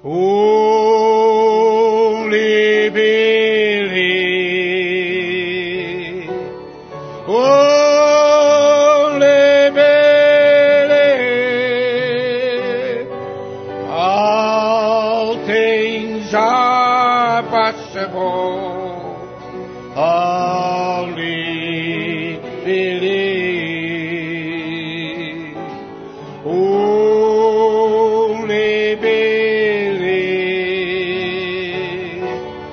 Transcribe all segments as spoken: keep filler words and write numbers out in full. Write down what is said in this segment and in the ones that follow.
Only believe. Only believe. All things are possible. Only believe. Only believe.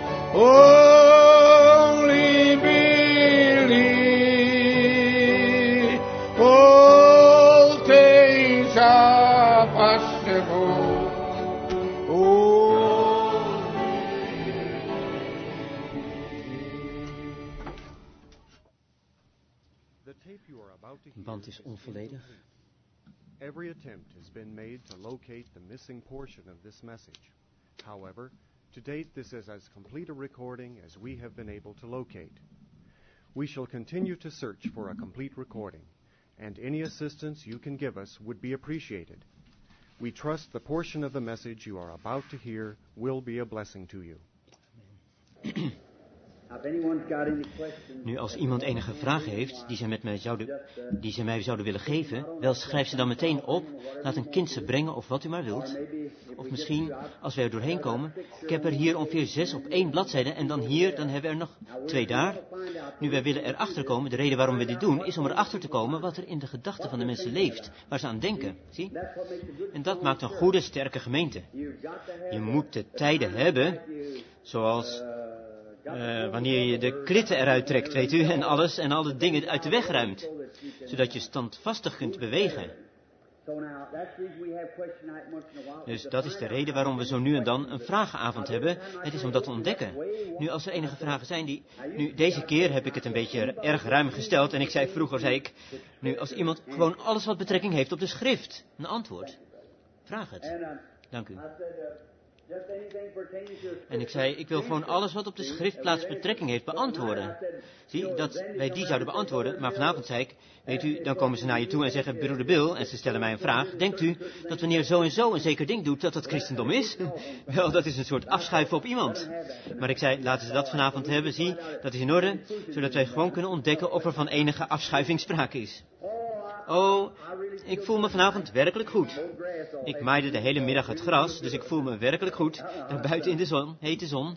Only believe. All things are possible. De band is onvolledig. Every attempt has been made to locate the missing portion of this message. However, to date this is as complete a recording as we have been able to locate. We shall continue to search for a complete recording, and any assistance you can give us would be appreciated. We trust the portion of the message you are about to hear will be a blessing to you. Nu, als iemand enige vragen heeft die ze, met mij zouden, die ze mij zouden willen geven, wel schrijf ze dan meteen op, laat een kind ze brengen of wat u maar wilt. Of misschien, als wij er doorheen komen, ik heb er hier ongeveer zes op één bladzijde en dan hier, dan hebben we er nog twee daar. Nu, wij willen erachter komen, de reden waarom we dit doen, is om erachter te komen wat er in de gedachten van de mensen leeft, waar ze aan denken, zie? En dat maakt een goede, sterke gemeente. Je moet de tijden hebben, zoals... Uh, wanneer je de klitten eruit trekt, weet u, en alles en alle dingen uit de weg ruimt, zodat je standvastig kunt bewegen. Dus dat is de reden waarom we zo nu en dan een vragenavond hebben. Het is om dat te ontdekken. Nu, als er enige vragen zijn die... Nu, deze keer heb ik het een beetje erg ruim gesteld en ik zei, vroeger zei ik, nu, als iemand gewoon alles wat betrekking heeft op de schrift, een antwoord, vraag het. Dank u. En ik zei, ik wil gewoon alles wat op de schriftplaats betrekking heeft beantwoorden. Zie, dat wij die zouden beantwoorden. Maar vanavond zei ik, weet u, dan komen ze naar je toe en zeggen, broeder Bill, en ze stellen mij een vraag. Denkt u dat wanneer zo en zo een zeker ding doet, dat dat christendom is? Wel, dat is een soort afschuiven op iemand. Maar ik zei, laten ze dat vanavond hebben, zie, dat is in orde, zodat wij gewoon kunnen ontdekken of er van enige afschuiving sprake is. Oh, ik voel me vanavond werkelijk goed. Ik maaide de hele middag het gras, dus ik voel me werkelijk goed. Daar buiten in de zon, hete zon.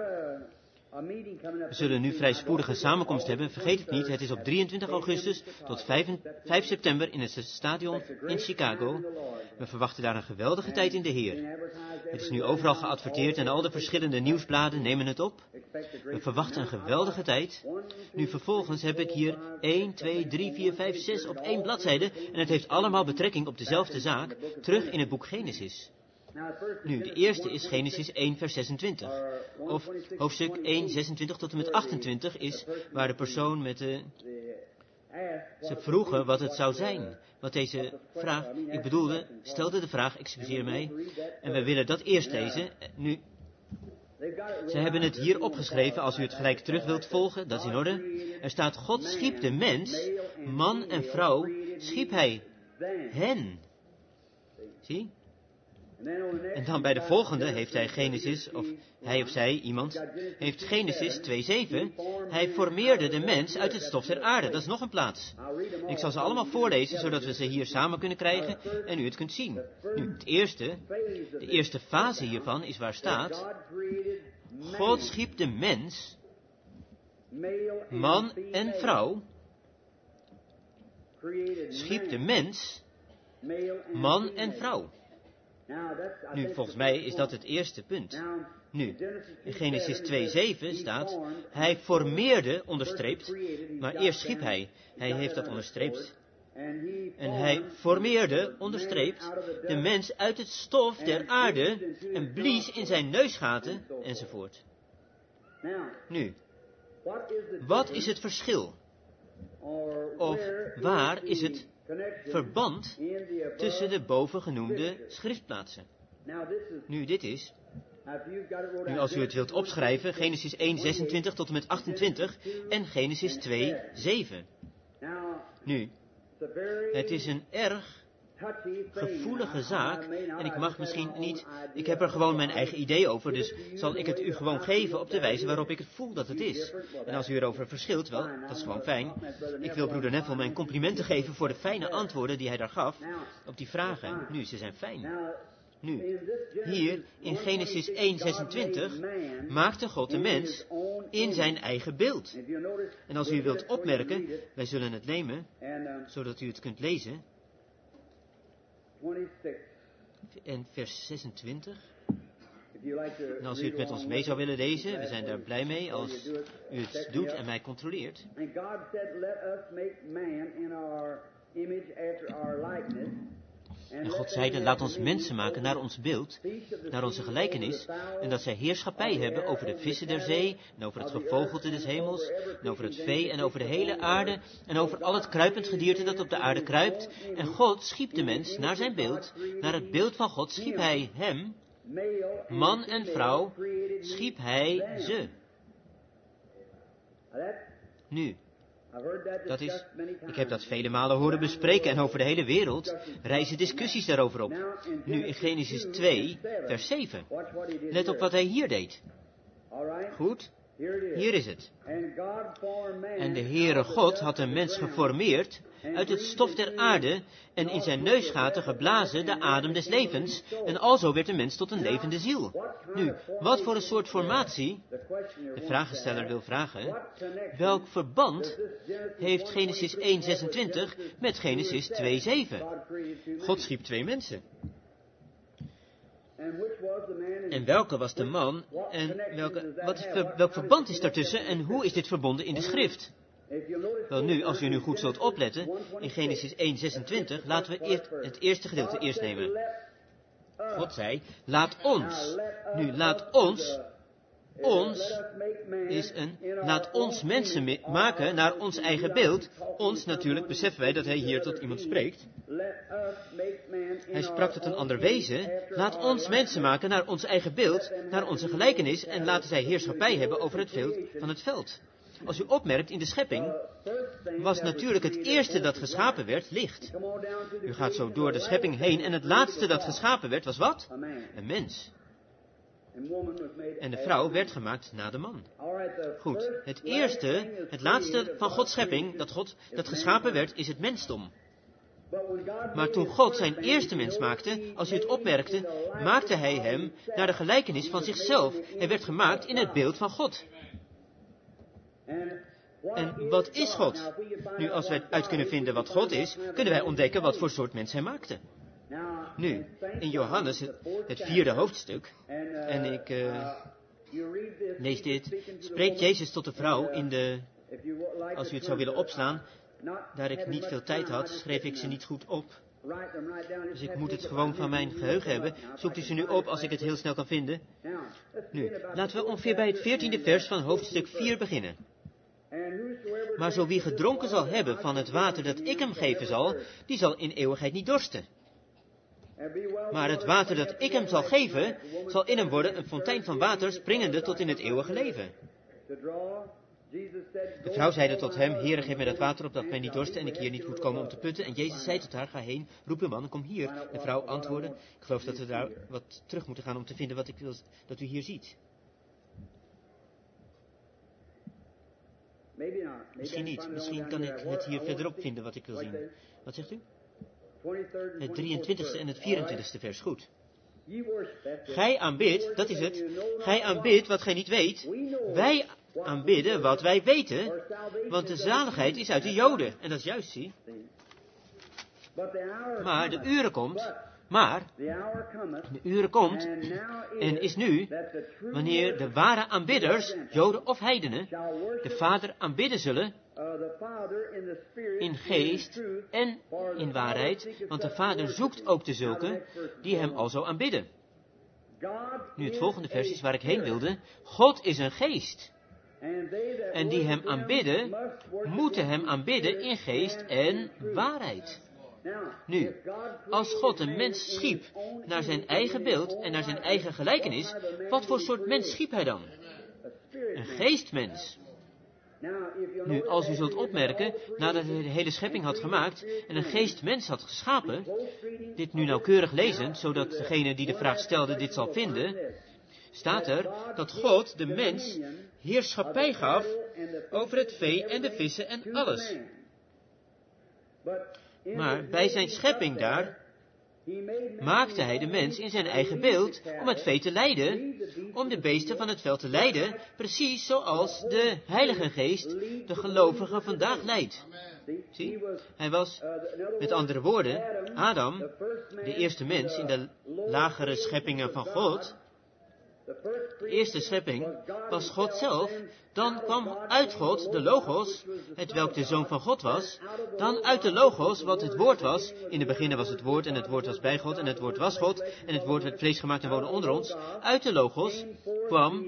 We zullen nu vrij spoedig een samenkomst hebben. Vergeet het niet, het is op drieëntwintig augustus tot vijf september in het stadion in Chicago. We verwachten daar een geweldige tijd in de Heer. Het is nu overal geadverteerd en al de verschillende nieuwsbladen nemen het op. We verwachten een geweldige tijd. Nu vervolgens heb ik hier één, twee, drie, vier, vijf, zes op één bladzijde en het heeft allemaal betrekking op dezelfde zaak, terug in het boek Genesis. Nu, de eerste is Genesis één vers zesentwintig. Of hoofdstuk één, zesentwintig tot en met achtentwintig is waar de persoon met de... Ze vroegen wat het zou zijn. Wat deze vraag... Ik bedoelde, stelde de vraag, excuseer mij. En we willen dat eerst lezen. Nu... Ze hebben het hier opgeschreven, als u het gelijk terug wilt volgen, dat is in orde. Er staat, God schiep de mens, man en vrouw, schiep hij hen. Zie? En dan bij de volgende heeft hij Genesis, of hij of zij, iemand, heeft Genesis twee zeven. Hij formeerde de mens uit het stof der aarde. Dat is nog een plaats. Ik zal ze allemaal voorlezen, zodat we ze hier samen kunnen krijgen en u het kunt zien. Nu, het eerste, de eerste fase hiervan is waar staat, God schiep de mens, man en vrouw, schiep de mens, man en vrouw. Nu, volgens mij is dat het eerste punt. Nu, in Genesis twee zeven staat, hij formeerde, onderstreept, maar eerst schiep hij. Hij heeft dat onderstreept. En hij formeerde, onderstreept, de mens uit het stof der aarde en blies in zijn neusgaten, enzovoort. Nu, wat is het verschil? Of waar is het verband tussen de bovengenoemde schriftplaatsen? Nu, dit is... Nu, als u het wilt opschrijven, Genesis één zesentwintig tot en met achtentwintig en Genesis twee zeven. Nu, het is een erg gevoelige zaak en ik mag misschien niet, ik heb er gewoon mijn eigen idee over, dus zal ik het u gewoon geven op de wijze waarop ik het voel dat het is. En als u erover verschilt, wel, dat is gewoon fijn. Ik wil broeder Neville mijn complimenten geven voor de fijne antwoorden die hij daar gaf op die vragen. Nu, ze zijn fijn. Nu, hier in Genesis één zesentwintig maakte God de mens in zijn eigen beeld. En als u wilt opmerken, wij zullen het nemen, zodat u het kunt lezen. En vers zesentwintig. En als u het met ons mee zou willen lezen, we zijn daar blij mee als u het doet en mij controleert. En God zeide, laat ons mensen maken naar ons beeld, naar onze gelijkenis, en dat zij heerschappij hebben over de vissen der zee, en over het gevogelte des hemels, en over het vee, en over de hele aarde, en over al het kruipend gedierte dat op de aarde kruipt. En God schiep de mens naar zijn beeld, naar het beeld van God schiep hij hem, man en vrouw, schiep hij ze. Nu, dat is, ik heb dat vele malen horen bespreken en over de hele wereld rijzen discussies daarover op. Nu in Genesis twee, vers zeven. Let op wat hij hier deed. Goed, hier is het. En de Heere God had een mens geformeerd uit het stof der aarde en in zijn neusgaten geblazen de adem des levens en alzo werd de mens tot een levende ziel. Nu, wat voor een soort formatie, de vragensteller wil vragen, welk verband heeft Genesis één zesentwintig met Genesis twee zeven? God schiep twee mensen. En welke was de man en welke, wat is, welk verband is daartussen en hoe is dit verbonden in de schrift? Wel nu, als u nu goed zult opletten, in Genesis één zesentwintig, laten we eer, het eerste gedeelte eerst nemen. God zei, laat ons, nu laat ons, ons is een, laat ons mensen maken naar ons eigen beeld. Ons, natuurlijk beseffen wij dat hij hier tot iemand spreekt. Hij sprak tot een ander wezen. Laat ons mensen maken naar ons eigen beeld, naar onze gelijkenis en laten zij heerschappij hebben over het veld van het veld. Als u opmerkt, in de schepping was natuurlijk het eerste dat geschapen werd, licht. U gaat zo door de schepping heen en het laatste dat geschapen werd, was wat? Een mens. En de vrouw werd gemaakt na de man. Goed, het eerste, het laatste van Gods schepping, dat, God, dat geschapen werd, is het mensdom. Maar toen God zijn eerste mens maakte, als u het opmerkte, maakte hij hem naar de gelijkenis van zichzelf. Hij werd gemaakt in het beeld van God. En wat is God? Nu, als wij uit kunnen vinden wat God is, kunnen wij ontdekken wat voor soort mens hij maakte. Nu, in Johannes, het, het vierde hoofdstuk, en ik uh, lees dit, spreekt Jezus tot de vrouw in de, als u het zou willen opslaan, daar ik niet veel tijd had, schreef ik ze niet goed op. Dus ik moet het gewoon van mijn geheugen hebben. Zoekt u ze nu op als ik het heel snel kan vinden. Nu, laten we ongeveer bij het veertiende vers van hoofdstuk vier beginnen. Maar zo wie gedronken zal hebben van het water dat ik hem geven zal, die zal in eeuwigheid niet dorsten. Maar het water dat ik hem zal geven, zal in hem worden een fontein van water springende tot in het eeuwige leven. De vrouw zeide tot hem, Heere, geef mij dat water op dat mij niet dorsten en ik hier niet moet komen om te putten. En Jezus zei tot haar, ga heen, roep uw man, kom hier. De vrouw antwoordde, ik geloof dat we daar wat terug moeten gaan om te vinden wat ik wil dat u hier ziet. Misschien niet, misschien kan ik het hier verderop vinden wat ik wil zien. Wat zegt u? Het drieëntwintigste en het vierentwintigste vers, goed. Gij aanbidt, dat is het, gij aanbidt wat gij niet weet. Wij aanbidden wat wij weten, want de zaligheid is uit de Joden. En dat is juist, zie. Maar de uren komt, maar de uren komt en is nu, wanneer de ware aanbidders, Joden of heidenen, de Vader aanbidden zullen, in geest en in waarheid, want de Vader zoekt ook de zulken die hem alzo aanbidden. Nu het volgende vers is waar ik heen wilde. God is een geest. En die hem aanbidden, moeten hem aanbidden in geest en waarheid. Nu, als God een mens schiep naar zijn eigen beeld en naar zijn eigen gelijkenis, wat voor soort mens schiep hij dan? Een geestmens. Nu, als u zult opmerken, nadat hij de hele schepping had gemaakt en een geest mens had geschapen, dit nu nauwkeurig lezen, zodat degene die de vraag stelde dit zal vinden, staat er dat God de mens heerschappij gaf over het vee en de vissen en alles. Maar bij zijn schepping daar maakte hij de mens in zijn eigen beeld om het vee te leiden, om de beesten van het veld te leiden, precies zoals de Heilige Geest de gelovigen vandaag leidt. Zie, hij was, met andere woorden, Adam, de eerste mens in de lagere scheppingen van God. De eerste schepping was God zelf. Dan kwam uit God de Logos, het welk de Zoon van God was. Dan uit de Logos, wat het woord was. In het begin was het woord en het woord was bij God en het woord was God. En het woord werd vlees gemaakt en woonde onder ons. Uit de Logos kwam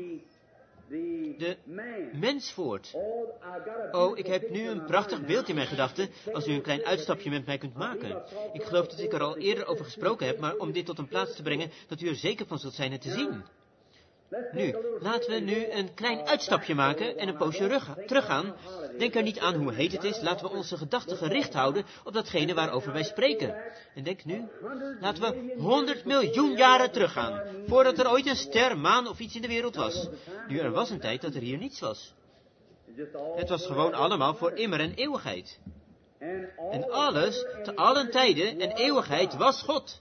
de mens voort. Oh, ik heb nu een prachtig beeld in mijn gedachten, als u een klein uitstapje met mij kunt maken. Ik geloof dat ik er al eerder over gesproken heb, maar om dit tot een plaats te brengen, dat u er zeker van zult zijn het te zien. Nu, laten we nu een klein uitstapje maken en een poosje rug, teruggaan. Denk er niet aan hoe heet het is, laten we onze gedachten gericht houden op datgene waarover wij spreken. En denk nu, laten we honderd miljoen jaren teruggaan, voordat er ooit een ster, maan of iets in de wereld was. Nu, er was een tijd dat er hier niets was. Het was gewoon allemaal voor immer en eeuwigheid. En alles, te allen tijden en eeuwigheid, was God.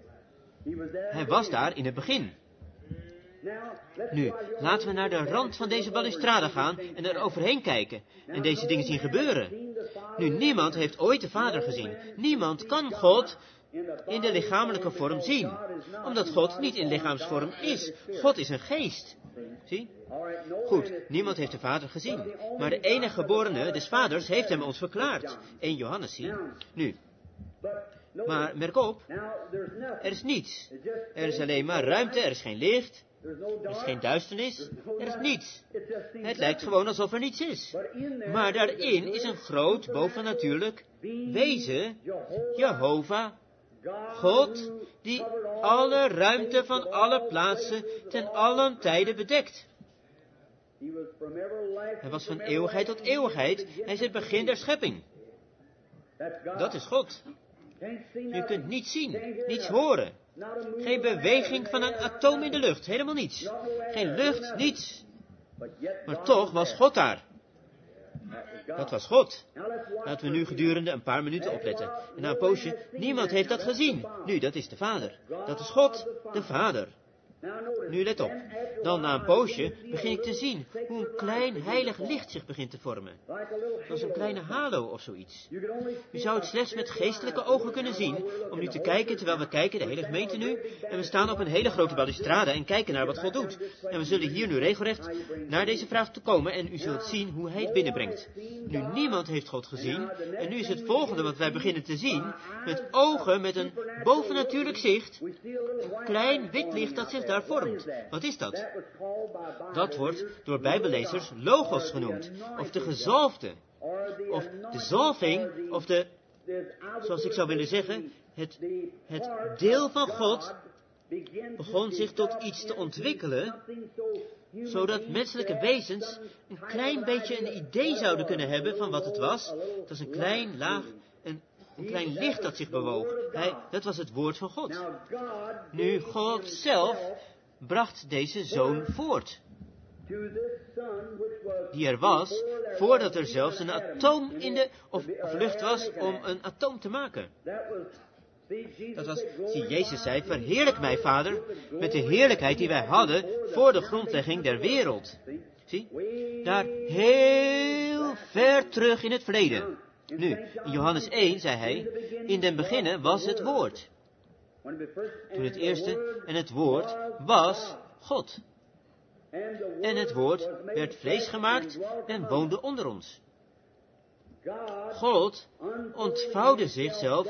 Hij was daar in het begin. Nu, laten we naar de rand van deze balustrade gaan en er overheen kijken en deze dingen zien gebeuren. Nu, niemand heeft ooit de Vader gezien. Niemand kan God in de lichamelijke vorm zien, omdat God niet in lichaamsvorm is. God is een geest. Zie? Goed, niemand heeft de Vader gezien, maar de enige geborene des Vaders heeft hem ons verklaard. Eerste Johannes, zie? Nu, maar merk op, er is niets. Er is alleen maar ruimte, er is geen licht. Er is geen duisternis, er is niets. Het lijkt gewoon alsof er niets is. Maar daarin is een groot, bovennatuurlijk wezen, Jehovah, God, die alle ruimte van alle plaatsen ten allen tijden bedekt. Hij was van eeuwigheid tot eeuwigheid, hij is het begin der schepping. Dat is God. Je kunt niets zien, niets horen. Geen beweging van een atoom in de lucht, helemaal niets. Geen lucht, niets. Maar toch was God daar. Dat was God. Laten we nu gedurende een paar minuten opletten. En na een poosje, niemand heeft dat gezien. Nu, dat is de Vader. Dat is God, de Vader. Nu let op. Dan na een poosje begin ik te zien hoe een klein heilig licht zich begint te vormen. Zoals een kleine halo of zoiets. U zou het slechts met geestelijke ogen kunnen zien, om nu te kijken terwijl we kijken, de hele gemeente nu, en we staan op een hele grote balustrade en kijken naar wat God doet. En we zullen hier nu regelrecht naar deze vraag toe komen en u zult zien hoe hij het binnenbrengt. Nu, niemand heeft God gezien, en nu is het volgende wat wij beginnen te zien, met ogen met een bovennatuurlijk zicht, een klein wit licht dat zich daar vormt. Wat is dat? Dat wordt door bijbellezers logos genoemd, of de gezalfde, of de zalving, of de, zoals ik zou willen zeggen, het, het deel van God begon zich tot iets te ontwikkelen, zodat menselijke wezens een klein beetje een idee zouden kunnen hebben van wat het was. Het was een klein laag, een, een klein licht dat zich bewoog. Hij, dat was het woord van God. Nu, God zelf bracht deze zoon voort, die er was, voordat er zelfs een atoom in de, of, of lucht was om een atoom te maken. Dat was, zie, Jezus zei, verheerlijk mij, Vader, met de heerlijkheid die wij hadden voor de grondlegging der wereld. Zie, daar heel ver terug in het verleden. Nu, in Johannes één zei hij, in den beginnen was het woord. Toen het eerste, en het woord was God. En het woord werd vlees gemaakt en woonde onder ons. God ontvouwde zichzelf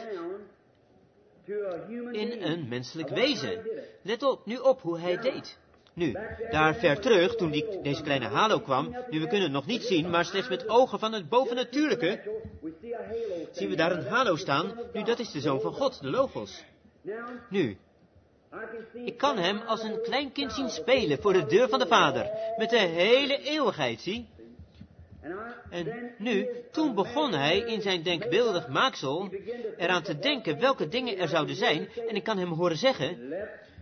in een menselijk wezen. Let op, nu op hoe hij het deed. Nu, daar ver terug, toen die, deze kleine halo kwam, nu we kunnen het nog niet zien, maar slechts met ogen van het bovennatuurlijke, zien we daar een halo staan. Nu, dat is de Zoon van God, de Logos. Nu, ik kan hem als een klein kind zien spelen voor de deur van de Vader, met de hele eeuwigheid, zie. En nu, toen begon hij in zijn denkbeeldig maaksel eraan te denken welke dingen er zouden zijn. En ik kan hem horen zeggen,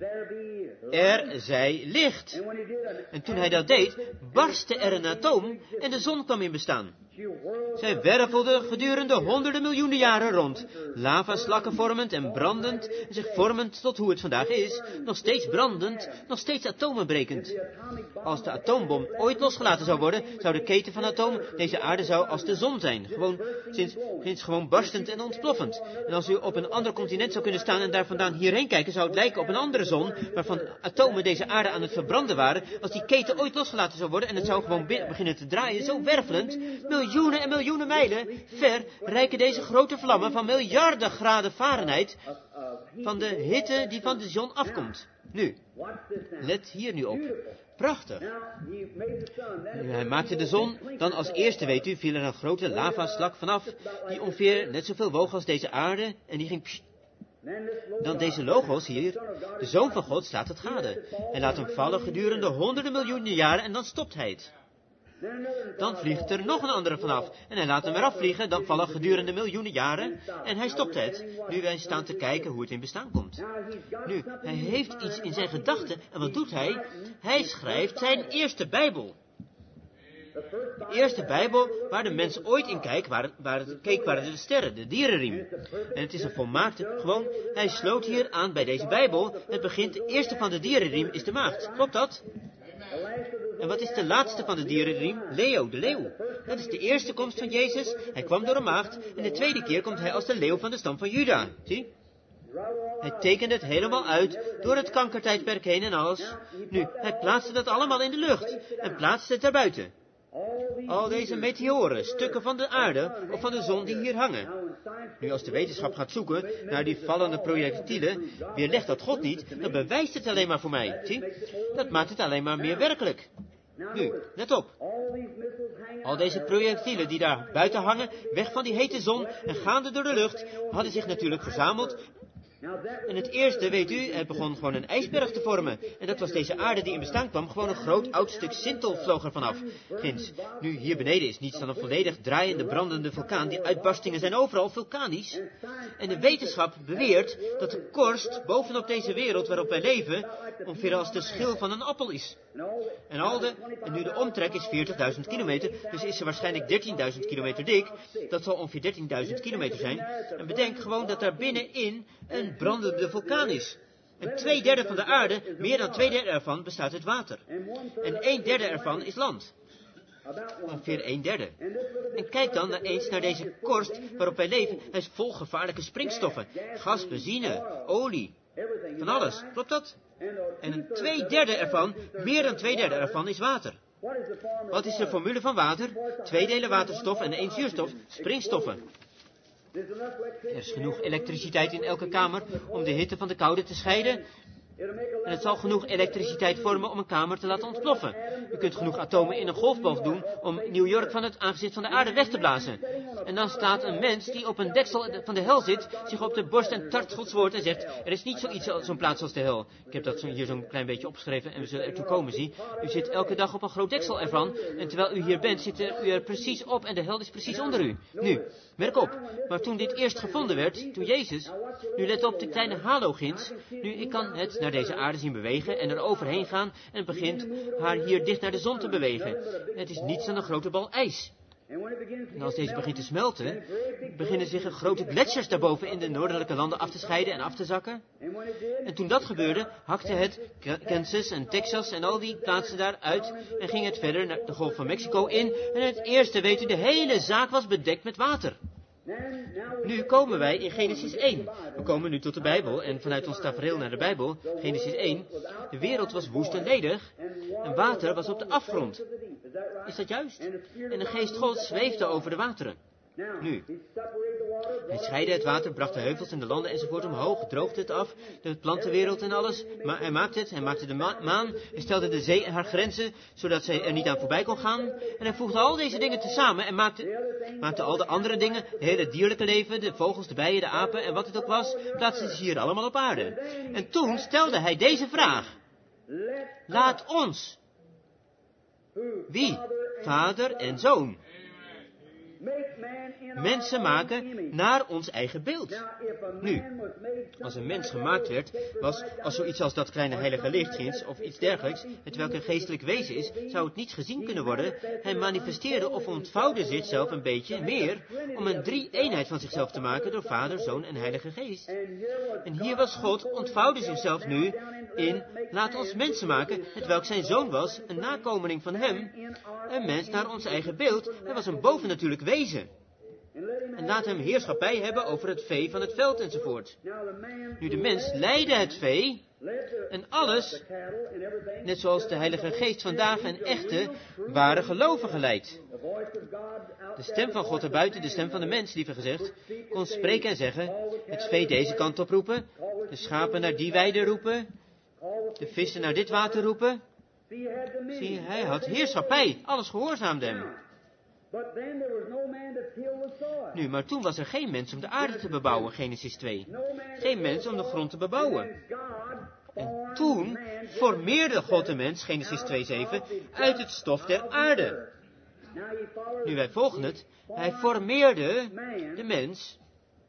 er zij licht. En toen hij dat deed, barstte er een atoom en de zon kwam in bestaan. Zij wervelden gedurende honderden miljoenen jaren rond, lavaslakken vormend en brandend, en zich vormend tot hoe het vandaag is, nog steeds brandend, nog steeds atomen brekend. Als de atoombom ooit losgelaten zou worden, zou de keten van atomen, deze aarde zou als de zon zijn, gewoon, sinds, sinds gewoon barstend en ontploffend. En als u op een ander continent zou kunnen staan en daar vandaan hierheen kijken, zou het lijken op een andere zon, waarvan atomen deze aarde aan het verbranden waren, als die keten ooit losgelaten zou worden en het zou gewoon beginnen te draaien, zo wervelend, miljoenen en miljoenen mijlen ver reiken deze grote vlammen van miljarden graden Fahrenheit van de hitte die van de zon afkomt. Nu, let hier nu op. Prachtig. Nu, hij maakte de zon, dan als eerste, weet u, viel er een grote lavaslak vanaf, die ongeveer net zoveel woog als deze aarde, en die ging pssst. Dan deze logos hier, de Zoon van God, slaat het gade. Hij laat hem vallen gedurende honderden miljoenen jaren en dan stopt hij het. Dan vliegt er nog een andere vanaf. En hij laat hem eraf vliegen, dan vallen gedurende miljoenen jaren. En hij stopt het. Nu wij staan te kijken hoe het in bestaan komt. Nu, hij heeft iets in zijn gedachten. En wat doet hij? Hij schrijft zijn eerste Bijbel. De eerste Bijbel waar de mens ooit in kijkt, waar, waar het keek, waren de sterren, de dierenriem. En het is een volmaakte, gewoon, hij sloot hier aan bij deze Bijbel. Het begint, de eerste van de dierenriem is de maagd. Klopt dat? En wat is de laatste van de dierenriem? Leo, de leeuw. Dat is de eerste komst van Jezus. Hij kwam door een maagd. En de tweede keer komt hij als de leeuw van de stam van Juda. Zie? Hij tekende het helemaal uit, door het kankertijdperk heen en alles. Nu, hij plaatste dat allemaal in de lucht. En plaatste het daarbuiten. Al deze meteoren, stukken van de aarde of van de zon die hier hangen. Nu, als de wetenschap gaat zoeken naar die vallende projectielen, weerlegt dat God niet, dan bewijst het alleen maar voor mij. Zie? Dat maakt het alleen maar meer werkelijk. Nu, let op. Al deze projectielen die daar buiten hangen, weg van die hete zon en gaande door de lucht, hadden zich natuurlijk verzameld. En het eerste, weet u, het begon gewoon een ijsberg te vormen. En dat was deze aarde die in bestaan kwam, gewoon een groot oud stuk sintel vloog er vanaf. Ginds. Nu, hier beneden is niets dan een volledig draaiende, brandende vulkaan. Die uitbarstingen zijn overal vulkanisch. En de wetenschap beweert dat de korst bovenop deze wereld waarop wij leven, ongeveer als de schil van een appel is. En al de, en nu de omtrek is veertigduizend kilometer, dus is ze waarschijnlijk dertienduizend kilometer dik. Dat zal ongeveer dertienduizend kilometer zijn. En bedenk gewoon dat daar binnenin een brandende vulkaan is. En twee derde van de aarde, meer dan twee derde ervan, bestaat uit water. En een derde ervan is land. Ongeveer een derde. En kijk dan naar eens naar deze korst waarop wij leven. Hij is vol gevaarlijke springstoffen. Gas, benzine, olie. Van alles. Klopt dat? En een twee derde ervan, meer dan twee derde ervan, is water. Wat is de formule van water? Twee delen waterstof en één zuurstof, springstoffen. Er is genoeg elektriciteit in elke kamer om de hitte van de koude te scheiden. En het zal genoeg elektriciteit vormen om een kamer te laten ontploffen. U kunt genoeg atomen in een golfboog doen om New York van het aangezicht van de aarde weg te blazen. En dan staat een mens die op een deksel van de hel zit, zich op de borst en tart Gods woord en zegt, er is niet zoiets als zo'n plaats als de hel. Ik heb dat zo, hier zo'n klein beetje opgeschreven en we zullen ertoe komen, zie. U zit elke dag op een groot deksel ervan en terwijl u hier bent, zit u er precies op en de hel is precies onder u. Nu, merk op, maar toen dit eerst gevonden werd, toen Jezus, nu let op de kleine haloginds, nu ik kan het naar deze aarde zien bewegen en er overheen gaan en begint haar hier dicht naar de zon te bewegen. Het is niets dan een grote bal ijs. En als deze begint te smelten, beginnen zich een grote gletsjers daarboven in de noordelijke landen af te scheiden en af te zakken. En toen dat gebeurde, hakte het Kansas en Texas en al die plaatsen daar uit en ging het verder naar de Golf van Mexico in. En het eerste, weet u, de hele zaak was bedekt met water. Nu komen wij in Genesis één. We komen nu tot de Bijbel en vanuit ons tafereel naar de Bijbel, Genesis één. De wereld was woest en ledig en water was op de afgrond. Is dat juist? En de geest Gods zweefde over de wateren. Nu, hij scheidde het water, bracht de heuvels en de landen enzovoort omhoog, droogde het af, de plantenwereld en alles. Maar hij maakte het, hij maakte de ma- maan, hij stelde de zee en haar grenzen, zodat zij er niet aan voorbij kon gaan. En hij voegde al deze dingen tezamen en maakte, maakte al de andere dingen, het hele dierlijke leven, de vogels, de bijen, de apen en wat het ook was, plaatste ze hier allemaal op aarde. En toen stelde hij deze vraag. Laat ons. Wie? Vader en Zoon. Mensen maken naar ons eigen beeld. Nu, als een mens gemaakt werd, was als zoiets als dat kleine heilige lichtjes of iets dergelijks, het welk een geestelijk wezen is, zou het niet gezien kunnen worden. Hij manifesteerde of ontvouwde zichzelf een beetje meer om een drie-eenheid van zichzelf te maken door Vader, Zoon en Heilige Geest. En hier was God, ontvouwde zichzelf nu in, laat ons mensen maken, het welk zijn Zoon was, een nakomeling van hem, een mens naar ons eigen beeld. Hij was een bovennatuurlijk wezen. En laat hem heerschappij hebben over het vee van het veld enzovoort. Nu de mens leidde het vee en alles, net zoals de Heilige Geest vandaag een echte, ware gelovige leidt. De stem van God erbuiten, de stem van de mens, liever gezegd, kon spreken en zeggen, het vee deze kant op roepen, de schapen naar die weide roepen, de vissen naar dit water roepen. Zie, hij had heerschappij, alles gehoorzaamde hem. Nu, maar toen was er geen mens om de aarde te bebouwen, Genesis twee. Geen mens om de grond te bebouwen. En toen formeerde God de mens, Genesis twee zeven, uit het stof der aarde. Nu, wij volgen het. Hij formeerde de mens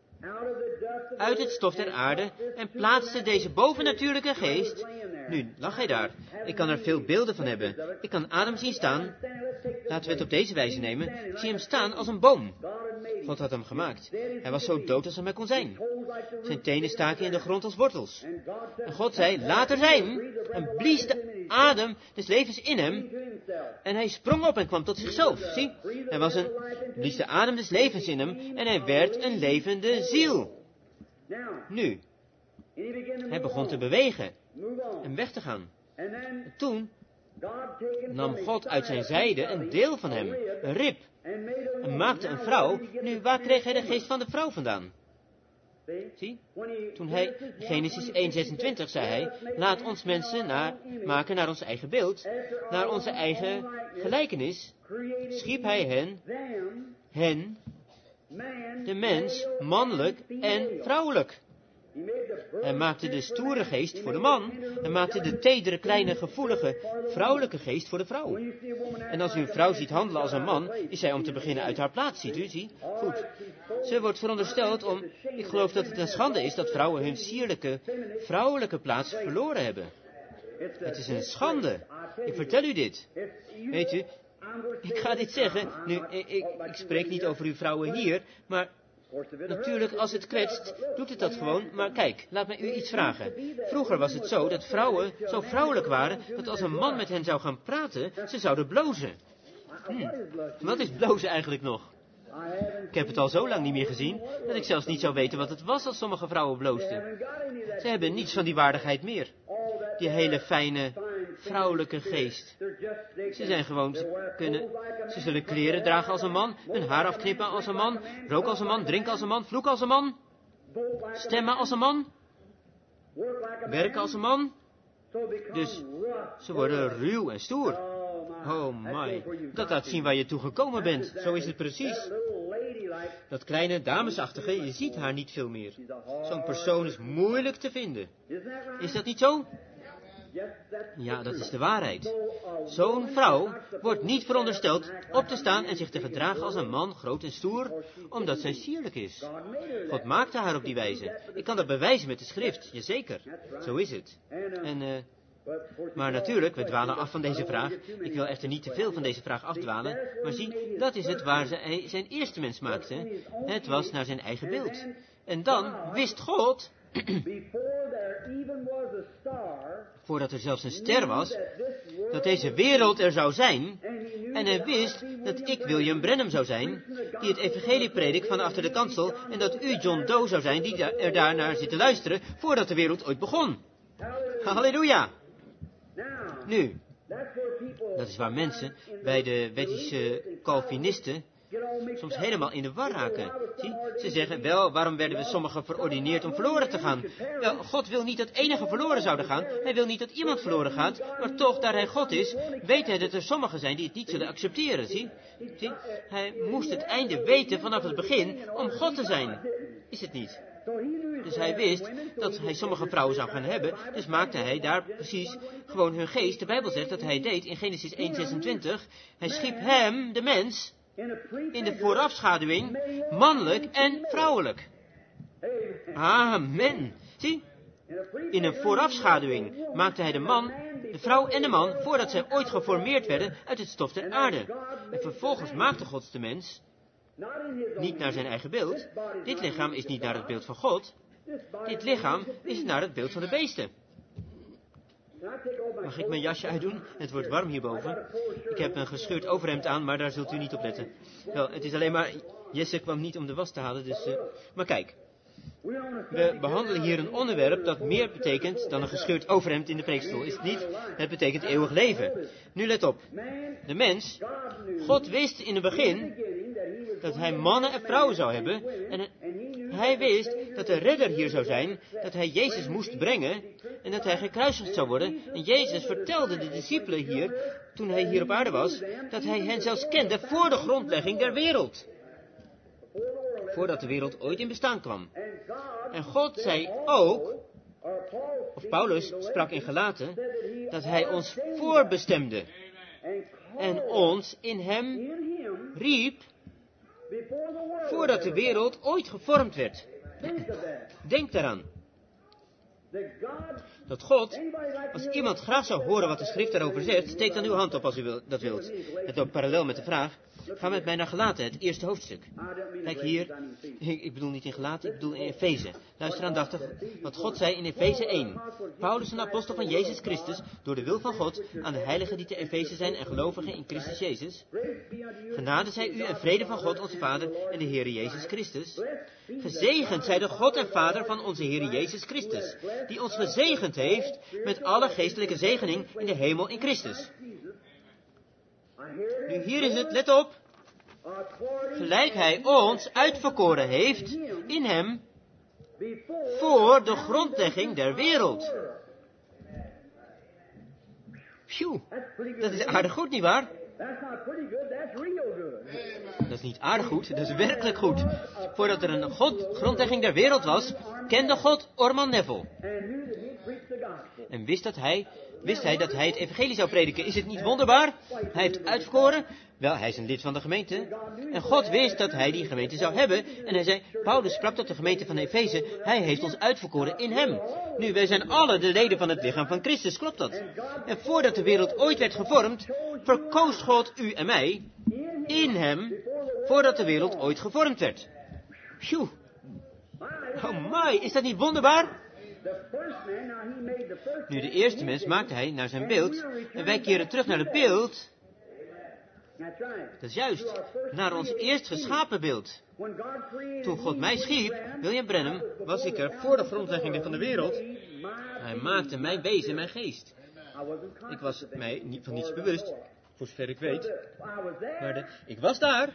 uit het stof der aarde en plaatste deze bovennatuurlijke geest. Nu, lag hij daar. Ik kan er veel beelden van hebben. Ik kan Adam zien staan. Laten we het op deze wijze nemen. Ik zie hem staan als een boom. God had hem gemaakt. Hij was zo dood als hij maar kon zijn. Zijn tenen staken in de grond als wortels. En God zei, laat er zijn. En blies de adem des levens in hem. En hij sprong op en kwam tot zichzelf. Zie, hij was een, blies de adem des levens in hem. En hij werd een levende ziel. Nu, hij begon te bewegen en weg te gaan. En toen nam God uit zijn zijde een deel van hem, een rib, en maakte een vrouw. Nu, waar kreeg hij de geest van de vrouw vandaan? Zie, toen hij, Genesis één zesentwintig zei hij, laat ons mensen naar, maken naar ons eigen beeld, naar onze eigen gelijkenis, schiep hij hen, hen, de mens, mannelijk en vrouwelijk. Hij maakte de stoere geest voor de man. Hij maakte de tedere, kleine, gevoelige, vrouwelijke geest voor de vrouw. En als u een vrouw ziet handelen als een man, is zij om te beginnen uit haar plaats, ziet u, zie? Goed. Ze wordt verondersteld om, ik geloof dat het een schande is dat vrouwen hun sierlijke, vrouwelijke plaats verloren hebben. Het is een schande. Ik vertel u dit. Weet u, ik ga dit zeggen, nu, ik, ik, ik spreek niet over uw vrouwen hier, maar natuurlijk, als het kwetst, doet het dat gewoon. Maar kijk, laat mij u iets vragen. Vroeger was het zo dat vrouwen zo vrouwelijk waren, dat als een man met hen zou gaan praten, ze zouden blozen. Hm. Wat is blozen eigenlijk nog? Ik heb het al zo lang niet meer gezien, dat ik zelfs niet zou weten wat het was als sommige vrouwen bloosden. Ze hebben niets van die waardigheid meer. Die hele fijne, vrouwelijke geest. Ze zijn gewoon, ze kunnen, ze zullen kleren dragen als een man, hun haar afknippen als een man, roken als een man, drinken als een man, vloeken als een man, stemmen als een man, werken als een man. Dus ze worden ruw en stoer. Oh my, dat laat zien waar je toe gekomen bent. Zo is het precies. Dat kleine damesachtige, je ziet haar niet veel meer. Zo'n persoon is moeilijk te vinden. Is dat niet zo? Ja, dat is de waarheid. Zo'n vrouw wordt niet verondersteld op te staan en zich te gedragen als een man, groot en stoer, omdat zij sierlijk is. God maakte haar op die wijze. Ik kan dat bewijzen met de schrift, jazeker. Zo is het. En, uh, maar natuurlijk, we dwalen af van deze vraag. Ik wil echter niet te veel van deze vraag afdwalen. Maar zie, dat is het waar hij zijn eerste mens maakte. Het was naar zijn eigen beeld. En dan wist God, voordat er zelfs een ster was, dat deze wereld er zou zijn. En hij wist dat ik William Branham zou zijn, die het evangelie predikt van achter de kansel, en dat u John Doe zou zijn, die er daarnaar zit te luisteren, voordat de wereld ooit begon. Halleluja! Nu, dat is waar mensen bij de wettische Calvinisten soms helemaal in de war raken. Zie, ze zeggen, wel, waarom werden we sommigen verordineerd om verloren te gaan? Wel, God wil niet dat enige verloren zouden gaan. Hij wil niet dat iemand verloren gaat. Maar toch, daar hij God is, weet hij dat er sommigen zijn die het niet zullen accepteren. Zie, zie, hij moest het einde weten vanaf het begin om God te zijn. Is het niet? Dus hij wist dat hij sommige vrouwen zou gaan hebben. Dus maakte hij daar precies gewoon hun geest. De Bijbel zegt dat hij deed in Genesis één zesentwintig. Hij schiep hem, de mens, in de voorafschaduwing, mannelijk en vrouwelijk. Amen. Zie, in een voorafschaduwing maakte hij de man, de vrouw en de man, voordat zij ooit geformeerd werden uit het stof der aarde. En vervolgens maakte God de mens niet naar zijn eigen beeld. Dit lichaam is niet naar het beeld van God. Dit lichaam is naar het beeld van de beesten. Mag ik mijn jasje uitdoen? Het wordt warm hierboven. Ik heb een gescheurd overhemd aan, maar daar zult u niet op letten. Wel, het is alleen maar... Jesse kwam niet om de was te halen, dus... Uh... Maar kijk. We behandelen hier een onderwerp dat meer betekent dan een gescheurd overhemd in de preekstoel. Is het niet? Het betekent eeuwig leven. Nu let op. De mens, God wist in het begin dat hij mannen en vrouwen zou hebben. En hij wist dat de redder hier zou zijn, dat hij Jezus moest brengen en dat hij gekruisigd zou worden. En Jezus vertelde de discipelen hier, toen hij hier op aarde was, dat hij hen zelfs kende voor de grondlegging der wereld. Voordat de wereld ooit in bestaan kwam. En God zei ook, of Paulus sprak in Galaten, dat hij ons voorbestemde. En ons in hem riep, voordat de wereld ooit gevormd werd. Denk daaraan. Dat God, als iemand graag zou horen wat de schrift daarover zegt, steek dan uw hand op als u wil, dat wilt. Het loopt parallel met de vraag. Ga met mij naar Galaten, het eerste hoofdstuk. Kijk hier, ik, ik bedoel niet in Galaten, ik bedoel in Efeze. Luister aandachtig wat God zei in Efeze één. Paulus, een apostel van Jezus Christus, door de wil van God, aan de heiligen die te Efeze zijn en gelovigen in Christus Jezus. Genade zij u en vrede van God onze Vader en de Heere Jezus Christus. Gezegend zij de God en Vader van onze Heere Jezus Christus, die ons gezegend heeft met alle geestelijke zegening in de hemel in Christus. Nu hier is het, let op. Gelijk hij ons uitverkoren heeft in hem voor de grondlegging der wereld. Phew, dat is aardig goed, nietwaar? Dat is niet aardig goed, dat is werkelijk goed. Voordat er een God, grondlegging der wereld was, kende God Orman Neville. En wist, dat hij, wist hij dat hij het evangelie zou prediken. Is het niet wonderbaar? Hij heeft uitverkoren. Wel, hij is een lid van de gemeente. En God wist dat hij die gemeente zou hebben. En hij zei, Paulus sprak tot de gemeente van Efeze, hij heeft ons uitverkoren in hem. Nu, wij zijn alle de leden van het lichaam van Christus, klopt dat? En voordat de wereld ooit werd gevormd, verkoos God u en mij in hem, voordat de wereld ooit gevormd werd. Phew. Oh my, is dat niet wonderbaar? Nu, de eerste mens maakte hij naar zijn beeld. En wij keren terug naar het beeld. Dat is juist. Naar ons eerst geschapen beeld. Toen God mij schiep, William Branham, was ik er voor de grondlegging van de wereld. Hij maakte mijn wezen, mijn geest. Ik was mij niet, van niets bewust, voor zover ik weet. Maar de, ik was daar.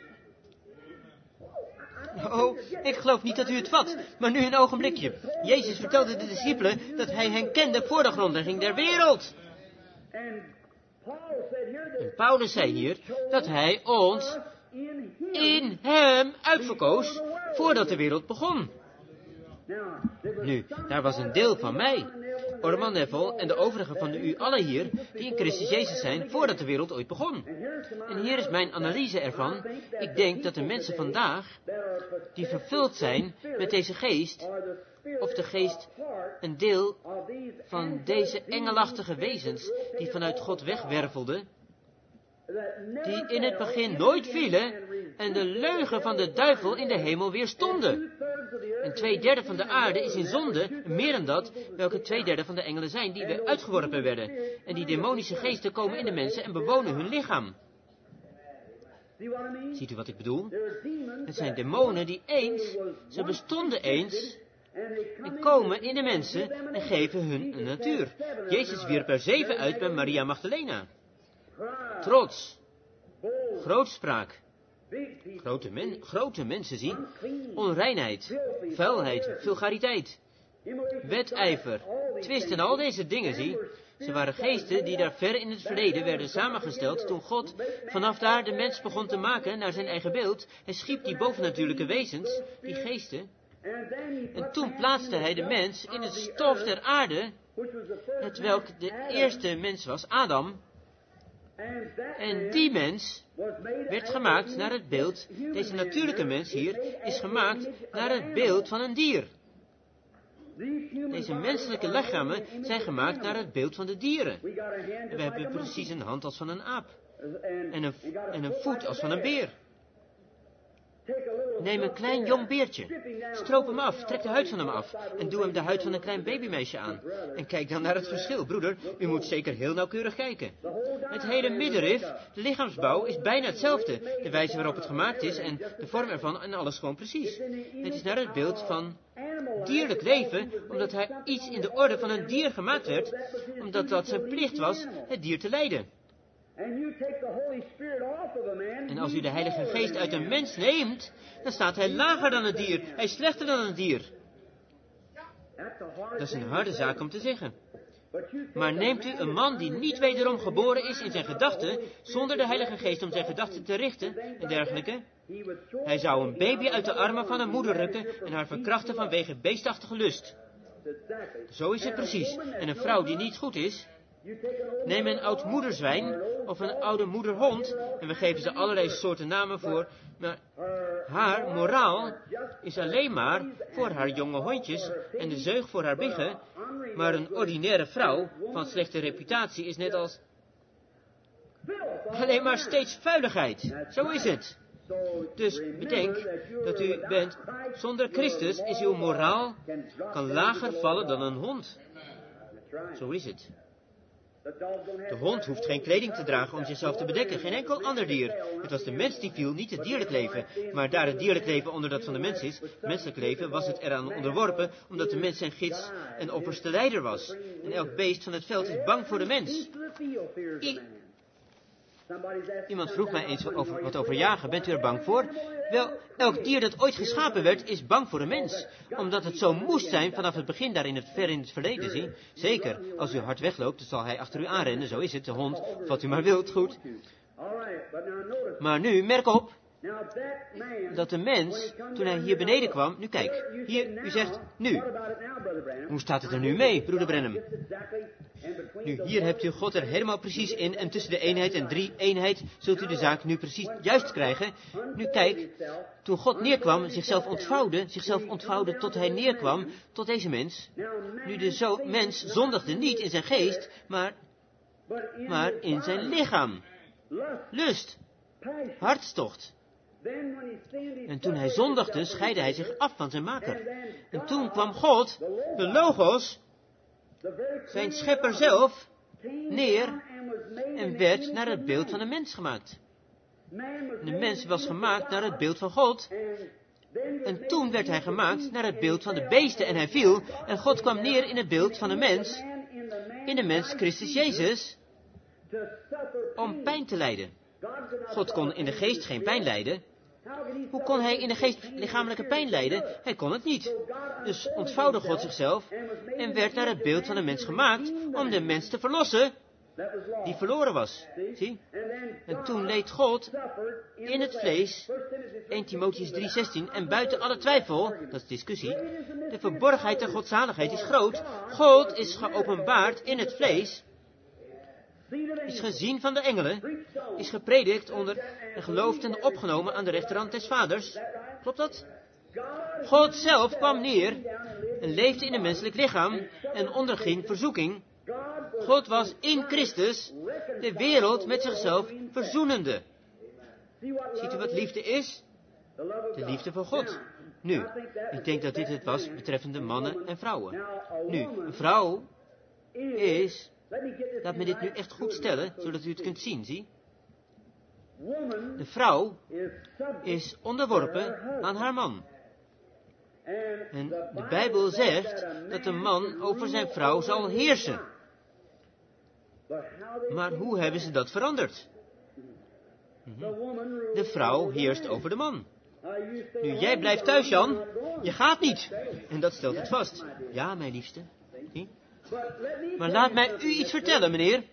Oh, ik geloof niet dat u het vat, maar nu een ogenblikje. Jezus vertelde de discipelen dat hij hen kende voor de grondlegging der wereld. En Paulus zei hier dat hij ons in hem uitverkoos voordat de wereld begon. Nu, daar was een deel van mij, Orman Neville en de overigen van u allen hier, die in Christus Jezus zijn, voordat de wereld ooit begon. En hier is mijn analyse ervan. Ik denk dat de mensen vandaag, die vervuld zijn met deze geest, of de geest een deel van deze engelachtige wezens, die vanuit God wegwervelden, die in het begin nooit vielen en de leugen van de duivel in de hemel weerstonden. En twee derde van de aarde is in zonde, meer dan dat, welke twee derde van de engelen zijn die weer uitgeworpen werden. En die demonische geesten komen in de mensen en bewonen hun lichaam. Ziet u wat ik bedoel? Het zijn demonen die eens, ze bestonden eens, en komen in de mensen en geven hun een natuur. Jezus wierp er zeven uit bij Maria Magdalena. Trots, grootspraak, grote, men, grote mensen zien, onreinheid, vuilheid, vulgariteit, wedijver, twist en al deze dingen zie. Ze waren geesten die daar ver in het verleden werden samengesteld toen God vanaf daar de mens begon te maken naar zijn eigen beeld. Hij schiep die bovennatuurlijke wezens, die geesten, En toen plaatste hij de mens in het stof der aarde, het welk de eerste mens was, Adam. En die mens werd gemaakt naar het beeld, deze natuurlijke mens hier, is gemaakt naar het beeld van een dier. Deze menselijke lichamen zijn gemaakt naar het beeld van de dieren. En we hebben precies een hand als van een aap. En een, en een voet als van een beer. Neem een klein jong beertje. Stroop hem af, trek de huid van hem af. En doe hem de huid van een klein babymeisje aan. En kijk dan naar het verschil. Broeder, u moet zeker heel nauwkeurig kijken. Het hele middenrif, de lichaamsbouw, is bijna hetzelfde. De wijze waarop het gemaakt is en de vorm ervan en alles gewoon precies. Het is naar het beeld van dierlijk leven, omdat hij iets in de orde van een dier gemaakt werd, omdat dat zijn plicht was het dier te leiden. En als u de Heilige Geest uit een mens neemt, dan staat hij lager dan een dier. Hij is slechter dan een dier. Dat is een harde zaak om te zeggen. Maar neemt u een man die niet wederom geboren is in zijn gedachten, zonder de Heilige Geest om zijn gedachten te richten en dergelijke. Hij zou een baby uit de armen van een moeder rukken en haar verkrachten vanwege beestachtige lust. Zo is het precies. En een vrouw die niet goed is, neem een oud moederzwijn of een oude moederhond, en we geven ze allerlei soorten namen voor, maar haar moraal is alleen maar voor haar jonge hondjes en de zeug voor haar biggen, maar een ordinaire vrouw van slechte reputatie is net als alleen maar steeds vuiligheid. Zo is het. Dus bedenk dat u bent, zonder Christus is uw moraal, kan lager vallen dan een hond. Zo is het. De hond hoeft geen kleding te dragen om zichzelf te bedekken, geen enkel ander dier. Het was de mens die viel, niet het dierlijk leven. Maar daar het dierlijk leven onder dat van de mens is, het menselijk leven, was het eraan onderworpen, omdat de mens zijn gids en opperste leider was. En elk beest van het veld is bang voor de mens. I Iemand vroeg mij eens over, wat over jagen, bent u er bang voor? Wel, elk dier dat ooit geschapen werd, is bang voor een mens. Omdat het zo moest zijn vanaf het begin daar in het ver in het verleden, zie. Zeker, als u hard wegloopt, dan zal hij achter u aanrennen, zo is het, de hond, of wat u maar wilt, goed. Maar nu, merk op, dat de mens, toen hij hier beneden kwam, nu kijk, hier, u zegt, nu. Hoe staat het er nu mee, broeder Branham? Nu, hier hebt u God er helemaal precies in, en tussen de eenheid en drie eenheid zult u de zaak nu precies juist krijgen. Nu kijk, toen God neerkwam, zichzelf ontvouwde, zichzelf ontvouwde tot hij neerkwam, tot deze mens. Nu de zo mens zondigde niet in zijn geest, maar, maar in zijn lichaam. Lust, hartstocht. En toen hij zondigde, scheidde hij zich af van zijn maker. En toen kwam God, de Logos, zijn schepper zelf, neer en werd naar het beeld van de mens gemaakt. De mens was gemaakt naar het beeld van God. En toen werd hij gemaakt naar het beeld van de beesten en hij viel. En God kwam neer in het beeld van de mens, in de mens Christus Jezus, om pijn te lijden. God kon in de geest geen pijn lijden. Hoe kon hij in de geest lichamelijke pijn lijden? Hij kon het niet. Dus ontvouwde God zichzelf en werd naar het beeld van de mens gemaakt om de mens te verlossen die verloren was. Zie? En toen leed God in het vlees, Eerste Timotheüs drie zestien, en buiten alle twijfel, dat is discussie, de verborgenheid der godzaligheid is groot. God is geopenbaard in het vlees, is gezien van de engelen, is gepredikt onder en geloofd en opgenomen aan de rechterhand des Vaders. Klopt dat? God zelf kwam neer en leefde in een menselijk lichaam en onderging verzoeking. God was in Christus de wereld met zichzelf verzoenende. Ziet u wat liefde is? De liefde van God. Nu, ik denk dat dit het was betreffende mannen en vrouwen. Nu, een vrouw is... Laat me dit nu echt goed stellen, zodat u het kunt zien, zie. De vrouw is onderworpen aan haar man. En de Bijbel zegt dat de man over zijn vrouw zal heersen. Maar hoe hebben ze dat veranderd? De vrouw heerst over de man. Nu, jij blijft thuis, Jan. Je gaat niet. En dat stelt het vast. Ja, mijn liefste. Zie? Maar laat mij u iets vertellen, meneer.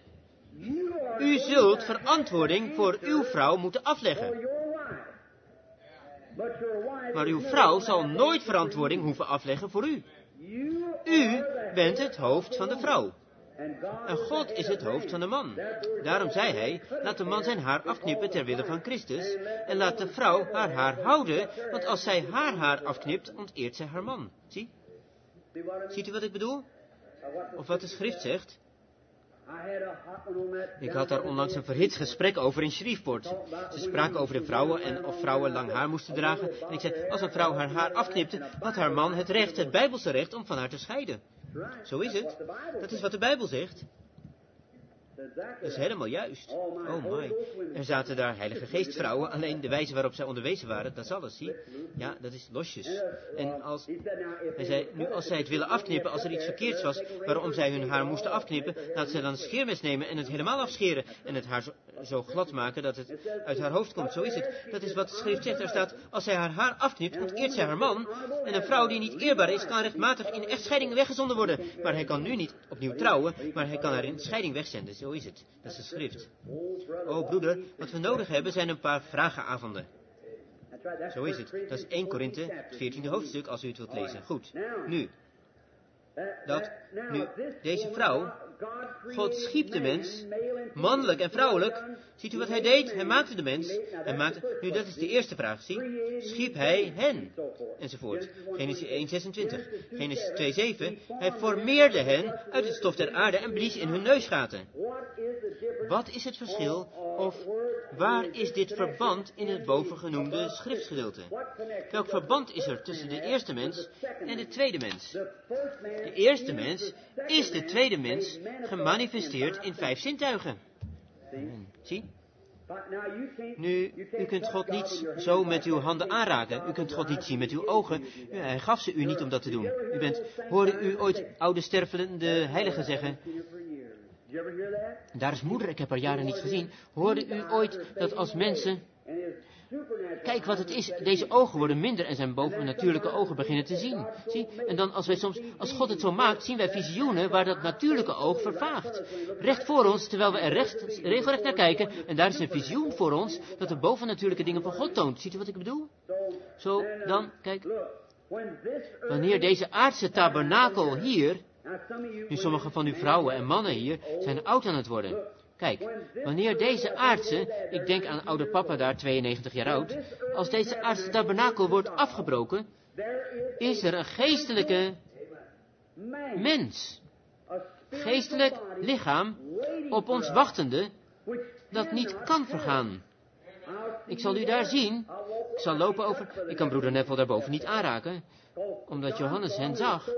U zult verantwoording voor uw vrouw moeten afleggen. Maar uw vrouw zal nooit verantwoording hoeven afleggen voor u. U bent het hoofd van de vrouw. En God is het hoofd van de man. Daarom zei hij, laat de man zijn haar afknippen ter wille van Christus. En laat de vrouw haar haar houden, want als zij haar haar afknipt, onteert zij haar man. Zie? Ziet u wat ik bedoel? Of wat de schrift zegt? Ik had daar onlangs een verhit gesprek over in Shreveport. Ze spraken over de vrouwen en of vrouwen lang haar moesten dragen. En ik zei, als een vrouw haar haar afknipte, had haar man het recht, het Bijbelse recht, om van haar te scheiden. Zo is het. Dat is wat de Bijbel zegt. Dat is helemaal juist. Oh my. Er zaten daar Heilige Geestvrouwen, alleen de wijze waarop zij onderwezen waren, dat is alles, zie. Ja, dat is losjes. En als, hij zei, nu als zij het willen afknippen, als er iets verkeerds was, waarom zij hun haar moesten afknippen, laat zij dan een scheermes nemen en het helemaal afscheren. En het haar zo, zo glad maken dat het uit haar hoofd komt. Zo is het. Dat is wat de schrift zegt. Er staat, als zij haar haar afknipt, onteert zij haar man. En een vrouw die niet eerbaar is, kan rechtmatig in echtscheiding weggezonden worden. Maar hij kan nu niet opnieuw trouwen, maar hij kan haar in scheiding wegzenden. Zo is het. Dat is de schrift. Oh broeder, wat we nodig hebben zijn een paar vragenavonden. Zo is het. Dat is Eerste Korinthe, het veertiende hoofdstuk, als u het wilt lezen. Goed. Nu. Dat, nu, deze vrouw, God schiep de mens, mannelijk en vrouwelijk. Ziet u wat hij deed? Hij maakte de mens. Hij maakte, nu, dat is de eerste vraag, zie. Schiep hij hen? Enzovoort. Genesis één zesentwintig. Genesis twee zeven. Hij formeerde hen uit het stof der aarde en blies in hun neusgaten. Wat is het verschil, of waar is dit verband in het bovengenoemde schriftgedeelte? Welk verband is er tussen de eerste mens en de tweede mens? De eerste mens is de tweede mens gemanifesteerd in vijf zintuigen. Zie? Nu, u kunt God niet zo met uw handen aanraken. U kunt God niet zien met uw ogen. Hij gaf ze u niet om dat te doen. U bent, hoorde u ooit oude stervelende heiligen zeggen? Daar is moeder, ik heb haar jaren niet gezien. Hoorde u ooit dat als mensen... Kijk wat het is, deze ogen worden minder en zijn bovennatuurlijke ogen beginnen te zien. Zie? En dan als wij soms, als God het zo maakt, zien wij visioenen waar dat natuurlijke oog vervaagt. Recht voor ons, terwijl we er recht, regelrecht naar kijken, en daar is een visioen voor ons dat de bovennatuurlijke dingen van God toont. Ziet u wat ik bedoel? Zo, dan, kijk, wanneer deze aardse tabernakel hier, nu sommige van uw vrouwen en mannen hier, zijn oud aan het worden. Kijk, wanneer deze aardse, ik denk aan oude papa daar, tweeënnegentig jaar oud, als deze aardse tabernakel wordt afgebroken, is er een geestelijke mens, geestelijk lichaam op ons wachtende, dat niet kan vergaan. Ik zal u daar zien, ik zal lopen over, ik kan broeder Neville daarboven niet aanraken, omdat Johannes hen zag.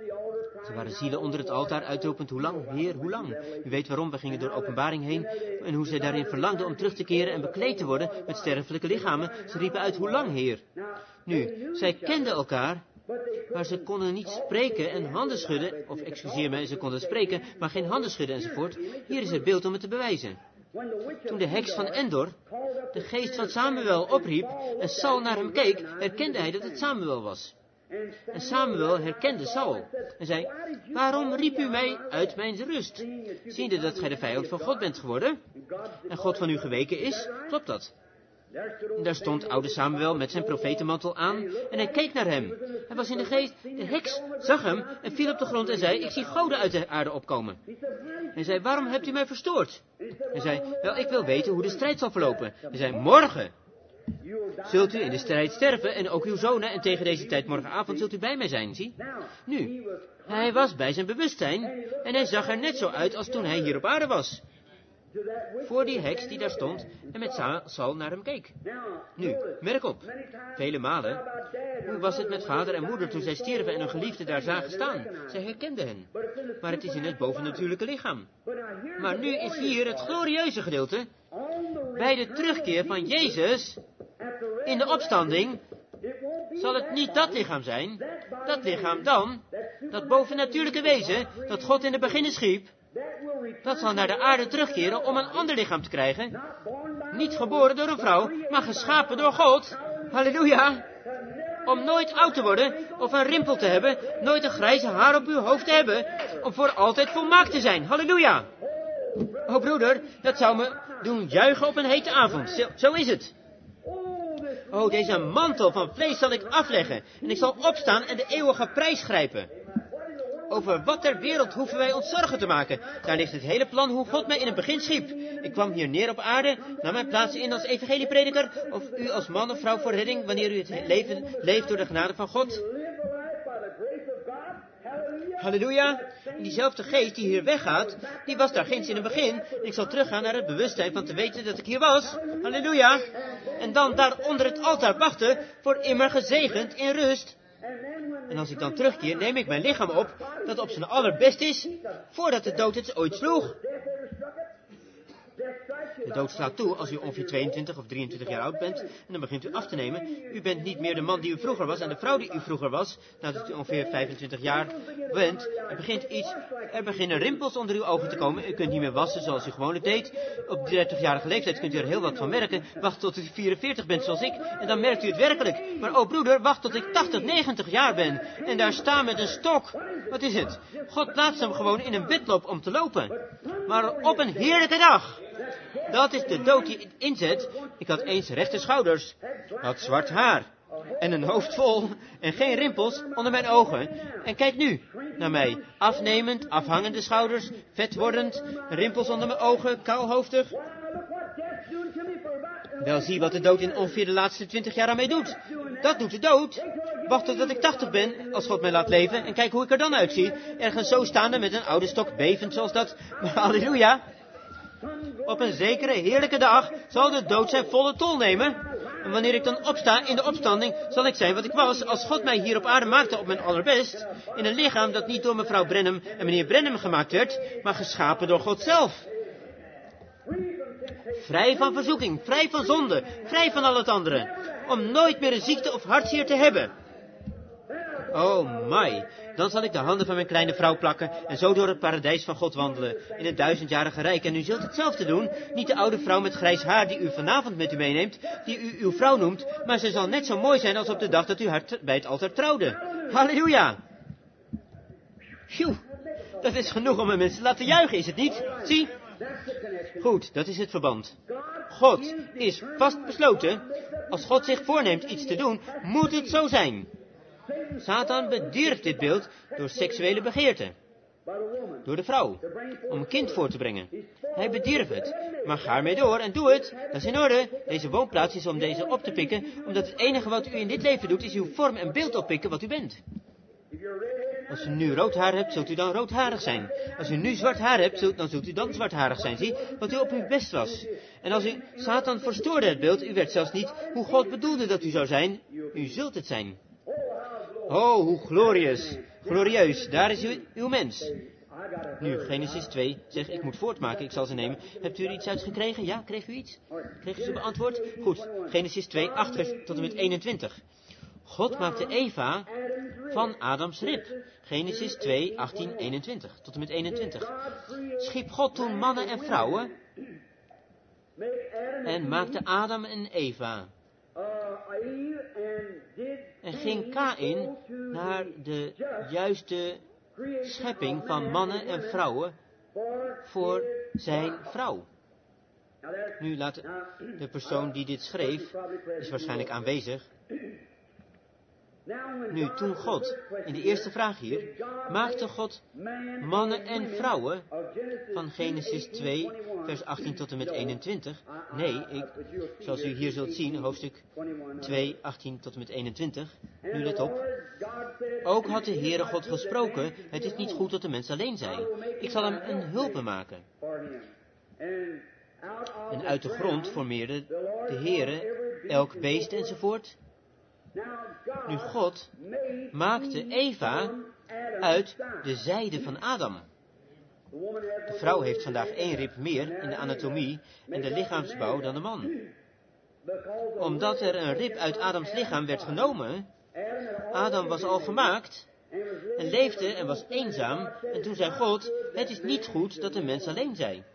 Ze waren zielen onder het altaar, uitroepend, hoe lang, Heer, hoe lang? U weet waarom, we gingen door openbaring heen, en hoe zij daarin verlangden om terug te keren en bekleed te worden met sterfelijke lichamen. Ze riepen uit, hoe lang, Heer? Nu, zij kenden elkaar, maar ze konden niet spreken en handen schudden, of excuseer me, ze konden spreken, maar geen handen schudden enzovoort. Hier is het beeld om het te bewijzen. Toen de heks van Endor de geest van Samuel opriep en Saul naar hem keek, herkende hij dat het Samuel was. En Samuel herkende Saul en zei, waarom riep u mij uit mijn rust? Ziende dat gij de vijand van God bent geworden en God van u geweken is, klopt dat? En daar stond oude Samuel met zijn profetenmantel aan en hij keek naar hem. Hij was in de geest, de heks zag hem en viel op de grond en zei, ik zie goden uit de aarde opkomen. Hij zei, waarom hebt u mij verstoord? Hij zei, wel, ik wil weten hoe de strijd zal verlopen. Hij zei, morgen zult u in de strijd sterven en ook uw zonen en tegen deze tijd morgenavond zult u bij mij zijn, zie? Nu, hij was bij zijn bewustzijn en hij zag er net zo uit als toen hij hier op aarde was. Voor die heks die daar stond en met Saul naar hem keek. Nu, merk op, vele malen, hoe was het met vader en moeder toen zij stierven en hun geliefden daar zagen staan? Zij herkenden hen, maar het is in het bovennatuurlijke lichaam. Maar nu is hier het glorieuze gedeelte, bij de terugkeer van Jezus in de opstanding, zal het niet dat lichaam zijn, dat lichaam dan, dat bovennatuurlijke wezen, dat God in het begin schiep, dat zal naar de aarde terugkeren om een ander lichaam te krijgen. Niet geboren door een vrouw, maar geschapen door God. Halleluja. Om nooit oud te worden of een rimpel te hebben, nooit een grijze haar op uw hoofd te hebben, om voor altijd volmaakt te zijn. Halleluja. Oh broeder, dat zou me doen juichen op een hete avond. Zo, zo is het. Oh, deze mantel van vlees zal ik afleggen. En ik zal opstaan en de eeuwige prijs grijpen. Over wat ter wereld hoeven wij ons zorgen te maken? Daar ligt het hele plan hoe God mij in het begin schiep. Ik kwam hier neer op aarde, nam mijn plaats in als evangelieprediker, of u als man of vrouw voor redding, wanneer u het leven leeft door de genade van God. Halleluja. En diezelfde geest die hier weggaat, die was daar ginds in het begin. En ik zal teruggaan naar het bewustzijn van te weten dat ik hier was. Halleluja. En dan daar onder het altaar wachten, voor immer gezegend in rust. En als ik dan terugkeer, neem ik mijn lichaam op, dat op zijn allerbest is, voordat de dood het ooit sloeg. De dood slaat toe als u ongeveer tweeëntwintig of drieëntwintig jaar oud bent, en dan begint u af te nemen. U bent niet meer de man die u vroeger was en de vrouw die u vroeger was, nadat u ongeveer vijfentwintig jaar bent. Er begint iets, er beginnen rimpels onder uw ogen te komen. U kunt niet meer wassen zoals u gewoonlijk deed. Op dertigjarige leeftijd kunt u er heel wat van merken. Wacht tot u vierenveertig bent zoals ik, en dan merkt u het werkelijk. Maar oh broeder, wacht tot ik tachtig, negentig jaar ben, en daar sta met een stok. Wat is het? God plaatst hem gewoon in een wedloop om te lopen. Maar op een heerlijke dag. Dat is de dood die inzet. Ik had eens rechte schouders, had zwart haar en een hoofd vol en geen rimpels onder mijn ogen. En kijk nu naar mij, afnemend, afhangende schouders, vet wordend, rimpels onder mijn ogen, kaalhoofdig. Wel, zie wat de dood in ongeveer de laatste twintig jaar aan mij doet. Dat doet de dood. Wacht totdat ik tachtig ben, als God mij laat leven, en kijk hoe ik er dan uitzie. Ergens zo staande met een oude stok, bevend zoals dat. Maar halleluja. Op een zekere heerlijke dag zal de dood zijn volle tol nemen. En wanneer ik dan opsta in de opstanding, zal ik zijn wat ik was, als God mij hier op aarde maakte op mijn allerbest. In een lichaam dat niet door mevrouw Brenham en meneer Brenham gemaakt werd, maar geschapen door God zelf. Vrij van verzoeking, vrij van zonde, vrij van al het andere. Om nooit meer een ziekte of hartzeer te hebben. Oh my, dan zal ik de handen van mijn kleine vrouw plakken en zo door het paradijs van God wandelen, in het duizendjarige rijk. En u zult hetzelfde doen, niet de oude vrouw met grijs haar die u vanavond met u meeneemt, die u uw vrouw noemt, maar ze zal net zo mooi zijn als op de dag dat u haar bij het altaar trouwde. Halleluja! Phew, dat is genoeg om een mens te laten juichen, is het niet? Zie? Goed, dat is het verband. God is vastbesloten. Als God zich voorneemt iets te doen, moet het zo zijn. Satan bedierf dit beeld door seksuele begeerte. Door de vrouw. Om een kind voor te brengen. Hij bedierf het. Maar ga ermee door en doe het. Dat is in orde. Deze woonplaats is om deze op te pikken. Omdat het enige wat u in dit leven doet, is uw vorm en beeld oppikken wat u bent. Als u nu rood haar hebt, zult u dan roodharig zijn. Als u nu zwart haar hebt, zult, dan zult u dan zwartharig zijn. Zie, wat u op uw best was. En als u, Satan verstoorde het beeld, u werd zelfs niet hoe God bedoelde dat u zou zijn. U zult het zijn. Oh, hoe glorieus. Glorieus, daar is uw, uw mens. Nu, Genesis twee zegt, ik moet voortmaken, ik zal ze nemen. Hebt u er iets uit gekregen? Ja, kreeg u iets? Kreeg u ze beantwoord? Goed, Genesis twee, acht tot en met eenentwintig. God maakte Eva van Adams rib. Genesis twee, achttien, eenentwintig tot en met eenentwintig. Schiep God toen mannen en vrouwen en maakte Adam en Eva. En ging Kaïn naar de juiste schepping van mannen en vrouwen voor zijn vrouw. Nu laat de persoon die dit schreef, is waarschijnlijk aanwezig. Nu, toen God, in de eerste vraag hier, maakte God mannen en vrouwen van Genesis twee, vers achttien tot en met eenentwintig. Nee, ik, zoals u hier zult zien, hoofdstuk twee, achttien tot en met eenentwintig. Nu let op. Ook had de Heere God gesproken, het is niet goed dat de mens alleen zij. Ik zal hem een hulpe maken. En uit de grond formeerde de Heere elk beest enzovoort. Nu God maakte Eva uit de zijde van Adam. De vrouw heeft vandaag één rib meer in de anatomie en de lichaamsbouw dan de man. Omdat er een rib uit Adams lichaam werd genomen, Adam was al gemaakt en leefde en was eenzaam. En toen zei God, het is niet goed dat de mens alleen zij.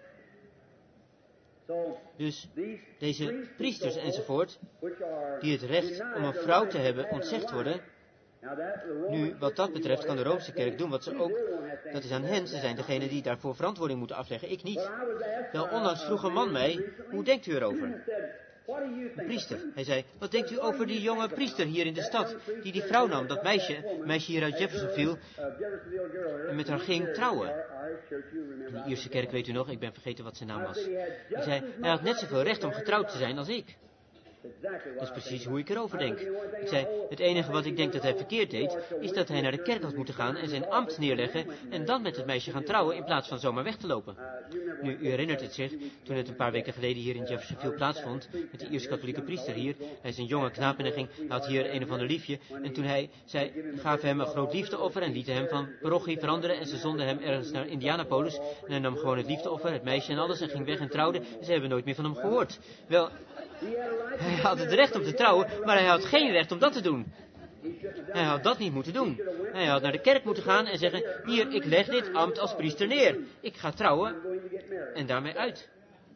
Dus deze priesters enzovoort, die het recht om een vrouw te hebben ontzegd worden. Nu, wat dat betreft kan de Roomse kerk doen wat ze ook, dat is aan hen, ze zijn degene die daarvoor verantwoording moeten afleggen, ik niet. Wel, onlangs vroeg een man mij, hoe denkt u erover? Een priester. Hij zei, wat denkt u over die jonge priester hier in de stad, die die vrouw nam, dat meisje, meisje hier uit Jeffersonville, en met haar ging trouwen? In de Ierse kerk, weet u nog, ik ben vergeten wat zijn naam was. Hij zei, hij had net zoveel recht om getrouwd te zijn als ik. Dat is precies hoe ik erover denk. Ik zei, het enige wat ik denk dat hij verkeerd deed, is dat hij naar de kerk had moeten gaan en zijn ambt neerleggen en dan met het meisje gaan trouwen in plaats van zomaar weg te lopen. Nu, u herinnert het zich, toen het een paar weken geleden hier in Jeffersonville plaatsvond, met de Iers-katholieke priester hier, hij is een jonge knaap en hij ging, hij had hier een of ander liefje, en toen hij zei, gaven hem een groot liefdeoffer en lieten hem van parochie veranderen en ze zonden hem ergens naar Indianapolis en hij nam gewoon het liefdeoffer, het meisje en alles en ging weg en trouwde en ze hebben nooit meer van hem gehoord. Wel, hij had het recht om te trouwen, maar hij had geen recht om dat te doen. Hij had dat niet moeten doen. Hij had naar de kerk moeten gaan en zeggen, hier, ik leg dit ambt als priester neer. Ik ga trouwen en daarmee uit.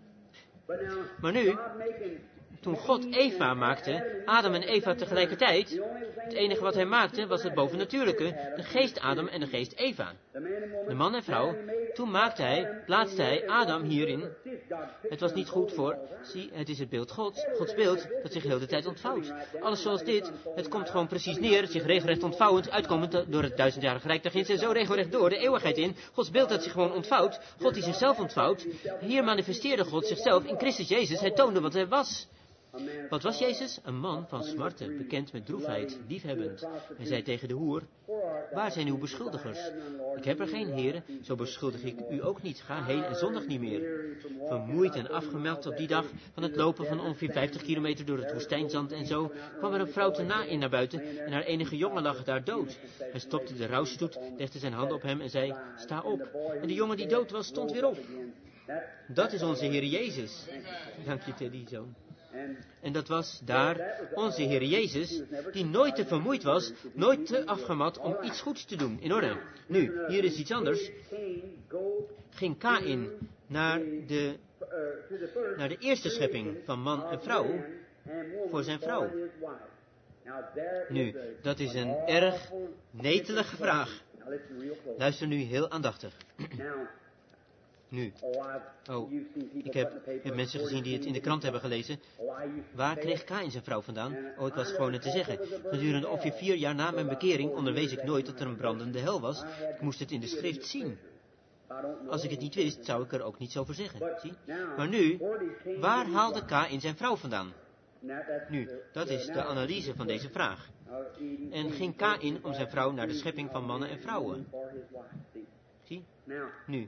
Maar nu, toen God Eva maakte, Adam en Eva tegelijkertijd, het enige wat hij maakte was het bovennatuurlijke, de geest Adam en de geest Eva. De man en vrouw, toen maakte hij, plaatste hij Adam hierin. Het was niet goed voor, zie, het is het beeld Gods, Gods beeld, dat zich heel de tijd ontvouwt. Alles zoals dit, het komt gewoon precies neer, zich regelrecht ontvouwend, uitkomend door het duizendjarige rijk daar ginds en zo regelrecht door de eeuwigheid in. Gods beeld dat zich gewoon ontvouwt, God die zichzelf ontvouwt. Hier manifesteerde God zichzelf in Christus Jezus, hij toonde wat hij was. Wat was Jezus? Een man van smarten, bekend met droefheid, liefhebbend. Hij zei tegen de hoer, waar zijn uw beschuldigers? Ik heb er geen, heren, zo beschuldig ik u ook niet. Ga heen en zondig niet meer. Vermoeid en afgemeld op die dag van het lopen van ongeveer vijftig kilometer door het woestijnzand en zo, kwam er een vrouw te na in naar buiten en haar enige jongen lag daar dood. Hij stopte de rouwstoet, legde zijn hand op hem en zei, sta op. En de jongen die dood was, stond weer op. Dat is onze Heer Jezus. Dank je, Teddy, zoon. En dat was daar onze Heer Jezus, die nooit te vermoeid was, nooit te afgemat om iets goeds te doen. In orde. Nu, hier is iets anders. Ging Kaïn naar de, naar de eerste schepping van man en vrouw voor zijn vrouw. Nu, dat is een erg netelige vraag. Luister nu heel aandachtig. Nu, oh, ik heb, ik heb mensen gezien die het in de krant hebben gelezen. Waar kreeg Kaïn zijn vrouw vandaan? Oh, ik was gewoon het te zeggen. Gedurende ongeveer vier jaar na mijn bekering onderwees ik nooit dat er een brandende hel was. Ik moest het in de schrift zien. Als ik het niet wist, zou ik er ook niet zo voor zeggen. Zie? Maar nu, waar haalde Kaïn zijn vrouw vandaan? Nu, dat is de analyse van deze vraag. En ging Kaïn om zijn vrouw naar de schepping van mannen en vrouwen? Zie? Nu.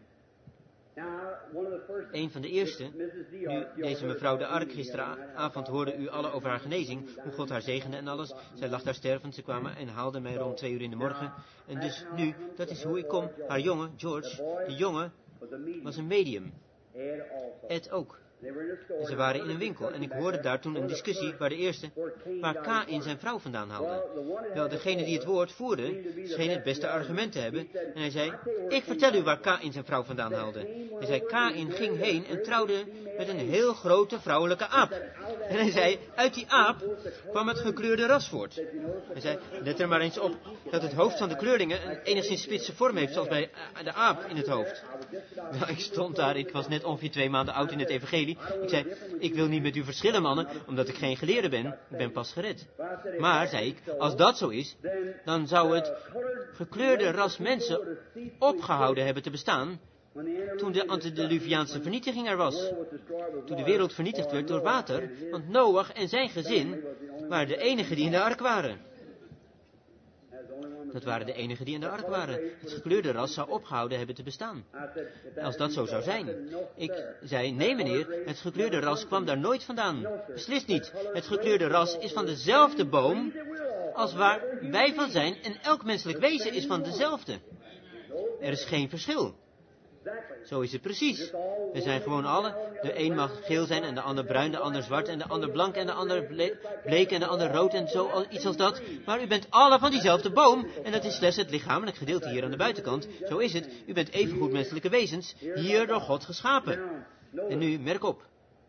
Een van de eerste, nu deze mevrouw de Ark gisteravond hoorde u alle over haar genezing, hoe God haar zegende en alles. Zij lag daar stervend, ze kwamen en haalden mij rond twee uur in de morgen. En dus nu, dat is hoe ik kom. Haar jongen, George, die jongen, was een medium. Ed ook. En ze waren in een winkel en ik hoorde daar toen een discussie waar de eerste, waar Kaïn zijn vrouw vandaan haalde. Wel, degene die het woord voerde, scheen het beste argument te hebben. En hij zei, ik vertel u waar Kaïn zijn vrouw vandaan haalde. Hij zei, Kaïn ging heen en trouwde met een heel grote vrouwelijke aap. En hij zei, uit die aap kwam het gekleurde ras voort. Hij zei, let er maar eens op dat het hoofd van de kleurlingen een enigszins spitse vorm heeft, zoals bij de aap in het hoofd. Nou, ik stond daar, ik was net ongeveer twee maanden oud in het evangelie. Ik zei, ik wil niet met u verschillen, mannen, omdat ik geen geleerde ben. Ik ben pas gered. Maar, zei ik, als dat zo is, dan zou het gekleurde ras mensen opgehouden hebben te bestaan toen de antediluviaanse vernietiging er was. Toen de wereld vernietigd werd door water, want Noach en zijn gezin waren de enigen die in de ark waren. Dat waren de enigen die in de ark waren. Het gekleurde ras zou opgehouden hebben te bestaan. Als dat zo zou zijn. Ik zei, nee meneer, het gekleurde ras kwam daar nooit vandaan. Beslist niet. Het gekleurde ras is van dezelfde boom als waar wij van zijn en elk menselijk wezen is van dezelfde. Er is geen verschil. Zo is het precies. We zijn gewoon alle. De een mag geel zijn en de ander bruin, de ander zwart en de ander blank en de ander bleek en de ander rood en zo, iets als dat. Maar u bent alle van diezelfde boom en dat is slechts het lichamelijk gedeelte hier aan de buitenkant. Zo is het. U bent evengoed menselijke wezens, hier door God geschapen. En nu, merk op.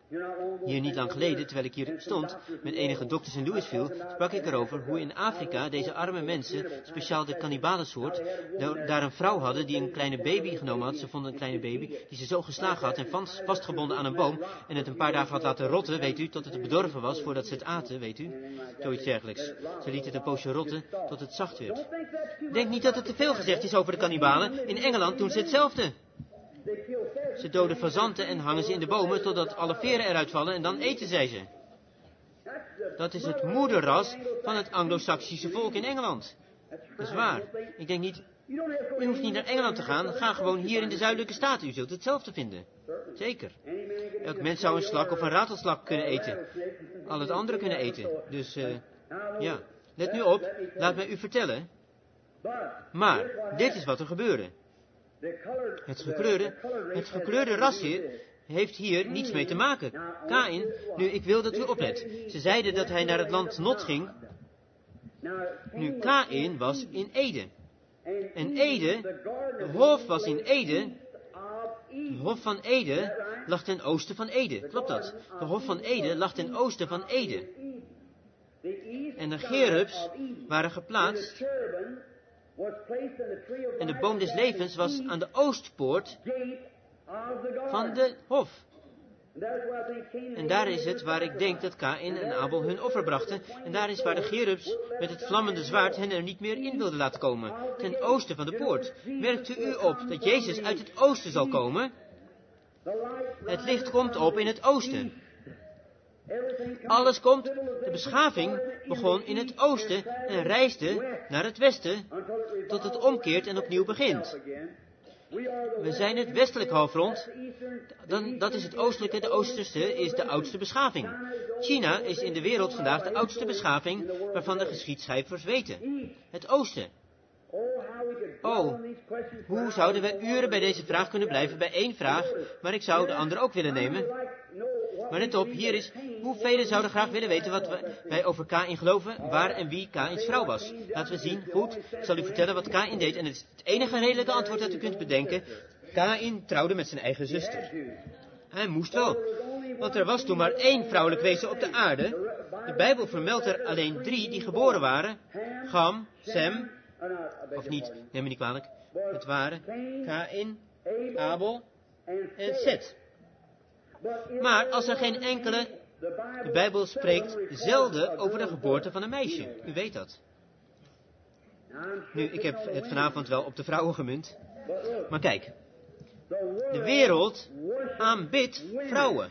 Hier niet lang geleden, terwijl ik hier stond met enige dokters in Louisville, sprak ik erover hoe in Afrika deze arme mensen, speciaal de kannibalensoort, daar een vrouw hadden die een kleine baby genomen had. Ze vonden een kleine baby die ze zo geslagen had en vast, vastgebonden aan een boom en het een paar dagen had laten rotten, weet u, tot het bedorven was voordat ze het aten, weet u. Zoiets dergelijks. Ze liet het een poosje rotten tot het zacht werd. Denk niet dat het te veel gezegd is over de kannibalen. In Engeland doen ze hetzelfde. Ze doden fazanten en hangen ze in de bomen totdat alle veren eruit vallen en dan eten zij ze. Dat is het moederras van het Anglo-Saxische volk in Engeland. Dat is waar. Ik denk niet, u hoeft niet naar Engeland te gaan, ga gewoon hier in de zuidelijke staten, u zult hetzelfde vinden. Zeker. Elk mens zou een slak of een ratelslak kunnen eten. Al het andere kunnen eten. Dus, uh, ja. Let nu op, laat mij u vertellen. Maar, dit is wat er gebeurde. Het gekleurde, het gekleurde ras hier heeft hier niets mee te maken. Kaïn, nu ik wil dat u oplet. Ze zeiden dat hij naar het land Nod ging. Nu, Kaïn was in Eden. En Eden, de hof was in Eden. De hof van Eden lag ten oosten van Eden. Klopt dat? De hof van Eden lag ten oosten van Eden. En de cherubs waren geplaatst. En de boom des levens was aan de oostpoort van de hof. En daar is het waar ik denk dat Kaïn en Abel hun offer brachten. En daar is waar de cherubs met het vlammende zwaard hen er niet meer in wilden laten komen. Ten oosten van de poort. Merkt u op dat Jezus uit het oosten zal komen? Het licht komt op in het oosten. Alles komt, de beschaving begon in het oosten en reisde naar het westen, tot het omkeert en opnieuw begint. We zijn het westelijk halfrond, dan, dat is het oostelijke, de oosterste is de oudste beschaving. China is in de wereld vandaag de oudste beschaving waarvan de geschiedschrijvers weten. Het oosten. Oh, hoe zouden we uren bij deze vraag kunnen blijven bij één vraag, maar ik zou de andere ook willen nemen. Maar let op, hier is, hoeveel zouden graag willen weten wat we, wij over Kaïn geloven, waar en wie Kaïns vrouw was. Laten we zien, goed, ik zal u vertellen wat Kaïn deed. En het is het enige redelijke antwoord dat u kunt bedenken. Kaïn trouwde met zijn eigen zuster. Hij moest wel, want er was toen maar één vrouwelijk wezen op de aarde. De Bijbel vermeldt er alleen drie die geboren waren. Gam, Sem, of niet, neem me niet kwalijk. Het waren Kaïn, Abel en Set. Maar als er geen enkele, de Bijbel spreekt zelden over de geboorte van een meisje. U weet dat. Nu, ik heb het vanavond wel op de vrouwen gemunt. Maar kijk, de wereld aanbidt vrouwen.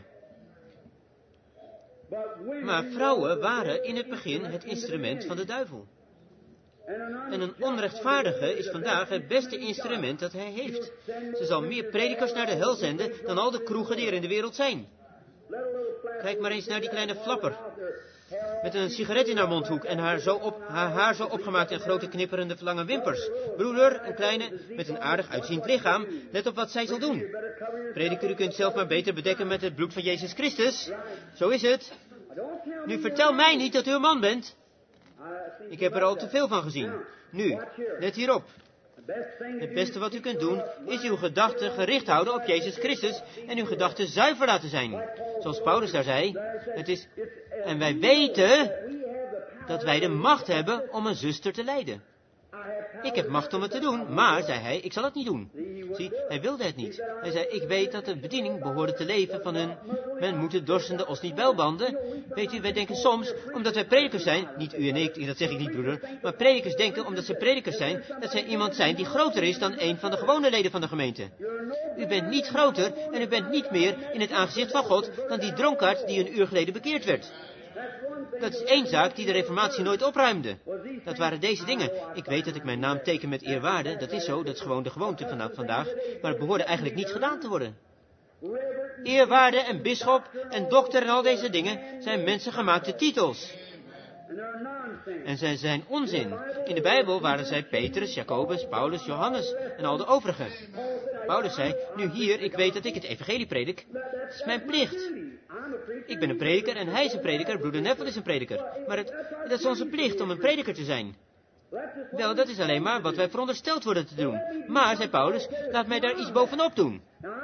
Maar vrouwen waren in het begin het instrument van de duivel. En een onrechtvaardige is vandaag het beste instrument dat hij heeft. Ze zal meer predikers naar de hel zenden dan al de kroegen die er in de wereld zijn. Kijk maar eens naar die kleine flapper. Met een sigaret in haar mondhoek en haar, zo op, haar haar zo opgemaakt in grote knipperende lange wimpers. Broeder, een kleine, met een aardig uitziend lichaam. Let op wat zij zal doen. Prediker, u kunt zelf maar beter bedekken met het bloed van Jezus Christus. Zo is het. Nu vertel mij niet dat u een man bent. Ik heb er al te veel van gezien. Nu, let hierop. Het beste wat u kunt doen, is uw gedachten gericht houden op Jezus Christus en uw gedachten zuiver laten zijn. Zoals Paulus daar zei, het is, en wij weten dat wij de macht hebben om een zuster te leiden. Ik heb macht om het te doen, maar, zei hij, ik zal het niet doen. Zie, hij wilde het niet. Hij zei, ik weet dat de bediening behoorde te leven van hun, men moet de dorstende os niet builbanden. Weet u, wij denken soms, omdat wij predikers zijn, niet u en ik, dat zeg ik niet broeder, maar predikers denken, omdat ze predikers zijn, dat zij iemand zijn die groter is dan een van de gewone leden van de gemeente. U bent niet groter en u bent niet meer in het aangezicht van God dan die dronkaard die een uur geleden bekeerd werd. Dat is één zaak die de reformatie nooit opruimde. Dat waren deze dingen. Ik weet dat ik mijn naam teken met eerwaarde. Dat is zo, dat is gewoon de gewoonte van vandaag. Maar het behoorde eigenlijk niet gedaan te worden. Eerwaarde en bisschop en dokter en al deze dingen zijn mensengemaakte titels. En zij zijn onzin. In de Bijbel waren zij Petrus, Jacobus, Paulus, Johannes en al de overigen. Paulus zei, nu hier, ik weet dat ik het evangelie predik. Het is mijn plicht. Ik ben een prediker en hij is een prediker, broeder Neville is een prediker. Maar het, dat is onze plicht om een prediker te zijn. Wel, dat is alleen maar wat wij verondersteld worden te doen. Maar, zei Paulus, laat mij daar iets bovenop doen.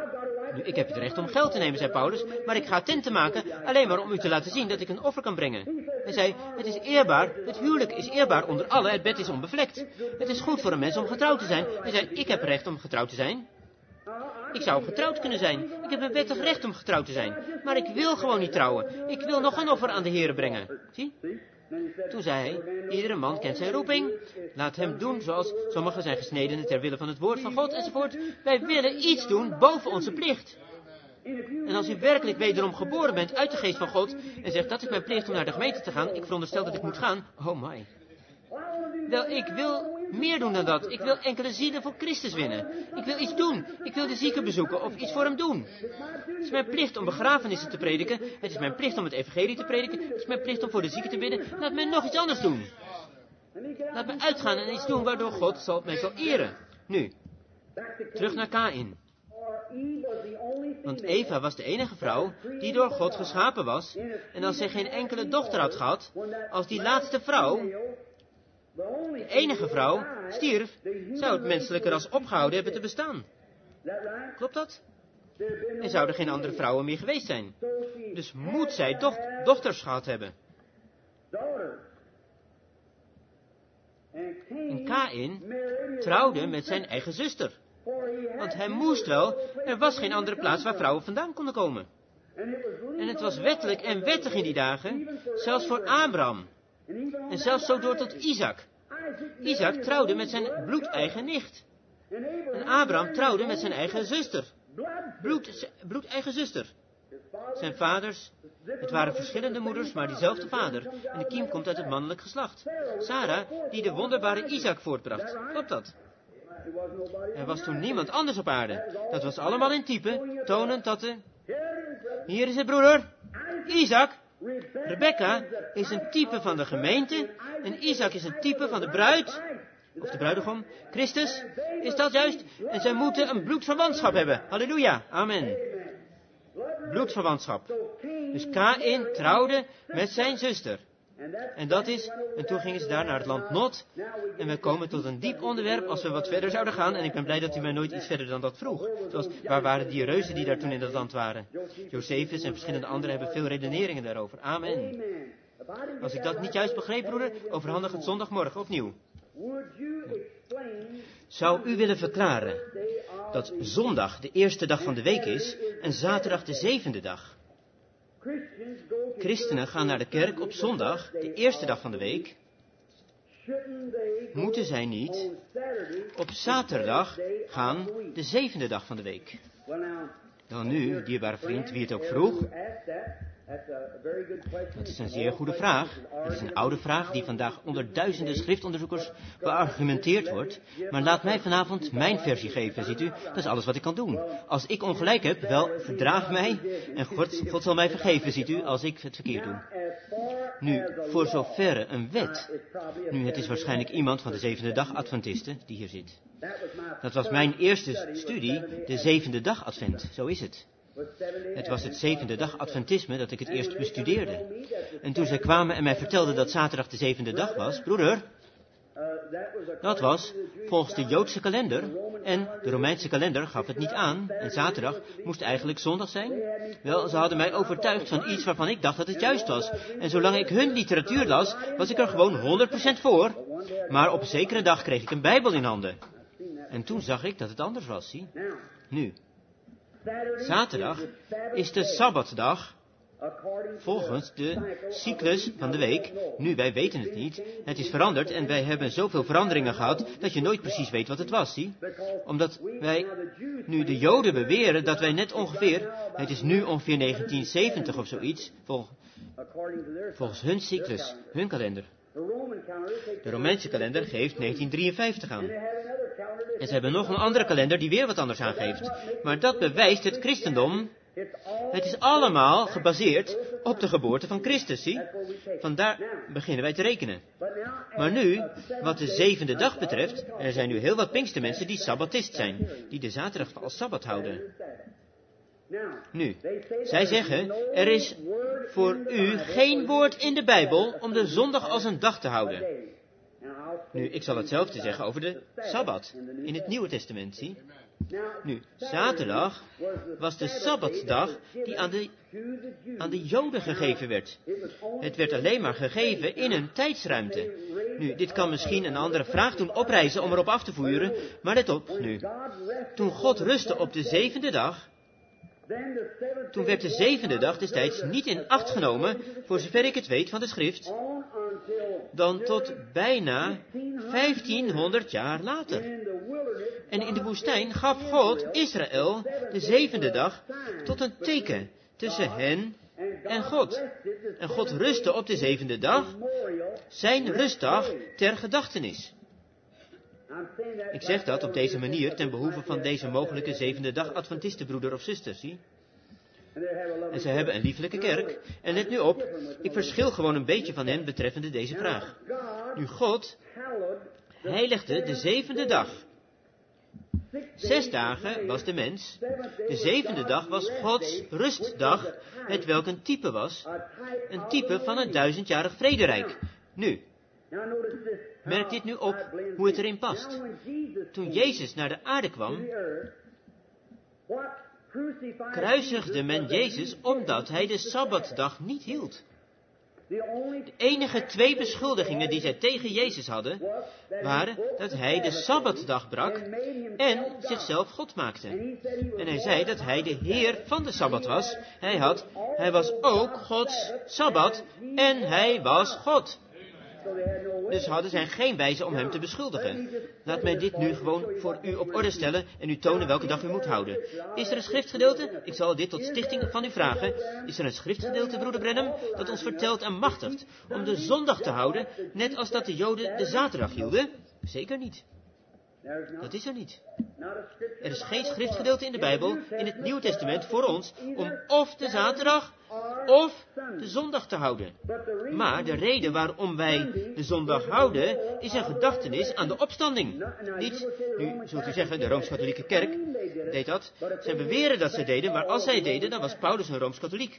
Nu, ik heb het recht om geld te nemen, zei Paulus, maar ik ga tenten maken alleen maar om u te laten zien dat ik een offer kan brengen. Hij zei, het is eerbaar, het huwelijk is eerbaar onder allen, het bed is onbevlekt. Het is goed voor een mens om getrouwd te zijn. Hij zei, ik heb recht om getrouwd te zijn. Ik zou getrouwd kunnen zijn. Ik heb een wettig recht om getrouwd te zijn. Maar ik wil gewoon niet trouwen. Ik wil nog een offer aan de Heere brengen. Zie? Toen zei hij, iedere man kent zijn roeping. Laat hem doen zoals sommigen zijn gesneden ter wille van het woord van God enzovoort. Wij willen iets doen boven onze plicht. En als u werkelijk wederom geboren bent uit de geest van God en zegt dat is mijn plicht om naar de gemeente te gaan, ik veronderstel dat ik moet gaan, oh my. Wel, ik wil meer doen dan dat. Ik wil enkele zielen voor Christus winnen. Ik wil iets doen. Ik wil de zieken bezoeken of iets voor hem doen. Het is mijn plicht om begrafenissen te prediken. Het is mijn plicht om het evangelie te prediken. Het is mijn plicht om voor de zieken te bidden. Laat mij nog iets anders doen. Laat me uitgaan en iets doen waardoor God zal, mij zal eren. Nu, terug naar Kaïn. Want Eva was de enige vrouw die door God geschapen was. En als zij geen enkele dochter had gehad, als die laatste vrouw, de enige vrouw, stierf, zou het menselijke ras opgehouden hebben te bestaan. Klopt dat? En zouden geen andere vrouwen meer geweest zijn. Dus moet zij doch, dochters gehad hebben. En Kaïn trouwde met zijn eigen zuster. Want hij moest wel, er was geen andere plaats waar vrouwen vandaan konden komen. En het was wettelijk en wettig in die dagen, zelfs voor Abraham. En zelfs zo door tot Isaac. Isaac trouwde met zijn bloedeigen nicht. En Abraham trouwde met zijn eigen zuster. Bloed, bloedeigen zuster. Zijn vaders, het waren verschillende moeders, maar diezelfde vader. En de kiem komt uit het mannelijk geslacht. Sarah, die de wonderbare Isaac voortbracht. Klopt dat? Er was toen niemand anders op aarde. Dat was allemaal in type, tonend dat de... Hier is het, broeder. Isaac. Rebecca is een type van de gemeente. En Isaac is een type van de bruid. Of de bruidegom. Christus. Is dat juist? En zij moeten een bloedverwantschap hebben. Halleluja. Amen. Bloedverwantschap. Dus Kaïn trouwde met zijn zuster. En dat is, en toen gingen ze daar naar het land Nod. En we komen tot een diep onderwerp als we wat verder zouden gaan. En ik ben blij dat u mij nooit iets verder dan dat vroeg. Zoals, waar waren die reuzen die daar toen in dat land waren? Josephus en verschillende anderen hebben veel redeneringen daarover. Amen. Als ik dat niet juist begreep, broeder, overhandig het zondagmorgen opnieuw. Zou u willen verklaren dat zondag de eerste dag van de week is en zaterdag de zevende dag? Christenen gaan naar de kerk op zondag, de eerste dag van de week. Moeten zij niet op zaterdag gaan, de zevende dag van de week? Dan nu, dierbare vriend, wie het ook vroeg. Dat is een zeer goede vraag. Het is een oude vraag die vandaag onder duizenden schrifonderzoekers beargumenteerd wordt. Maar laat mij vanavond mijn versie geven, ziet u. Dat is alles wat ik kan doen. Als ik ongelijk heb, wel, verdraag mij. En God, God zal mij vergeven, ziet u, als ik het verkeerd doe. Nu, voor zoverre een wet. Nu, het is waarschijnlijk iemand van de zevende dag Adventisten die hier zit. Dat was mijn eerste studie, de zevende dag Advent. Zo is het. Het was het zevende dag Adventisme dat ik het eerst bestudeerde. En toen zij kwamen en mij vertelden dat zaterdag de zevende dag was, broeder, dat was volgens de Joodse kalender en de Romeinse kalender gaf het niet aan. En zaterdag moest eigenlijk zondag zijn. Wel, ze hadden mij overtuigd van iets waarvan ik dacht dat het juist was. En zolang ik hun literatuur las, was ik er gewoon honderd procent voor. Maar op een zekere dag kreeg ik een Bijbel in handen. En toen zag ik dat het anders was, zie. Nu. Zaterdag is de Sabbatdag volgens de cyclus van de week. Nu, wij weten het niet. Het is veranderd en wij hebben zoveel veranderingen gehad dat je nooit precies weet wat het was, zie. Omdat wij, nu de Joden beweren dat wij net ongeveer, het is nu ongeveer negentien zeventig of zoiets, vol, volgens hun cyclus, hun kalender. De Romeinse kalender geeft negentien drieënvijftig aan. En ze hebben nog een andere kalender die weer wat anders aangeeft. Maar dat bewijst het christendom. Het is allemaal gebaseerd op de geboorte van Christus, zie. Vandaar beginnen wij te rekenen. Maar nu, wat de zevende dag betreft, er zijn nu heel wat Pinkstermensen die sabbatist zijn. Die de zaterdag als sabbat houden. Nu, zij zeggen, er is voor u geen woord in de Bijbel om de zondag als een dag te houden. Nu, ik zal hetzelfde zeggen over de Sabbat in het Nieuwe Testament, zie. Nu, zaterdag was de Sabbatdag die aan de, aan de Joden gegeven werd. Het werd alleen maar gegeven in een tijdsruimte. Nu, dit kan misschien een andere vraag doen oprijzen om erop af te voeren, maar let op nu. Toen God rustte op de zevende dag, toen werd de zevende dag destijds niet in acht genomen, voor zover ik het weet van de schrift, dan tot bijna vijftienhonderd jaar later. En in de woestijn gaf God Israël de zevende dag tot een teken tussen hen en God. En God rustte op de zevende dag, zijn rustdag ter gedachtenis. Ik zeg dat op deze manier ten behoeve van deze mogelijke zevende dag Adventistenbroeder of zuster, zie. En ze hebben een liefelijke kerk. En let nu op, ik verschil gewoon een beetje van hen betreffende deze vraag. Nu God heiligde de zevende dag. Zes dagen was de mens. De zevende dag was Gods rustdag, het welk een type was. Een type van een duizendjarig vrederijk. Nu, merk dit nu op, hoe het erin past. Toen Jezus naar de aarde kwam, kruisigde men Jezus omdat hij de Sabbatdag niet hield. De enige twee beschuldigingen die zij tegen Jezus hadden, waren dat hij de Sabbatdag brak en zichzelf God maakte. En hij zei dat hij de Heer van de Sabbat was. Hij had, hij was ook Gods Sabbat en hij was God. Dus hadden zij geen wijze om hem te beschuldigen. Laat mij dit nu gewoon voor u op orde stellen en u tonen welke dag u moet houden. Is er een schriftgedeelte? Ik zal dit tot stichting van u vragen. Is er een schriftgedeelte, broeder Branham, dat ons vertelt en machtigt om de zondag te houden, net als dat de Joden de zaterdag hielden? Zeker niet. Dat is er niet. Er is geen schriftgedeelte in de Bijbel, in het Nieuwe Testament, voor ons, om of de zaterdag, of de zondag te houden. Maar de reden waarom wij de zondag houden, is een gedachtenis aan de opstanding. Niet, nu zult u zeggen, de Rooms-Katholieke Kerk deed dat. Zij beweren dat zij deden, maar als zij deden, dan was Paulus een Rooms-Katholiek.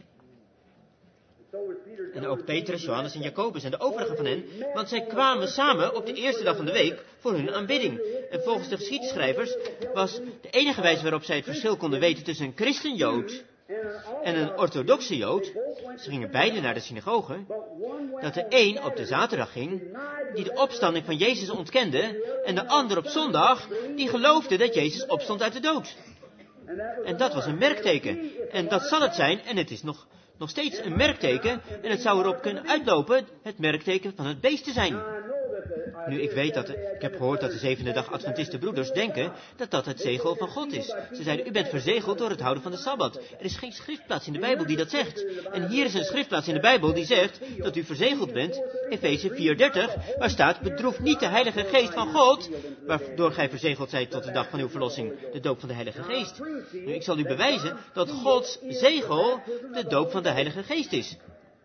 En ook Petrus, Johannes en Jacobus en de overigen van hen, want zij kwamen samen op de eerste dag van de week voor hun aanbidding. En volgens de geschiedschrijvers was de enige wijze waarop zij het verschil konden weten tussen een christenjood en een orthodoxe jood, ze gingen beide naar de synagoge, dat de een op de zaterdag ging, die de opstanding van Jezus ontkende, en de ander op zondag, die geloofde dat Jezus opstond uit de dood. En dat was een merkteken. En dat zal het zijn, en het is nog, nog steeds een merkteken, en het zou erop kunnen uitlopen het merkteken van het beest te zijn. Nu, ik weet dat, ik heb gehoord dat de zevende dag Adventistenbroeders denken dat dat het zegel van God is. Ze zeiden, u bent verzegeld door het houden van de Sabbat. Er is geen schriftplaats in de Bijbel die dat zegt. En hier is een schriftplaats in de Bijbel die zegt dat u verzegeld bent. Efeze vier dertig, waar staat, bedroef niet de Heilige Geest van God, waardoor gij verzegeld zijt tot de dag van uw verlossing, de doop van de Heilige Geest. Nu, ik zal u bewijzen dat Gods zegel de doop van de Heilige Geest is.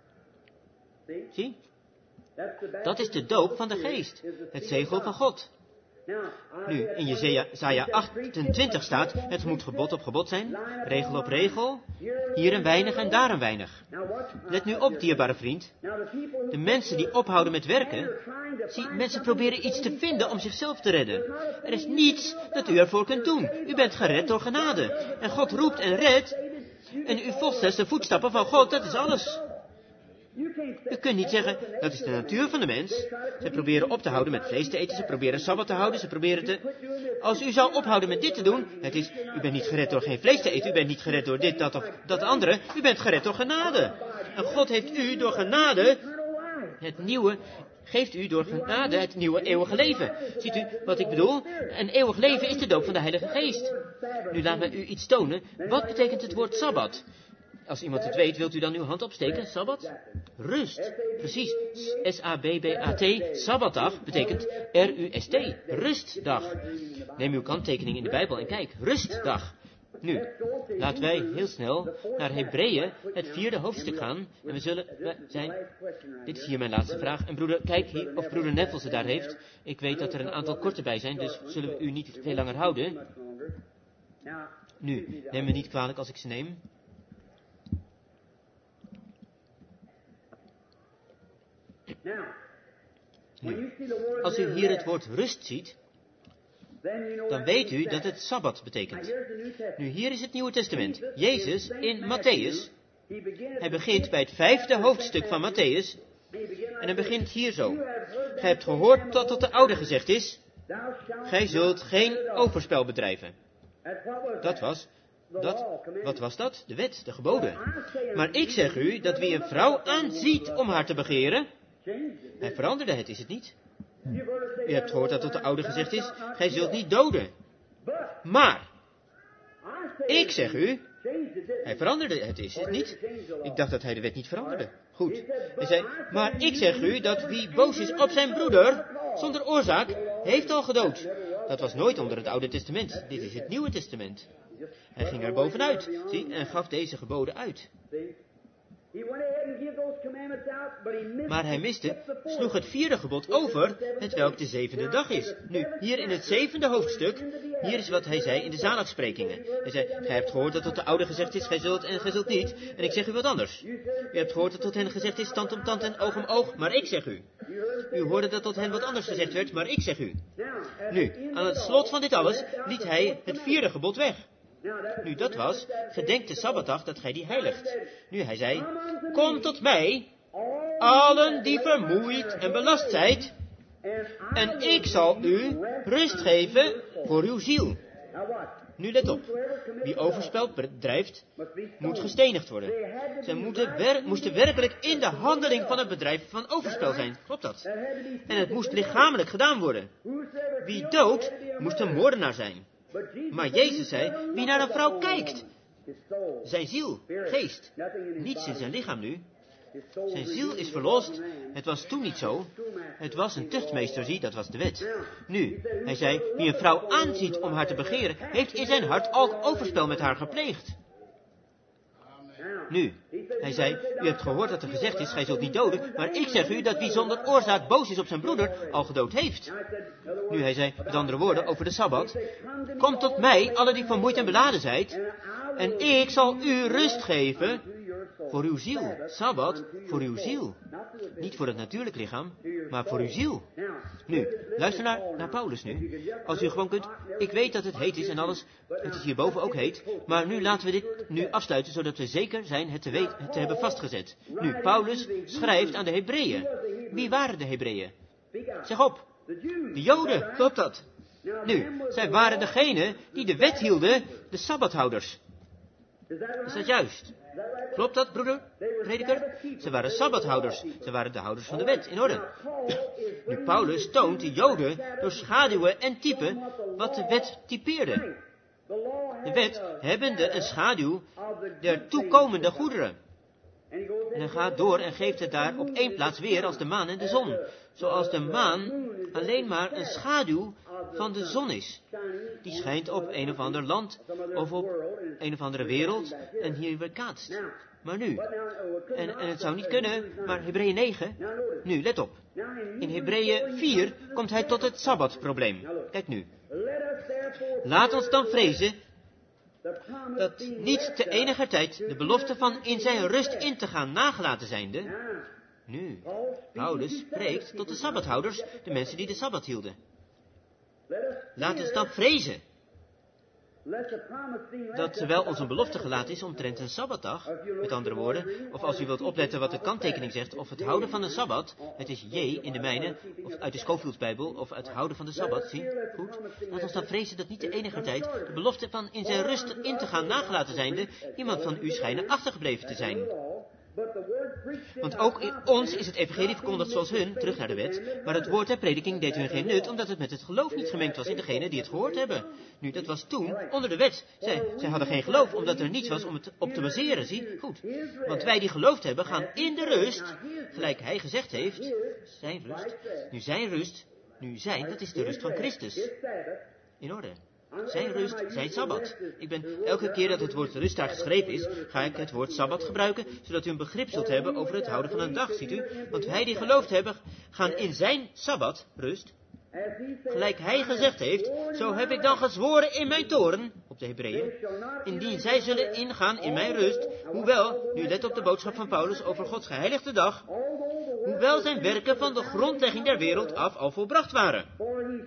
Zie? Dat is de doop van de Geest, het zegel van God. Nu, in Jesaja achtentwintig staat, het moet gebod op gebod zijn, regel op regel, hier een weinig en daar een weinig. Let nu op, dierbare vriend. De mensen die ophouden met werken, zie, mensen proberen iets te vinden om zichzelf te redden. Er is niets dat u ervoor kunt doen. U bent gered door genade. En God roept en redt, en u volgt slechts de voetstappen van God, dat is alles. U kunt niet zeggen, dat is de natuur van de mens. Ze proberen op te houden met vlees te eten, ze proberen Sabbat te houden, ze proberen te... Als u zou ophouden met dit te doen, het is, u bent niet gered door geen vlees te eten, u bent niet gered door dit, dat of dat andere, u bent gered door genade. En God heeft u door genade, het nieuwe, geeft u door genade het nieuwe eeuwige leven. Ziet u wat ik bedoel? Een eeuwig leven is de doop van de Heilige Geest. Nu laat mij u iets tonen. Wat betekent het woord Sabbat? Als iemand het weet, wilt u dan uw hand opsteken? Sabbat? Rust. Precies. S A B B A T. Sabbatdag betekent R U S T. Rustdag. Neem uw kanttekening in de Bijbel en kijk. Rustdag. Nu, laten wij heel snel naar Hebreeën, het vierde hoofdstuk gaan. En we zullen we zijn... Dit is hier mijn laatste vraag. En broeder, kijk hier of broeder Neville ze daar heeft. Ik weet dat er een aantal korte bij zijn, dus zullen we u niet veel langer houden. Nu, neem me niet kwalijk als ik ze neem. Nu, als u hier het woord rust ziet, dan weet u dat het Sabbat betekent. Nu, hier is het Nieuwe Testament. Jezus in Matthäus, hij begint bij het vijfde hoofdstuk van Matthäus, en hij begint hier zo. Gij hebt gehoord dat tot de oude gezegd is, gij zult geen overspel bedrijven. Dat was, dat, wat was dat? De wet, de geboden. Maar ik zeg u, dat wie een vrouw aanziet om haar te begeren, hij veranderde het, is het niet? U hebt gehoord dat tot de oude gezegd is, gij zult niet doden. Maar, ik zeg u, hij veranderde het, is het niet? Ik dacht dat hij de wet niet veranderde. Goed. Hij zei, maar ik zeg u dat wie boos is op zijn broeder, zonder oorzaak, heeft al gedood. Dat was nooit onder het Oude Testament. Dit is het Nieuwe Testament. Hij ging er bovenuit, zie, en gaf deze geboden uit. Maar hij miste, sloeg het vierde gebod over, het welk de zevende dag is. Nu, hier in het zevende hoofdstuk, hier is wat hij zei in de zaligsprekingen. Hij zei, gij hebt gehoord dat tot de oude gezegd is, gij zult en gij zult niet. En ik zeg u wat anders. U hebt gehoord dat tot hen gezegd is, tand om tand en oog om oog, maar ik zeg u. U hoorde dat tot hen wat anders gezegd werd, maar ik zeg u. Nu, aan het slot van dit alles, liet hij het vierde gebod weg. Nu, dat was, gedenk de Sabbatdag dat gij die heiligt. Nu, hij zei, kom tot mij, allen die vermoeid en belast zijt, en ik zal u rust geven voor uw ziel. Nu, let op, wie overspel bedrijft, moet gestenigd worden. Zij moeten wer- moesten werkelijk in de handeling van het bedrijf van overspel zijn. Klopt dat? En het moest lichamelijk gedaan worden. Wie doodt, moest een moordenaar zijn. Maar Jezus zei, wie naar een vrouw kijkt, zijn ziel, geest, niets in zijn lichaam nu. Zijn ziel is verlost. Het was toen niet zo. Het was een tuchtmeester, zie, dat was de wet. Nu, hij zei, wie een vrouw aanziet om haar te begeren, heeft in zijn hart al overspel met haar gepleegd. Nu, hij zei, u hebt gehoord dat er gezegd is, gij zult niet doden, maar ik zeg u dat wie zonder oorzaak boos is op zijn broeder, al gedood heeft. Nu, hij zei, met andere woorden, over de Sabbat, kom tot mij, alle die vermoeid en beladen zijt, en ik zal u rust geven voor uw ziel. Sabbat, voor uw ziel. Niet voor het natuurlijk lichaam, maar voor uw ziel. Nu, luister naar, naar Paulus nu. Als u gewoon kunt, ik weet dat het heet is en alles, het is hierboven ook heet, maar nu laten we dit nu afsluiten, zodat we zeker zijn het te, weet, het te hebben vastgezet. Nu, Paulus schrijft aan de Hebreeën. Wie waren de Hebreeën? Zeg op, de Joden, klopt dat? Nu, zij waren degenen die de wet hielden, de Sabbathouders. Is dat juist? Klopt dat, broeder, prediker? Ze waren Sabbathouders. Ze waren de houders van de wet, in orde. Nu, Paulus toont de Joden door schaduwen en typen wat de wet typeerde. De wet hebbende een schaduw der toekomende goederen. En hij gaat door en geeft het daar op één plaats weer als de maan en de zon. Zoals de maan alleen maar een schaduw van de zon is. Die schijnt op een of ander land of op een of andere wereld en hier weerkaatst. Maar nu, en, en het zou niet kunnen, maar Hebreeën negen, nu, let op. In Hebreeën vier komt hij tot het Sabbatprobleem. Kijk nu. Laat ons dan vrezen dat niet te eniger tijd de belofte van in zijn rust in te gaan nagelaten zijnde. Nu, Paulus spreekt tot de Sabbathouders, de mensen die de Sabbat hielden. Laat ons dan vrezen dat terwijl ons een belofte gelaten is omtrent een Sabbatdag, met andere woorden, of als u wilt opletten wat de kanttekening zegt, of het houden van een Sabbat, het is J in de mijne, of uit de Schofields Bijbel, of het houden van de Sabbat, zie, goed. Laat ons dan vrezen dat niet de enige tijd de belofte van in zijn rust in te gaan nagelaten zijnde, iemand van u schijnen achtergebleven te zijn. Want ook in ons is het evangelie verkondigd zoals hun, terug naar de wet, maar het woord der prediking deed hun geen nut, omdat het met het geloof niet gemengd was in degenen die het gehoord hebben. Nu, dat was toen onder de wet. Zij, zij hadden geen geloof, omdat er niets was om het op te baseren, zie, goed. Want wij die geloofd hebben, gaan in de rust, gelijk hij gezegd heeft, zijn rust, nu zijn rust, nu zijn, dat is de rust van Christus. In orde. Zijn rust, zijn Sabbat. Ik ben, elke keer dat het woord rust daar geschreven is, ga ik het woord Sabbat gebruiken, zodat u een begrip zult hebben over het houden van een dag, ziet u. Want wij die geloofd hebben, gaan in zijn Sabbat, rust, gelijk hij gezegd heeft, zo heb ik dan gezworen in mijn toren, op de Hebreeën, indien zij zullen ingaan in mijn rust, hoewel, nu let op de boodschap van Paulus over Gods geheiligde dag, hoewel zijn werken van de grondlegging der wereld af al volbracht waren.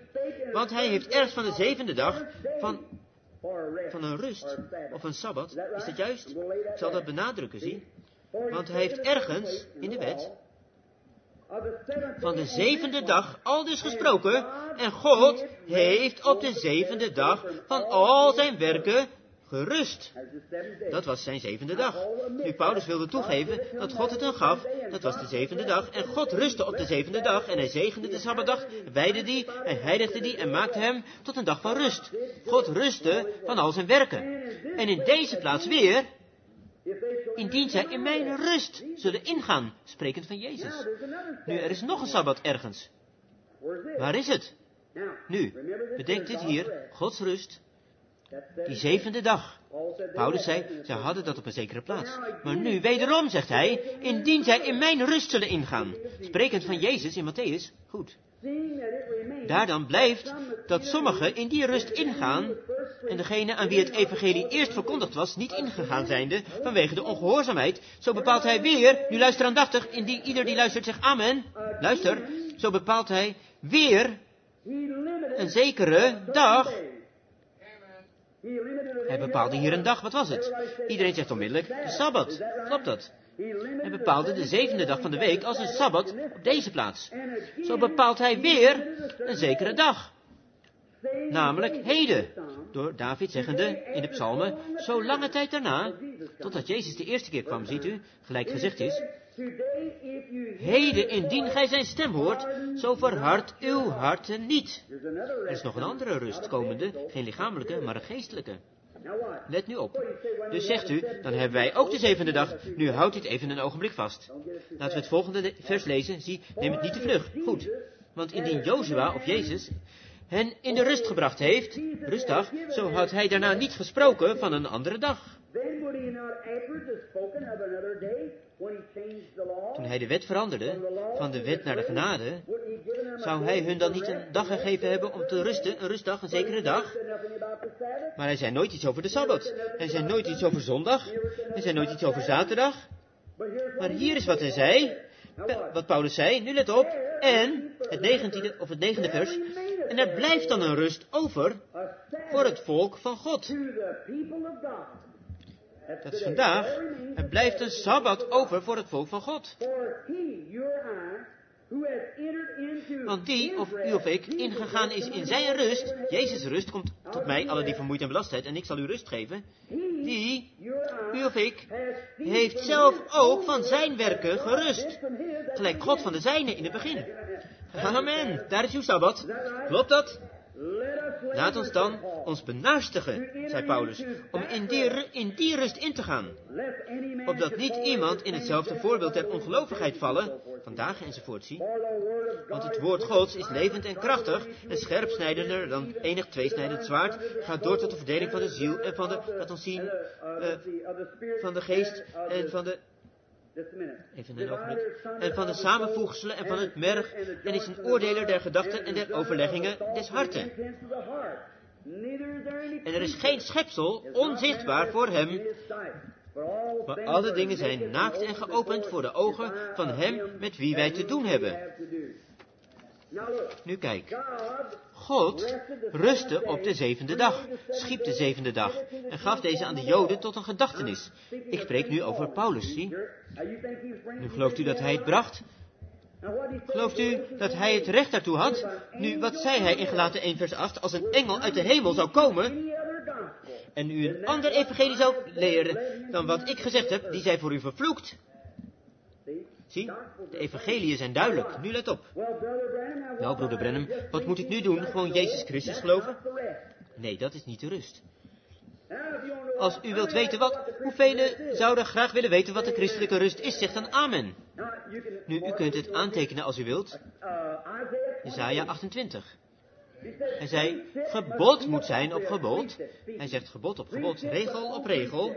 Want hij heeft ergens van de zevende dag van, van een rust, of een sabbat. Is dat juist? Ik zal dat benadrukken, zie. Want hij heeft ergens in de wet van de zevende dag al dus gesproken. En God heeft op de zevende dag van al zijn werken gerust. Dat was zijn zevende dag. Nu Paulus wilde toegeven dat God het hem gaf, dat was de zevende dag. En God rustte op de zevende dag en hij zegende de sabbatdag, wijdde die, hij heiligde die en maakte hem tot een dag van rust. God rustte van al zijn werken. En in deze plaats weer, indien zij in mijn rust zullen ingaan, sprekend van Jezus. Nu, er is nog een sabbat ergens. Waar is het? Nu, bedenk dit hier, Gods rust, die zevende dag. Paulus zei, zij hadden dat op een zekere plaats. Maar nu, wederom, zegt hij, indien zij in mijn rust zullen ingaan, sprekend van Jezus in Matthäus, goed. Daar dan blijft dat sommigen in die rust ingaan en degene aan wie het evangelie eerst verkondigd was, niet ingegaan zijnde vanwege de ongehoorzaamheid. Zo bepaalt hij weer, nu luister aandachtig, indien ieder die luistert zegt amen, luister, zo bepaalt hij weer een zekere dag. Hij bepaalde hier een dag, wat was het? Iedereen zegt onmiddellijk, de Sabbat, klopt dat? Hij bepaalde de zevende dag van de week als een Sabbat op deze plaats. Zo bepaalt hij weer een zekere dag. Namelijk heden. Door David zeggende in de psalmen, zo lange tijd daarna, totdat Jezus de eerste keer kwam, ziet u, gelijk gezegd is. Heden, indien gij zijn stem hoort, zo verhard uw harten niet. Er is nog een andere rust komende, geen lichamelijke, maar een geestelijke. Let nu op. Dus zegt u, dan hebben wij ook de zevende dag. Nu houdt dit even een ogenblik vast. Laten we het volgende vers lezen. Zie, neem het niet te vlug. Goed. Want indien Jozua of Jezus hen in de rust gebracht heeft, rustdag, zo had hij daarna niet gesproken van een andere dag. Toen hij de wet veranderde, van de wet naar de genade, zou hij hun dan niet een dag gegeven hebben om te rusten, een rustdag, een zekere dag? Maar hij zei nooit iets over de Sabbat. Hij zei nooit iets over zondag. Hij zei nooit iets over zaterdag. Maar hier is wat hij zei, wat Paulus zei, nu let op, en, het negentiende, of het negende vers, en er blijft dan een rust over voor het volk van God. Dat is vandaag. Er blijft een Sabbat over voor het volk van God. Want die, of u of ik, ingegaan is in zijn rust, Jezus' rust, komt tot mij, alle die vermoeid en belast zijn, en ik zal u rust geven. Die, u of ik, heeft zelf ook van zijn werken gerust. Gelijk God van de zijne in het begin. Amen, daar is uw Sabbat. Klopt dat? Laat ons dan ons benaastigen, zei Paulus, om in die, in die rust in te gaan. Opdat niet iemand in hetzelfde voorbeeld der ongelovigheid vallen, vandaag enzovoort zie. Want het woord Gods is levend en krachtig en scherpsnijdender dan enig tweesnijdend zwaard, gaat door tot de verdeling van de ziel en van de, laat ons zien, uh, van de geest en van de... Even een ogenblik. En van de samenvoegselen en van het merg, en is een oordeler der gedachten en der overleggingen des harten. En er is geen schepsel onzichtbaar voor hem, maar alle dingen zijn naakt en geopend voor de ogen van hem met wie wij te doen hebben. Nu kijk, God rustte op de zevende dag, schiep de zevende dag en gaf deze aan de Joden tot een gedachtenis. Ik spreek nu over Paulus, zie. Nu gelooft u dat hij het bracht? Gelooft u dat hij het recht daartoe had? Nu, wat zei hij in Galaten één vers acht, als een engel uit de hemel zou komen en u een ander evangelie zou leren dan wat ik gezegd heb, die zij voor u vervloekt? Zie, de evangeliën zijn duidelijk. Nu let op. Nou, broeder Branham, wat moet ik nu doen? Gewoon Jezus Christus geloven? Nee, dat is niet de rust. Als u wilt weten wat, hoeveel zouden graag willen weten wat de christelijke rust is, zegt dan amen. Nu, u kunt het aantekenen als u wilt. Jesaja achtentwintig. Hij zei, gebod moet zijn op gebod. Hij zegt gebod op gebod, regel op regel.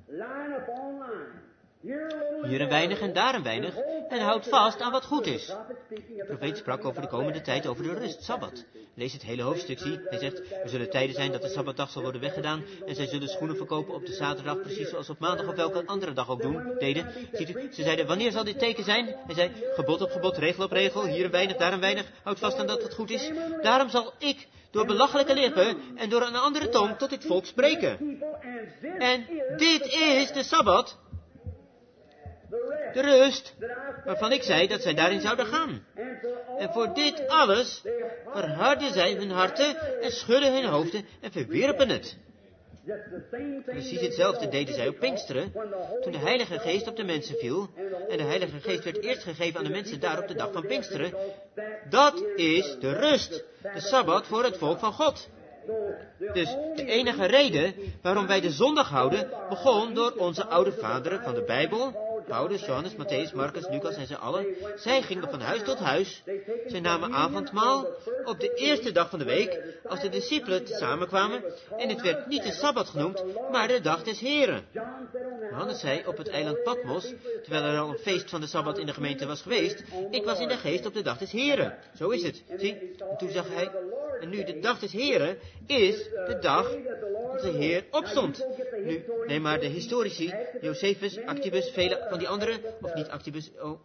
Hier een weinig en daar een weinig, en houd vast aan wat goed is. De profeet sprak over de komende tijd over de rust, Sabbat. Lees het hele hoofdstuk, zie. Hij zegt, er zullen tijden zijn dat de Sabbatdag zal worden weggedaan, en zij zullen schoenen verkopen op de zaterdag, precies zoals op maandag of welke andere dag ook doen, deden. Ziet u, ze zeiden, wanneer zal dit teken zijn? Hij zei, gebod op gebod, regel op regel, hier een weinig, daar een weinig, houd vast aan dat het goed is. Daarom zal ik door belachelijke lippen en door een andere tong tot dit volk spreken. En dit is de Sabbat, de rust, waarvan ik zei dat zij daarin zouden gaan. En voor dit alles verharden zij hun harten en schudden hun hoofden en verwierpen het. Precies hetzelfde deden zij op Pinksteren, toen de Heilige Geest op de mensen viel. En de Heilige Geest werd eerst gegeven aan de mensen daar op de dag van Pinksteren. Dat is de rust, de Sabbat voor het volk van God. Dus de enige reden waarom wij de zondag houden, begon door onze oude vaderen van de Bijbel, Paulus, Johannes, Matthäus, Marcus, Lucas en zij allen. Zij gingen van huis tot huis. Zij namen avondmaal op de eerste dag van de week, als de discipelen samenkwamen. En het werd niet de Sabbat genoemd, maar de dag des Heren. Johannes zei op het eiland Patmos, terwijl er al een feest van de Sabbat in de gemeente was geweest, ik was in de geest op de dag des Heren. Zo is het. Zie, en toen zag hij, en nu de dag des Heren is de dag dat de Heer opstond. Nu, neem maar de historici, Josephus, Actibus, vele van die anderen, of niet Actibus, oh,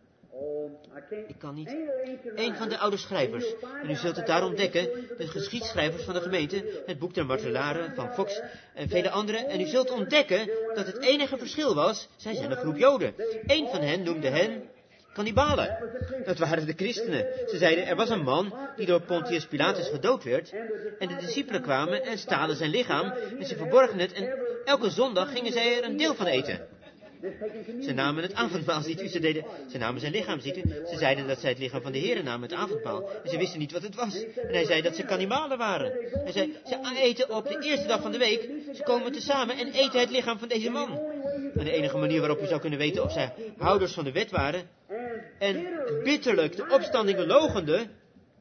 ik kan niet. Een van de oude schrijvers. En u zult het daar ontdekken, de geschiedschrijvers van de gemeente, het boek der martelaren van Fox en vele anderen. En u zult ontdekken dat het enige verschil was, zij zijn een groep Joden. Eén van hen noemde hen kannibalen. Dat waren de christenen. Ze zeiden, er was een man die door Pontius Pilatus gedood werd. En de discipelen kwamen en stalen zijn lichaam. En ze verborgen het. En elke zondag gingen zij er een deel van eten. Ze namen het avondmaal, ziet u. Ze, deden, ze namen zijn lichaam, ziet u. Ze zeiden dat zij het lichaam van de Heer namen, het avondmaal. En ze wisten niet wat het was. En hij zei dat ze kannibalen waren. Hij zei, ze eten op de eerste dag van de week. Ze komen tezamen en eten het lichaam van deze man. En de enige manier waarop u zou kunnen weten of zij houders van de wet waren en bitterlijk de opstandingen loochenden,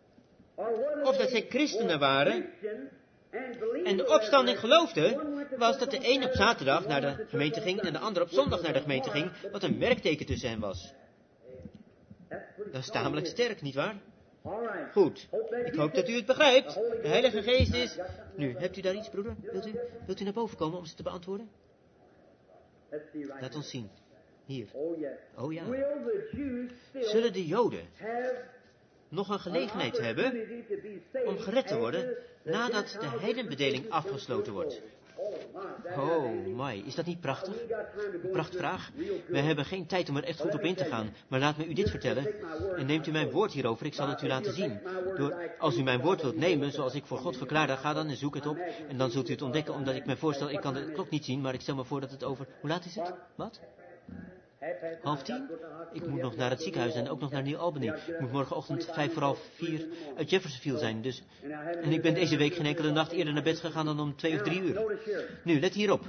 of dat zij christenen waren en de opstanding geloofden, was dat de een op zaterdag naar de gemeente ging en de ander op zondag naar de gemeente ging, wat een merkteken tussen hen was. Dat is tamelijk sterk, nietwaar? Goed, ik hoop dat u het begrijpt. De Heilige Geest is... Nu, hebt u daar iets, broeder? Wilt u, wilt u naar boven komen om ze te beantwoorden? Laat ons zien. Hier. Oh ja. Zullen de Joden nog een gelegenheid hebben om gered te worden nadat de heidenbedeling afgesloten wordt? Oh, my, is dat niet prachtig? Een prachtvraag. We hebben geen tijd om er echt goed op in te gaan, maar laat me u dit vertellen. En neemt u mijn woord hierover, ik zal het u laten zien. Door, als u mijn woord wilt nemen, zoals ik voor God verklaarde, ga dan en zoek het op. En dan zult u het ontdekken, omdat ik me voorstel, ik kan de klok niet zien, maar ik stel me voor dat het over... Hoe laat is het? Wat? Half tien? Ik moet nog naar het ziekenhuis en ook nog naar New Albany. Ik moet morgenochtend vijf voor half vier uit Jeffersonville zijn, dus... En ik ben deze week geen enkele nacht eerder naar bed gegaan dan om twee of drie uur. Nu, let hierop.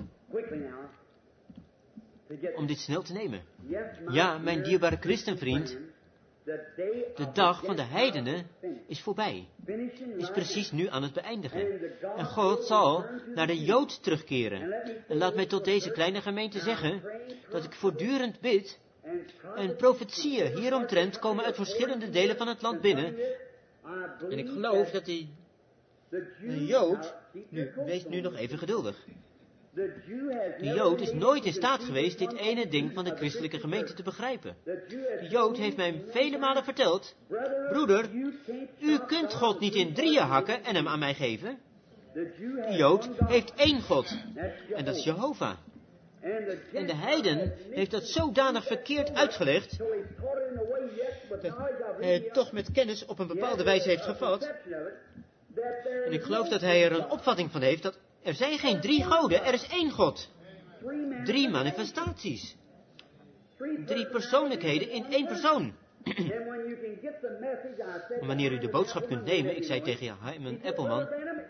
Om dit snel te nemen. Ja, mijn dierbare christenvriend, de dag van de heidenen is voorbij. Is precies nu aan het beëindigen. En God zal naar de Jood terugkeren. En laat mij tot deze kleine gemeente zeggen dat ik voortdurend bid. En profetieën hieromtrent komen uit verschillende delen van het land binnen. En ik geloof dat die de Jood... Nu, wees nu nog even geduldig. De Jood is nooit in staat geweest dit ene ding van de christelijke gemeente te begrijpen. De Jood heeft mij vele malen verteld, broeder, u kunt God niet in drieën hakken en hem aan mij geven. De Jood heeft één God, en dat is Jehovah. En de heiden heeft dat zodanig verkeerd uitgelegd, dat hij het toch met kennis op een bepaalde wijze heeft gevat. En ik geloof dat hij er een opvatting van heeft dat er zijn geen drie goden, er is één God. Drie manifestaties. Drie persoonlijkheden in één persoon. Wanneer u de boodschap kunt nemen, ik zei tegen Hyman Appleman,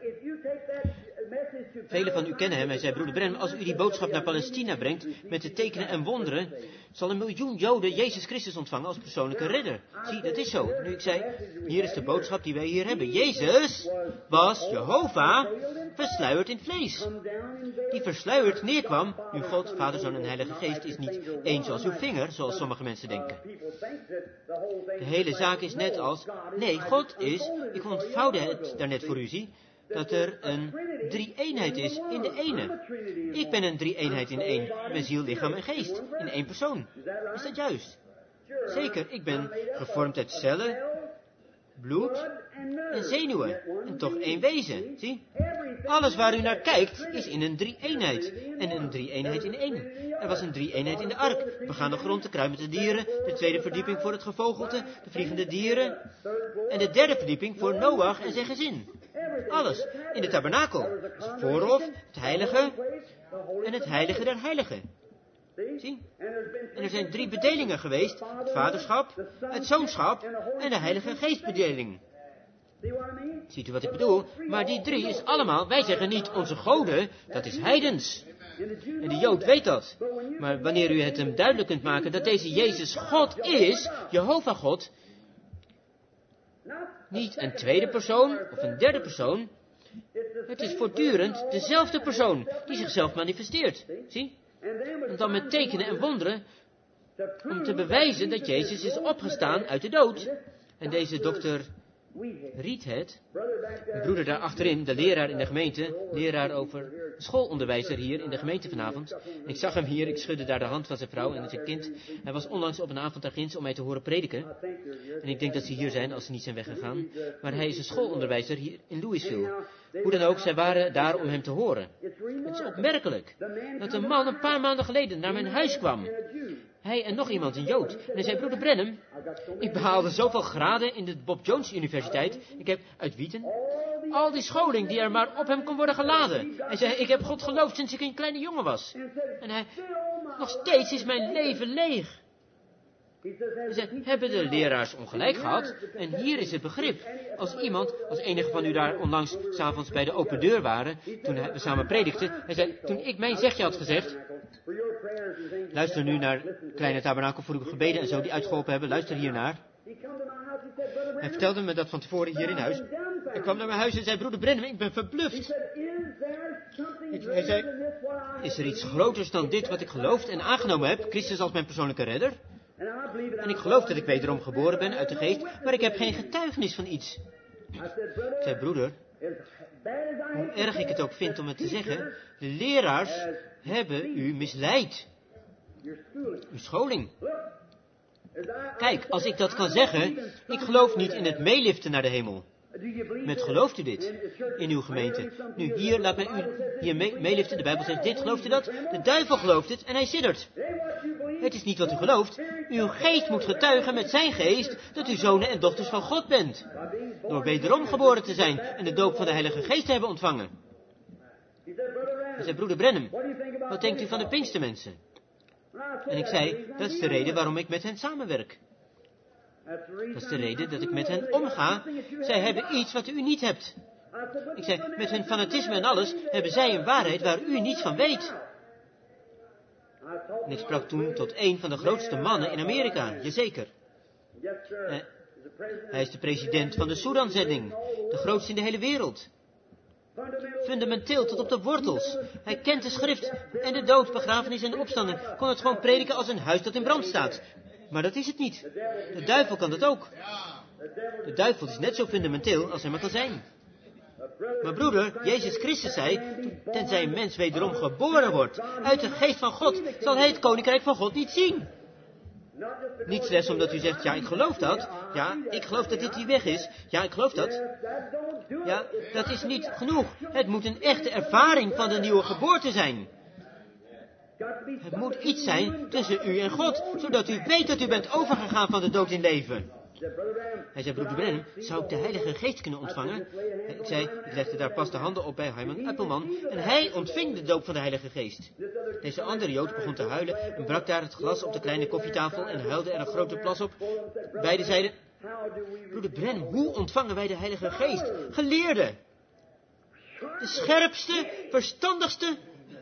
velen van u kennen hem, hij zei, broeder Branham, als u die boodschap naar Palestina brengt, met de tekenen en wonderen, zal een miljoen Joden Jezus Christus ontvangen als persoonlijke redder. Zie, dat is zo. Nu ik zei, hier is de boodschap die wij hier hebben. Jezus was Jehovah versluierd in vlees. Die versluierd neerkwam, nu God, Vader, Zoon en Heilige Geest is niet één zoals uw vinger, zoals sommige mensen denken. De hele zaak is net als, nee, God is, ik ontvouwde het daarnet voor u, zie, dat er een drie-eenheid is in de ene. Ik ben een drie-eenheid in één. Mijn ziel, lichaam en geest. In één persoon. Is dat juist? Zeker, ik ben gevormd uit cellen, bloed en zenuwen. En toch één wezen, zie? Alles waar u naar kijkt is in een drie-eenheid. En een drie-eenheid in één. Er was een drie-eenheid in de ark. Begaande grond, de kruimende dieren. De tweede verdieping voor het gevogelte, de vliegende dieren. En de derde verdieping voor Noach en zijn gezin. Alles. In de tabernakel. Het voorhof, het heilige en het heilige der heiligen. Zie? En er zijn drie bedelingen geweest. Het vaderschap, het zoonschap en de heilige geestbedeling. Ziet u wat ik bedoel? Maar die drie is allemaal, wij zeggen niet onze goden, dat is heidens. En de Jood weet dat. Maar wanneer u het hem duidelijk kunt maken dat deze Jezus God is, Jehovah God, niet een tweede persoon of een derde persoon, het is voortdurend dezelfde persoon die zichzelf manifesteert. Zie? En dan met tekenen en wonderen om te bewijzen dat Jezus is opgestaan uit de dood. En deze dokter Reedhead, de broeder daar achterin, de leraar in de gemeente, leraar over schoolonderwijzer hier in de gemeente vanavond. Ik zag hem hier, ik schudde daar de hand van zijn vrouw en zijn kind. Hij was onlangs op een avond daar ginds om mij te horen prediken. En ik denk dat ze hier zijn als ze niet zijn weggegaan. Maar hij is een schoolonderwijzer hier in Louisville. Hoe dan ook, zij waren daar om hem te horen. Het is opmerkelijk dat een man een paar maanden geleden naar mijn huis kwam. Hij en nog iemand, een Jood. En hij zei, broeder Branham, ik behaalde zoveel graden in de Bob Jones Universiteit. Ik heb uit Wheaton al die scholing die er maar op hem kon worden geladen. Hij zei, ik heb God geloofd sinds ik een kleine jongen was. En hij, nog steeds is mijn leven leeg. Hij zei, hebben de leraars ongelijk gehad? En hier is het begrip. Als iemand, als enige van u daar onlangs 's avonds bij de open deur waren, toen we samen predikten, hij zei, toen ik mijn zegje had gezegd, luister nu naar Kleine Tabernakel voor uw gebeden en zo, die uitgeholpen hebben, luister hiernaar. Hij vertelde me dat van tevoren hier in huis. Hij kwam naar mijn huis en zei, broeder Branham, ik ben verbluft. Ik, hij zei, is er iets groters dan dit wat ik geloofd en aangenomen heb, Christus als mijn persoonlijke redder? En ik geloof dat ik wederom geboren ben uit de geest, maar ik heb geen getuigenis van iets. Ik zei, broeder, hoe erg ik het ook vind om het te zeggen, de leraars hebben u misleid. Uw scholing. Kijk, als ik dat kan zeggen, ik geloof niet in het meeliften naar de hemel. Met gelooft u dit in uw gemeente? Nu, hier, laat mij u hier mee, meeliften. De Bijbel zegt dit, gelooft u dat? De duivel gelooft het en hij siddert. Het is niet wat u gelooft. Uw geest moet getuigen met zijn geest dat u zonen en dochters van God bent. Door wederom geboren te zijn en de doop van de Heilige Geest te hebben ontvangen. Hij zei, broeder Branham, wat denkt u van de Pinkstermensen? En ik zei, dat is de reden waarom ik met hen samenwerk. Dat is de reden dat ik met hen omga. Zij hebben iets wat u niet hebt. Ik zei, met hun fanatisme en alles hebben zij een waarheid waar u niets van weet. En ik sprak toen tot een van de grootste mannen in Amerika, jazeker. Eh, hij is de president van de Sudan-zending, de grootste in de hele wereld. Fundamenteel tot op de wortels. Hij kent de schrift en de dood, begrafenis en de opstanding. Kon het gewoon prediken als een huis dat in brand staat. Maar dat is het niet. De duivel kan dat ook. De duivel is net zo fundamenteel als hij maar kan zijn. Maar broeder, Jezus Christus zei, tenzij een mens wederom geboren wordt uit de geest van God, zal hij het koninkrijk van God niet zien. Niet slechts omdat u zegt, ja, ik geloof dat. Ja, ik geloof dat dit die weg is. Ja, ik geloof dat. Ja, dat is niet genoeg. Het moet een echte ervaring van de nieuwe geboorte zijn. Het moet iets zijn tussen u en God, zodat u weet dat u bent overgegaan van de dood in leven. Hij zei, broeder Branham, zou ik de Heilige Geest kunnen ontvangen? Ik zei, ik legde daar pas de handen op bij Hyman Appelman en hij ontving de doop van de Heilige Geest. Deze andere Jood begon te huilen en brak daar het glas op de kleine koffietafel en huilde er een grote plas op. Beiden zeiden, broeder Branham, hoe ontvangen wij de Heilige Geest? Geleerde. De scherpste, verstandigste,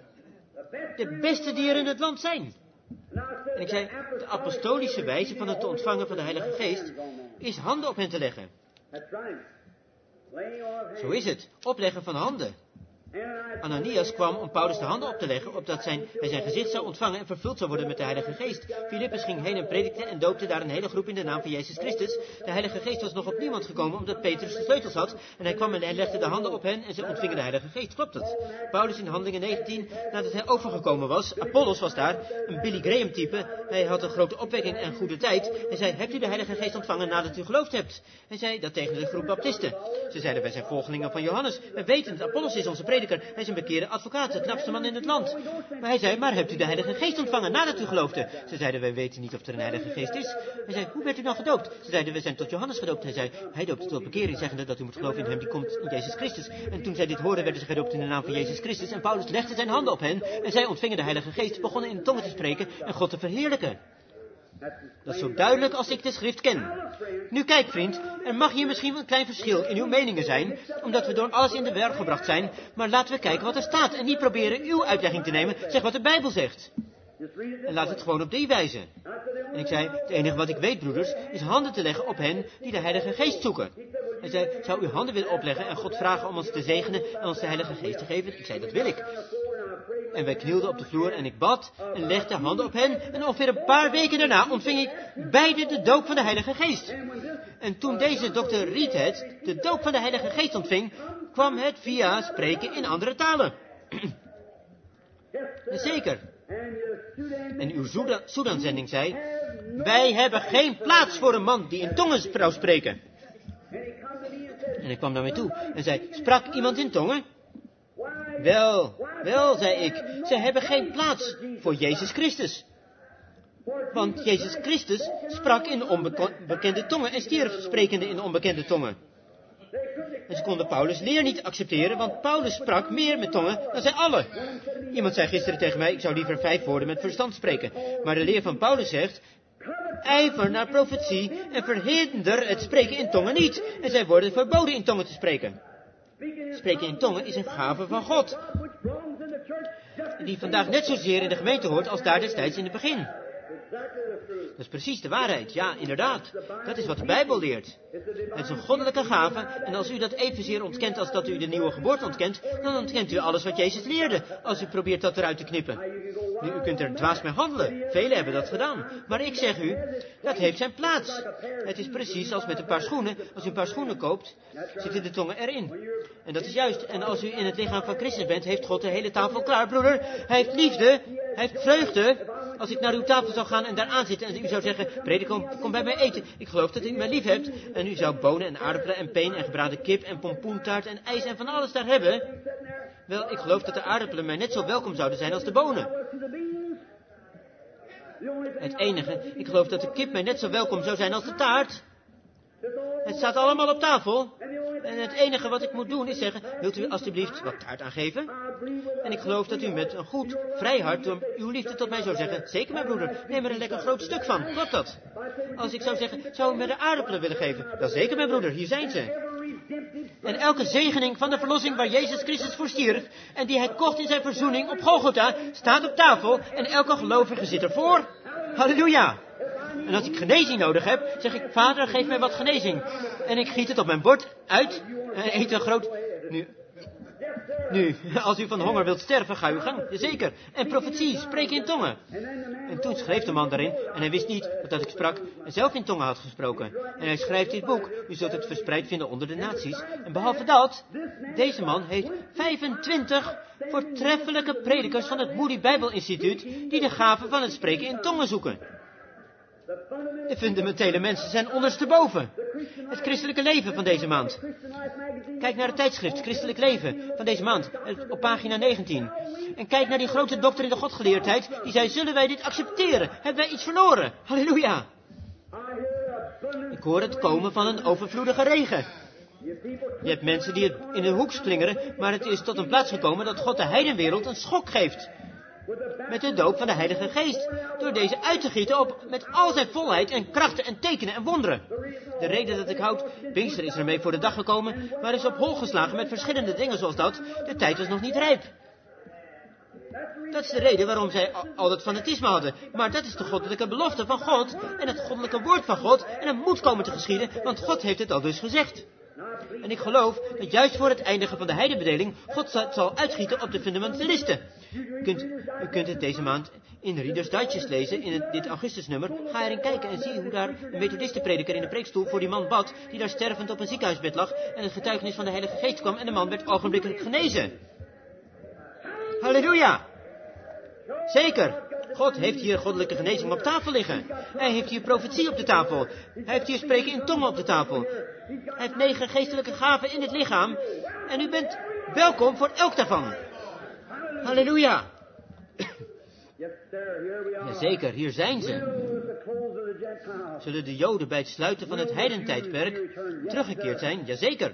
de beste die er in het land zijn. En ik zei, de apostolische wijze van het te ontvangen van de Heilige Geest is handen op hen te leggen. Zo is het, opleggen van handen. Ananias kwam om Paulus de handen op te leggen, opdat zijn, hij zijn gezicht zou ontvangen en vervuld zou worden met de Heilige Geest. Filippus ging heen en predikte en doopte daar een hele groep in de naam van Jezus Christus. De Heilige Geest was nog op niemand gekomen, omdat Petrus de sleutels had. En hij kwam en hij legde de handen op hen en ze ontvingen de Heilige Geest. Klopt het? Paulus in Handelingen negentien, nadat hij overgekomen was, Apollos was daar, een Billy Graham type. Hij had een grote opwekking en goede tijd. Hij zei, hebt u de Heilige Geest ontvangen nadat u geloofd hebt? Hij zei dat tegen de groep baptisten. Ze zeiden, wij zijn volgelingen van Johannes. We weten het, Apollos is onze prediker. Hij is een bekeerde advocaat, de knapste man in het land. Maar hij zei, maar hebt u de Heilige Geest ontvangen nadat u geloofde? Ze zeiden, wij weten niet of er een Heilige Geest is. Hij zei, hoe werd u dan gedoopt? Ze zeiden, we zijn tot Johannes gedoopt. Hij zei, hij doopte tot bekering, zeggende dat u moet geloven in hem die komt in Jezus Christus. En toen zij dit hoorden, werden ze gedoopt in de naam van Jezus Christus. En Paulus legde zijn handen op hen en zij ontvingen de Heilige Geest, begonnen in tongen te spreken en God te verheerlijken. Dat is zo duidelijk als ik de schrift ken. Nu kijk vriend, er mag hier misschien een klein verschil in uw meningen zijn, omdat we door alles in de werk gebracht zijn, maar laten we kijken wat er staat en niet proberen uw uitlegging te nemen, zeg wat de Bijbel zegt. En laat het gewoon op die wijze. En ik zei, het enige wat ik weet broeders, is handen te leggen op hen die de Heilige Geest zoeken. Hij zei, zou u handen willen opleggen en God vragen om ons te zegenen en ons de Heilige Geest te geven? Ik zei, dat wil ik. En wij knielden op de vloer en ik bad en legde handen op hen. En ongeveer een paar weken daarna ontving ik beide de doop van de Heilige Geest. En toen deze dokter Reedhead de doop van de Heilige Geest ontving, kwam het via spreken in andere talen. Zeker. En uw Soedanzending zei, wij hebben geen plaats voor een man die in tongen zou spreken. En ik kwam daarmee toe en zei, sprak iemand in tongen? Wel, wel, zei ik, ze hebben geen plaats voor Jezus Christus. Want Jezus Christus sprak in onbekende tongen en stierf sprekende in onbekende tongen. En ze konden Paulus' leer niet accepteren, want Paulus sprak meer met tongen dan zij allen. Iemand zei gisteren tegen mij, ik zou liever vijf woorden met verstand spreken. Maar de leer van Paulus zegt, ijver naar profetie en verhinder het spreken in tongen niet. En zij worden verboden in tongen te spreken. Spreken in tongen is een gave van God, die vandaag net zozeer in de gemeente hoort als daar destijds in het begin. Dat is precies de waarheid, ja, inderdaad. Dat is wat de Bijbel leert. Het is een goddelijke gave, en als u dat evenzeer ontkent als dat u de nieuwe geboorte ontkent, dan ontkent u alles wat Jezus leerde, als u probeert dat eruit te knippen. Nu, u kunt er dwaas mee handelen. Velen hebben dat gedaan. Maar ik zeg u, dat heeft zijn plaats. Het is precies als met een paar schoenen. Als u een paar schoenen koopt, zitten de tongen erin. En dat is juist. En als u in het lichaam van Christus bent, heeft God de hele tafel klaar, broeder. Hij heeft liefde. Hij heeft vreugde. Als ik naar uw tafel zou gaan en daar aan zitten en u zou zeggen, prediker, kom bij mij eten. Ik geloof dat u mij lief hebt. En u zou bonen en aardappelen en peen en gebraden kip en pompoentaart en ijs en van alles daar hebben. Wel, ik geloof dat de aardappelen mij net zo welkom zouden zijn als de bonen. Het enige, ik geloof dat de kip mij net zo welkom zou zijn als de taart. Het staat allemaal op tafel. En het enige wat ik moet doen is zeggen, wilt u alstublieft wat taart aangeven? En ik geloof dat u met een goed, vrij hart uw liefde tot mij zou zeggen, zeker mijn broeder, neem er een lekker groot stuk van, klopt dat? Als ik zou zeggen, zou u me de aardappelen willen geven? Dan zeker mijn broeder, hier zijn ze. En elke zegening van de verlossing waar Jezus Christus voor stierf en die hij kocht in zijn verzoening op Golgotha, staat op tafel en elke gelovige zit ervoor. Halleluja! En als ik genezing nodig heb, zeg ik, vader, geef mij wat genezing. En ik giet het op mijn bord uit en eet een groot... Nu, nu, als u van honger wilt sterven, ga uw gang. Zeker. En profetie, spreek in tongen. En toen schreef de man daarin, en hij wist niet dat ik sprak en zelf in tongen had gesproken. En hij schrijft dit boek, u zult het verspreid vinden onder de naties. En behalve dat, deze man heeft vijfentwintig voortreffelijke predikers van het Moody Bijbel Instituut, die de gave van het spreken in tongen zoeken. De fundamentele mensen zijn ondersteboven. Het christelijke leven van deze maand. Kijk naar het tijdschrift Christelijk Leven van deze maand, op pagina negentien. En kijk naar die grote dokter in de godgeleerdheid, die zei, zullen wij dit accepteren? Hebben wij iets verloren? Halleluja! Ik hoor het komen van een overvloedige regen. Je hebt mensen die het in een hoek slingeren, maar het is tot een plaats gekomen dat God de heidenwereld een schok geeft. Met de doop van de Heilige Geest. Door deze uit te gieten op met al zijn volheid en krachten en tekenen en wonderen. De reden dat ik houd, Pinkster is ermee voor de dag gekomen, maar is op hol geslagen met verschillende dingen zoals dat. De tijd was nog niet rijp. Dat is de reden waarom zij al, al dat fanatisme hadden. Maar dat is de goddelijke belofte van God en het goddelijke woord van God. En het moet komen te geschieden, want God heeft het al dus gezegd. En ik geloof dat juist voor het eindigen van de heidenbedeling God zal uitschieten op de fundamentalisten. U kunt, u kunt het deze maand in Reader's Digest lezen, in het, dit augustusnummer. Ga erin kijken en zie hoe daar een methodistenprediker in de preekstoel voor die man bad, die daar stervend op een ziekenhuisbed lag, en het getuigenis van de Heilige Geest kwam en de man werd ogenblikkelijk genezen. Halleluja! Zeker! God heeft hier goddelijke genezing op tafel liggen. Hij heeft hier profetie op de tafel. Hij heeft hier spreken in tongen op de tafel. Hij heeft negen geestelijke gaven in het lichaam. En u bent welkom voor elk daarvan. Halleluja! Jazeker, hier zijn ze. Zullen de Joden bij het sluiten van het heidentijdperk teruggekeerd zijn? Jazeker.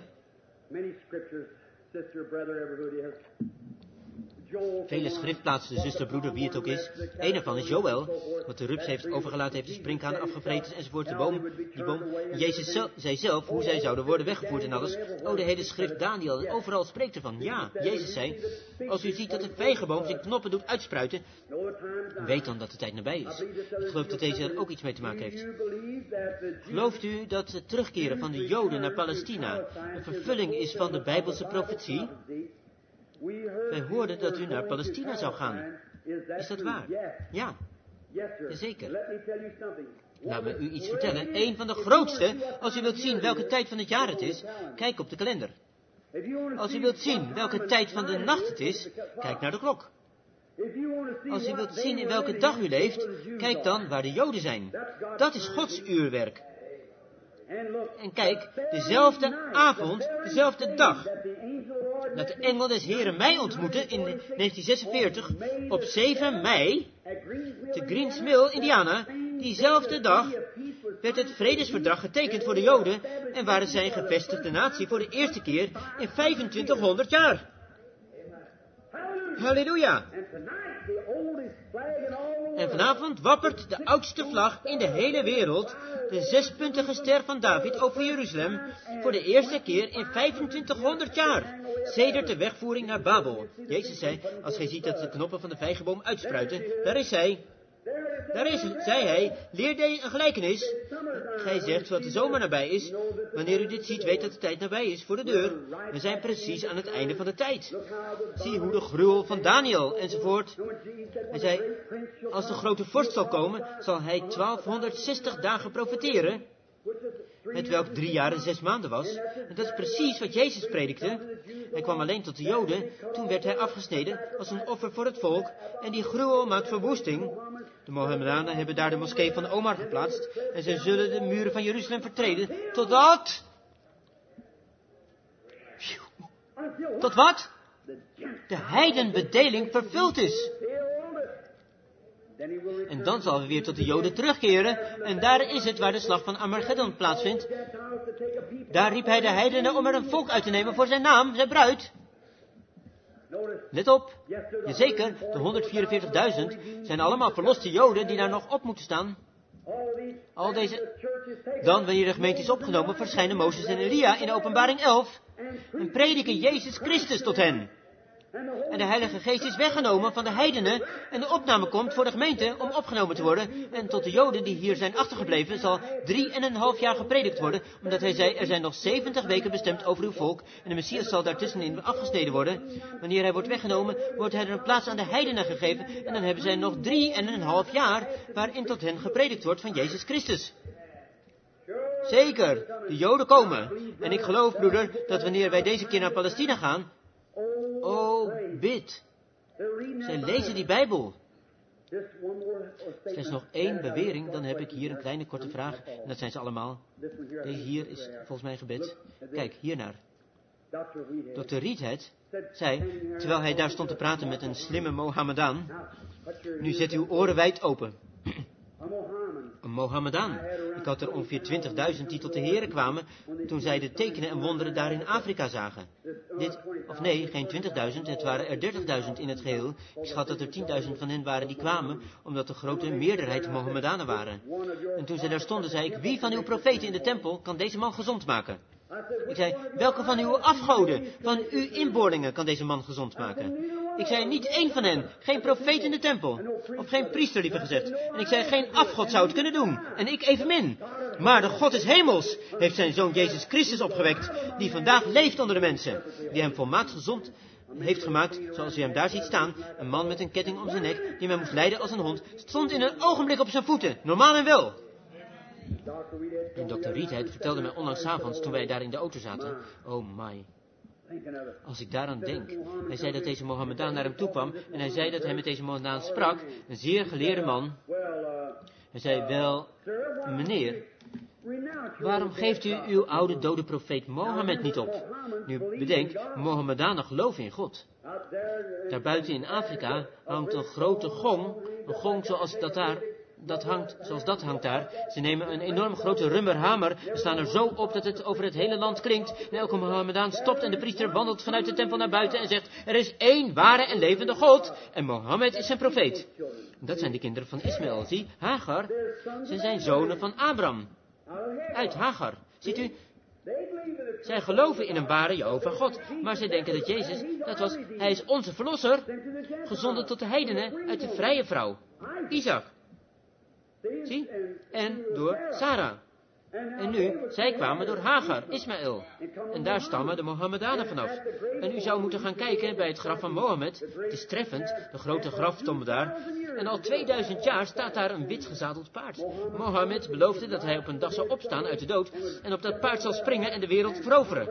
Vele schriftplaatsen, zuster, broeder, wie het ook is. Een ervan is Joël, wat de rups heeft overgelaten, heeft de sprinkhaan afgevreten enzovoort. De boom, die boom. Jezus zel, zei zelf hoe zij zouden worden weggevoerd en alles. Oh, de hele schrift Daniel, en overal spreekt ervan. Ja, Jezus zei, als u ziet dat een vijgenboom zijn knoppen doet uitspruiten, weet dan dat de tijd nabij is. Ik geloof dat deze er ook iets mee te maken heeft. Gelooft u dat het terugkeren van de Joden naar Palestina een vervulling is van de Bijbelse profetie? Wij hoorden dat u naar Palestina zou gaan. Is dat waar? Ja. Jazeker. Laat me u iets vertellen. Een van de grootste, als u wilt zien welke tijd van het jaar het is, kijk op de kalender. Als u wilt zien welke tijd van de nacht het is, kijk naar de klok. Als u wilt zien in welke dag u leeft, kijk dan waar de Joden zijn. Dat is Gods uurwerk. En kijk, dezelfde avond, dezelfde dag, dat de engel des Heren mij ontmoette in negentien zesenveertig, op zeven mei, te Greens Mill, Indiana, diezelfde dag werd het vredesverdrag getekend voor de Joden en waren zij een gevestigde natie voor de eerste keer in vijfentwintighonderd jaar. Halleluja! En vanavond wappert de oudste vlag in de hele wereld, de zespuntige ster van David over Jeruzalem, voor de eerste keer in vijfentwintighonderd jaar, sedert de wegvoering naar Babel. Jezus zei, als gij ziet dat de knoppen van de vijgenboom uitspruiten, daar is hij. Daar is het, zei hij, leer deze een gelijkenis. Gij zegt dat de zomer nabij is. Wanneer u dit ziet, weet dat de tijd nabij is voor de deur. We zijn precies aan het einde van de tijd. Zie hoe de gruwel van Daniel, enzovoort. Hij zei, als de grote vorst zal komen, zal hij twaalfhonderdzestig dagen profeteren. Het welk drie jaar en zes maanden was. En dat is precies wat Jezus predikte. Hij kwam alleen tot de Joden. Toen werd hij afgesneden als een offer voor het volk. En die gruwel maakt verwoesting. De Mohammedanen hebben daar de moskee van Omar geplaatst. En zij zullen de muren van Jeruzalem vertreden. Totdat... Tot wat? De heidenbedeling vervuld is. En dan zal we weer tot de Joden terugkeren. En daar is het waar de slag van Armageddon plaatsvindt. Daar riep hij de heidenen om er een volk uit te nemen voor zijn naam, zijn bruid. Let op. Jazeker, de honderdvierenveertigduizend zijn allemaal verloste Joden die daar nog op moeten staan. Al deze... Dan, wanneer de gemeente is opgenomen, verschijnen Mozes en Elia in openbaring elf. En prediken Jezus Christus tot hen. En de Heilige Geest is weggenomen van de heidenen en de opname komt voor de gemeente om opgenomen te worden. En tot de Joden die hier zijn achtergebleven zal drie en een half jaar gepredikt worden, omdat hij zei, er zijn nog zeventig weken bestemd over uw volk en de Messias zal daartussenin afgesneden worden. Wanneer hij wordt weggenomen, wordt hij er een plaats aan de heidenen gegeven en dan hebben zij nog drie en een half jaar waarin tot hen gepredikt wordt van Jezus Christus. Zeker, de Joden komen. En ik geloof, broeder, dat wanneer wij deze keer naar Palestina gaan, oh, bid. Zij lezen die Bijbel. Slechts nog één bewering, dan heb ik hier een kleine korte vraag. En dat zijn ze allemaal. Deze hier is volgens mij gebed. Kijk, hiernaar. dokter Reedhead zei, terwijl hij daar stond te praten met een slimme Mohammedaan, nu zet uw oren wijd open. Een Mohammedaan. Ik had er ongeveer twintigduizend die tot de Here kwamen toen zij de tekenen en wonderen daar in Afrika zagen. Dit, of nee, geen twintigduizend, het waren er dertigduizend in het geheel. Ik schat dat er tienduizend van hen waren die kwamen, omdat de grote meerderheid Mohammedanen waren. En toen zij daar stonden, zei ik, wie van uw profeten in de tempel kan deze man gezond maken? Ik zei, welke van uw afgoden, van uw inboorlingen kan deze man gezond maken? Ik zei niet één van hen, geen profeet in de tempel. Of geen priester, liever gezegd. En ik zei geen afgod zou het kunnen doen. En ik evenmin. Maar de God des hemels heeft zijn zoon Jezus Christus opgewekt, die vandaag leeft onder de mensen. Die hem volmaakt gezond heeft gemaakt, zoals u hem daar ziet staan. Een man met een ketting om zijn nek, die men moest leiden als een hond, stond in een ogenblik op zijn voeten. Normaal en wel. En dokter Rietheid vertelde mij onlangs 's avonds, toen wij daar in de auto zaten. Oh my. Als ik daaraan denk. Hij zei dat deze Mohammedaan naar hem toe kwam. En hij zei dat hij met deze Mohammedaan sprak. Een zeer geleerde man. Hij zei, wel, meneer, waarom geeft u uw oude dode profeet Mohammed niet op? Nu bedenk, Mohammedanen geloven in God. Daarbuiten in Afrika hangt een grote gong. Een gong zoals dat daar... Dat hangt, zoals dat hangt daar. Ze nemen een enorm grote rummerhamer en staan er zo op dat het over het hele land klinkt. En elke Mohammedaan stopt en de priester wandelt vanuit de tempel naar buiten en zegt, er is één ware en levende God en Mohammed is zijn profeet. Dat zijn de kinderen van Ismaël, zie, Hagar. Ze zijn zonen van Abraham. Uit Hagar, ziet u. Zij geloven in een ware Jehovah God, maar zij denken dat Jezus, dat was, hij is onze verlosser, gezonden tot de heidenen uit de vrije vrouw, Isaac. Zie? En door Sarah. En nu, zij kwamen door Hagar, Ismaël. En daar stammen de Mohammedanen vanaf. En u zou moeten gaan kijken bij het graf van Mohammed. Het is treffend, de grote graftombe daar. En al tweeduizend jaar staat daar een wit gezadeld paard. Mohammed beloofde dat hij op een dag zou opstaan uit de dood. En op dat paard zal springen en de wereld veroveren.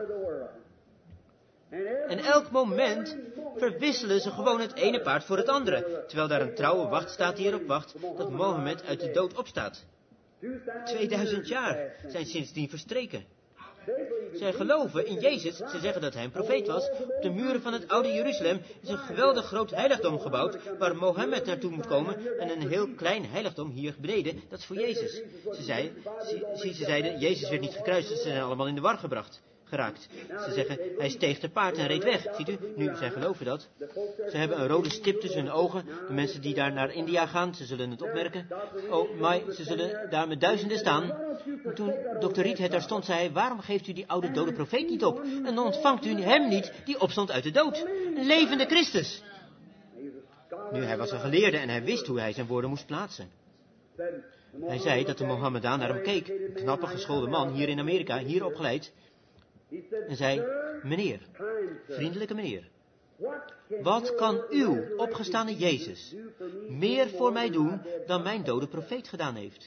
En elk moment verwisselen ze gewoon het ene paard voor het andere. Terwijl daar een trouwe wacht staat die erop wacht dat Mohammed uit de dood opstaat. tweeduizend jaar zijn sindsdien verstreken. Zij geloven in Jezus, ze zeggen dat hij een profeet was. Op de muren van het oude Jeruzalem is een geweldig groot heiligdom gebouwd, waar Mohammed naartoe moet komen, en een heel klein heiligdom hier beneden, dat is voor Jezus. Ze, zei, ze, ze zeiden, Jezus werd niet gekruisigd, ze zijn allemaal in de war gebracht. Geraakt. Ze zeggen, hij steeg te paard en reed weg. Ziet u? Nu, zij geloven dat. Ze hebben een rode stip tussen hun ogen. De mensen die daar naar India gaan, ze zullen het opmerken. Oh, maar ze zullen daar met duizenden staan. Toen dokter Rietheid daar stond, zei hij, waarom geeft u die oude dode profeet niet op? En ontvangt u hem niet, die opstond uit de dood? Een levende Christus. Nu, hij was een geleerde en hij wist hoe hij zijn woorden moest plaatsen. Hij zei dat de Mohammedaan naar hem keek. Een knappe geschoolde man, hier in Amerika, hier opgeleid. En zei, meneer, vriendelijke meneer, wat kan uw opgestane Jezus meer voor mij doen dan mijn dode profeet gedaan heeft?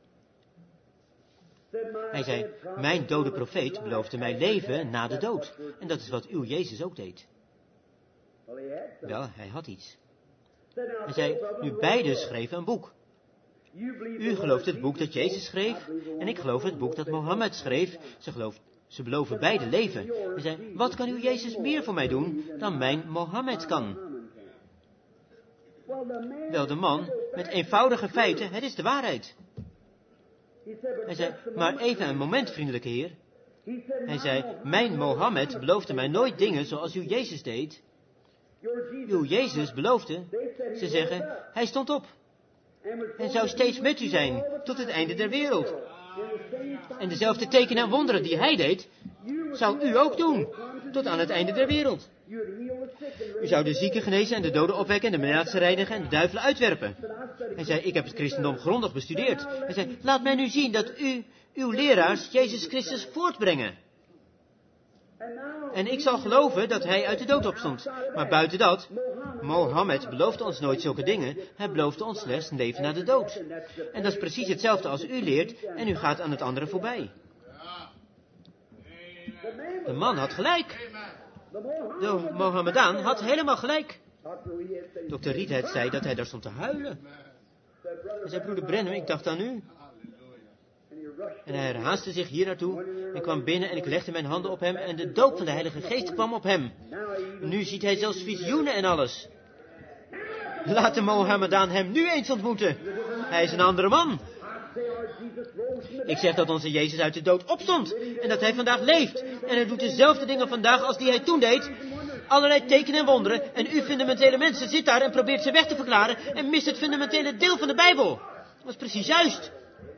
Hij zei, mijn dode profeet beloofde mij leven na de dood. En dat is wat uw Jezus ook deed. Wel, hij had iets. Hij zei, nu beiden schreven een boek. U gelooft het boek dat Jezus schreef en ik geloof het boek dat Mohammed schreef. Ze gelooft Ze beloven beide leven. Hij zei, wat kan uw Jezus meer voor mij doen dan mijn Mohammed kan? Wel, de man, met eenvoudige feiten, het is de waarheid. Hij zei, maar even een moment, vriendelijke heer. Hij zei, mijn Mohammed beloofde mij nooit dingen zoals uw Jezus deed. Uw Jezus beloofde, ze zeggen, hij stond op. En zou steeds met u zijn, tot het einde der wereld. En dezelfde tekenen en wonderen die hij deed, zou u ook doen, tot aan het einde der wereld. U zou de zieken genezen en de doden opwekken en de melaatsen reinigen en de duivelen uitwerpen. Hij zei, ik heb het christendom grondig bestudeerd. Hij zei, laat mij nu zien dat u, uw leraars, Jezus Christus voortbrengen. En ik zal geloven dat hij uit de dood opstond. Maar buiten dat, Mohammed beloofde ons nooit zulke dingen. Hij beloofde ons slechts een leven na de dood. En dat is precies hetzelfde als u leert en u gaat aan het andere voorbij. De man had gelijk. De Mohammedaan had helemaal gelijk. dokter Rietheid zei dat hij daar stond te huilen. Hij zei, broeder Branham, ik dacht aan u. En hij haastte zich hier naartoe en kwam binnen en ik legde mijn handen op hem en de doop van de Heilige Geest kwam op hem. Nu ziet hij zelfs visioenen en alles. Laat de Mohammedaan hem nu eens ontmoeten. Hij is een andere man. Ik zeg dat onze Jezus uit de dood opstond en dat hij vandaag leeft. En hij doet dezelfde dingen vandaag als die hij toen deed. Allerlei tekenen en wonderen. En u fundamentele mensen zit daar en probeert ze weg te verklaren en mist het fundamentele deel van de Bijbel. Dat is precies juist.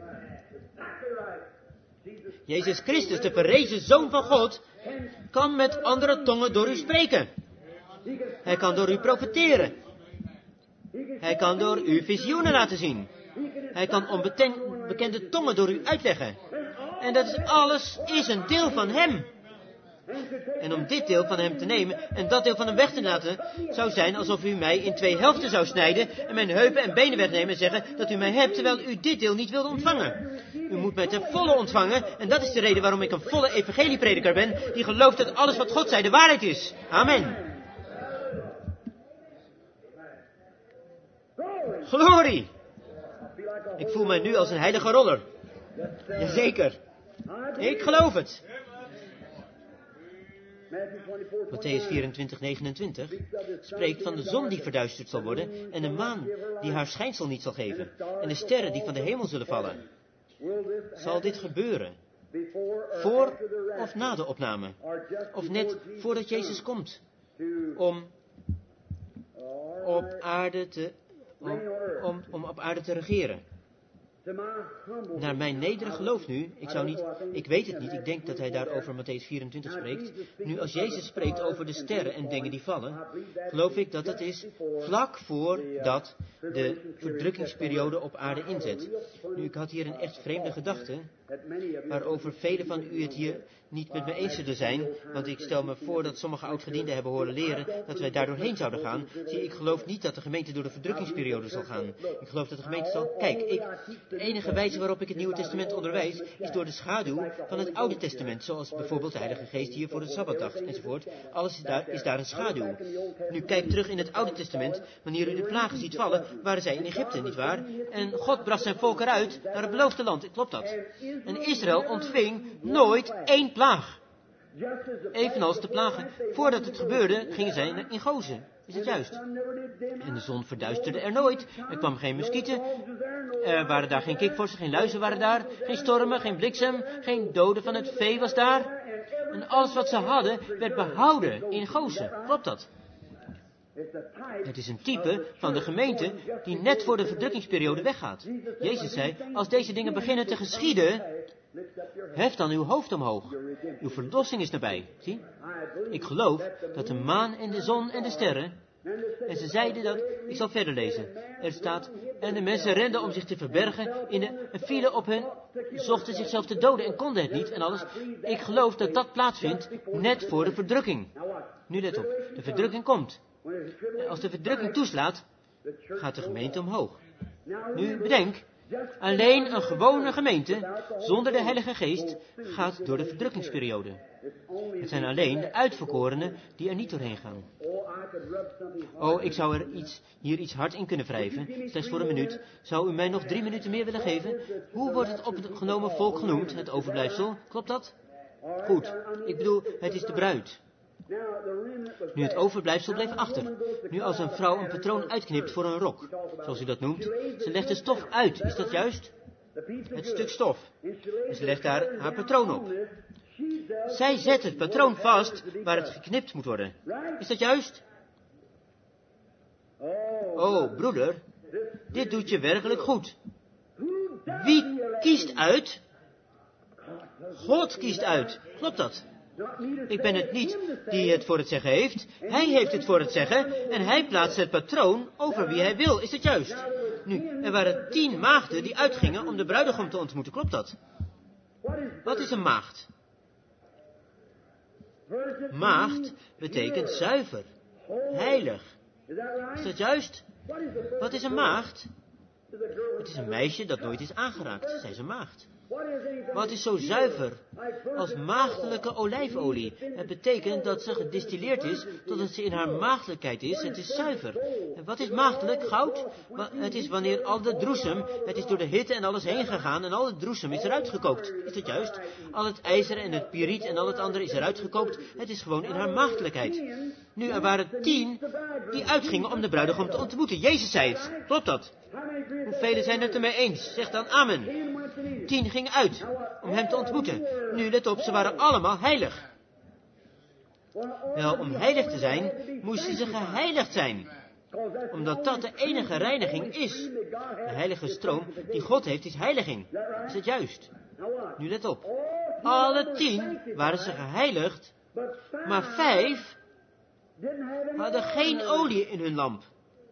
Jezus Christus, de verrezen Zoon van God, kan met andere tongen door u spreken. Hij kan door u profeteren. Hij kan door u visioenen laten zien. Hij kan onbekende tongen door u uitleggen. En dat is alles is een deel van hem. En om dit deel van hem te nemen en dat deel van hem weg te laten, zou zijn alsof u mij in twee helften zou snijden en mijn heupen en benen wegnemen en zeggen dat u mij hebt, terwijl u dit deel niet wilde ontvangen. U moet mij ten volle ontvangen en dat is de reden waarom ik een volle evangelieprediker ben, die gelooft dat alles wat God zei de waarheid is. Amen. Glorie! Ik voel mij nu als een heilige roller. Jazeker. Ik geloof het. Mattheüs vierentwintig, negenentwintig spreekt van de zon die verduisterd zal worden en de maan die haar schijnsel niet zal geven en de sterren die van de hemel zullen vallen. Zal dit gebeuren? Voor of na de opname? Of net voordat Jezus komt? Om op aarde te, om, om, om op aarde te regeren. Naar mijn nederig geloof nu, ik zou niet, ik weet het niet, ik denk dat hij daar over Mattheüs vierentwintig spreekt. Nu als Jezus spreekt over de sterren en dingen die vallen, geloof ik dat het is vlak voordat de verdrukkingsperiode op aarde inzet. Nu, ik had hier een echt vreemde gedachte, waarover velen van u het hier niet met me eens zullen zijn, want ik stel me voor dat sommige oudgedienden hebben horen leren dat wij daar doorheen zouden gaan. Zie, ik geloof niet dat de gemeente door de verdrukkingsperiode zal gaan. Ik geloof dat de gemeente zal... Kijk, ik, de enige wijze waarop ik het Nieuwe Testament onderwijs, is door de schaduw van het Oude Testament, zoals bijvoorbeeld de Heilige Geest hier voor de Sabbatdag, enzovoort. Alles is daar, is daar een schaduw. Nu, kijk terug in het Oude Testament, wanneer u de plagen ziet vallen, waren zij in Egypte, nietwaar? En God bracht zijn volk eruit naar het beloofde land, klopt dat? En Israël ontving nooit één plaag. Evenals de plagen, voordat het gebeurde, gingen zij in Gozen. Is het juist? En de zon verduisterde er nooit. Er kwam geen muskieten. Er waren daar geen kikvorsen, geen luizen waren daar. Geen stormen, geen bliksem. Geen doden van het vee was daar. En alles wat ze hadden, werd behouden in Gozen. Klopt dat? Het is een type van de gemeente die net voor de verdrukkingsperiode weggaat. Jezus zei, als deze dingen beginnen te geschieden, hef dan uw hoofd omhoog. Uw verlossing is nabij. Zie? Ik geloof dat de maan en de zon en de sterren... En ze zeiden dat... Ik zal verder lezen. Er staat... En de mensen renden om zich te verbergen in de, en vielen op hen, zochten zichzelf te doden en konden het niet en alles. Ik geloof dat dat plaatsvindt net voor de verdrukking. Nu let op. De verdrukking komt. En als de verdrukking toeslaat, gaat de gemeente omhoog. Nu bedenk... Alleen een gewone gemeente, zonder de Heilige Geest, gaat door de verdrukkingsperiode. Het zijn alleen de uitverkorenen die er niet doorheen gaan. Oh, ik zou er iets, hier iets hard in kunnen wrijven, slechts voor een minuut. Zou u mij nog drie minuten meer willen geven? Hoe wordt het opgenomen volk genoemd, het overblijfsel? Klopt dat? Goed, ik bedoel, het is de bruid. Nu het overblijfsel bleef achter. Nu als een vrouw een patroon uitknipt voor een rok, zoals u dat noemt, ze legt de stof uit, is dat juist? Het stuk stof. En ze legt daar haar patroon op. Zij zet het patroon vast waar het geknipt moet worden. Is dat juist? Oh, broeder, dit doet je werkelijk goed. Wie kiest uit? God kiest uit. Klopt dat? Ik ben het niet die het voor het zeggen heeft. Hij heeft het voor het zeggen en hij plaatst het patroon over wie hij wil. Is het juist? Nu, er waren tien maagden die uitgingen om de bruidegom te ontmoeten. Klopt dat? Wat is een maagd? Maagd betekent zuiver, heilig. Is dat juist? Wat is een maagd? Het is een meisje dat nooit is aangeraakt. Zij is een maagd. Wat is zo zuiver als maagdelijke olijfolie? Het betekent dat ze gedistilleerd is totdat ze in haar maagdelijkheid is. Het is zuiver. En wat is maagdelijk? Goud? Het is wanneer al de droesem, het is door de hitte en alles heen gegaan en al het droesem is eruit gekookt. Is dat juist? Al het ijzer en het pyriet en al het andere is eruit gekookt. Het is gewoon in haar maagdelijkheid. Nu, er waren tien die uitgingen om de bruidegom te ontmoeten. Jezus zei het. Klopt dat? Hoeveel zijn het ermee eens? Zeg dan amen. Tien gingen uit om hem te ontmoeten. Nu, let op, ze waren allemaal heilig. Wel, om heilig te zijn, moesten ze geheiligd zijn. Omdat dat de enige reiniging is. De heilige stroom die God heeft, is heiliging. Is het juist? Nu, let op. Alle tien waren ze geheiligd, maar vijf hadden geen olie in hun lamp.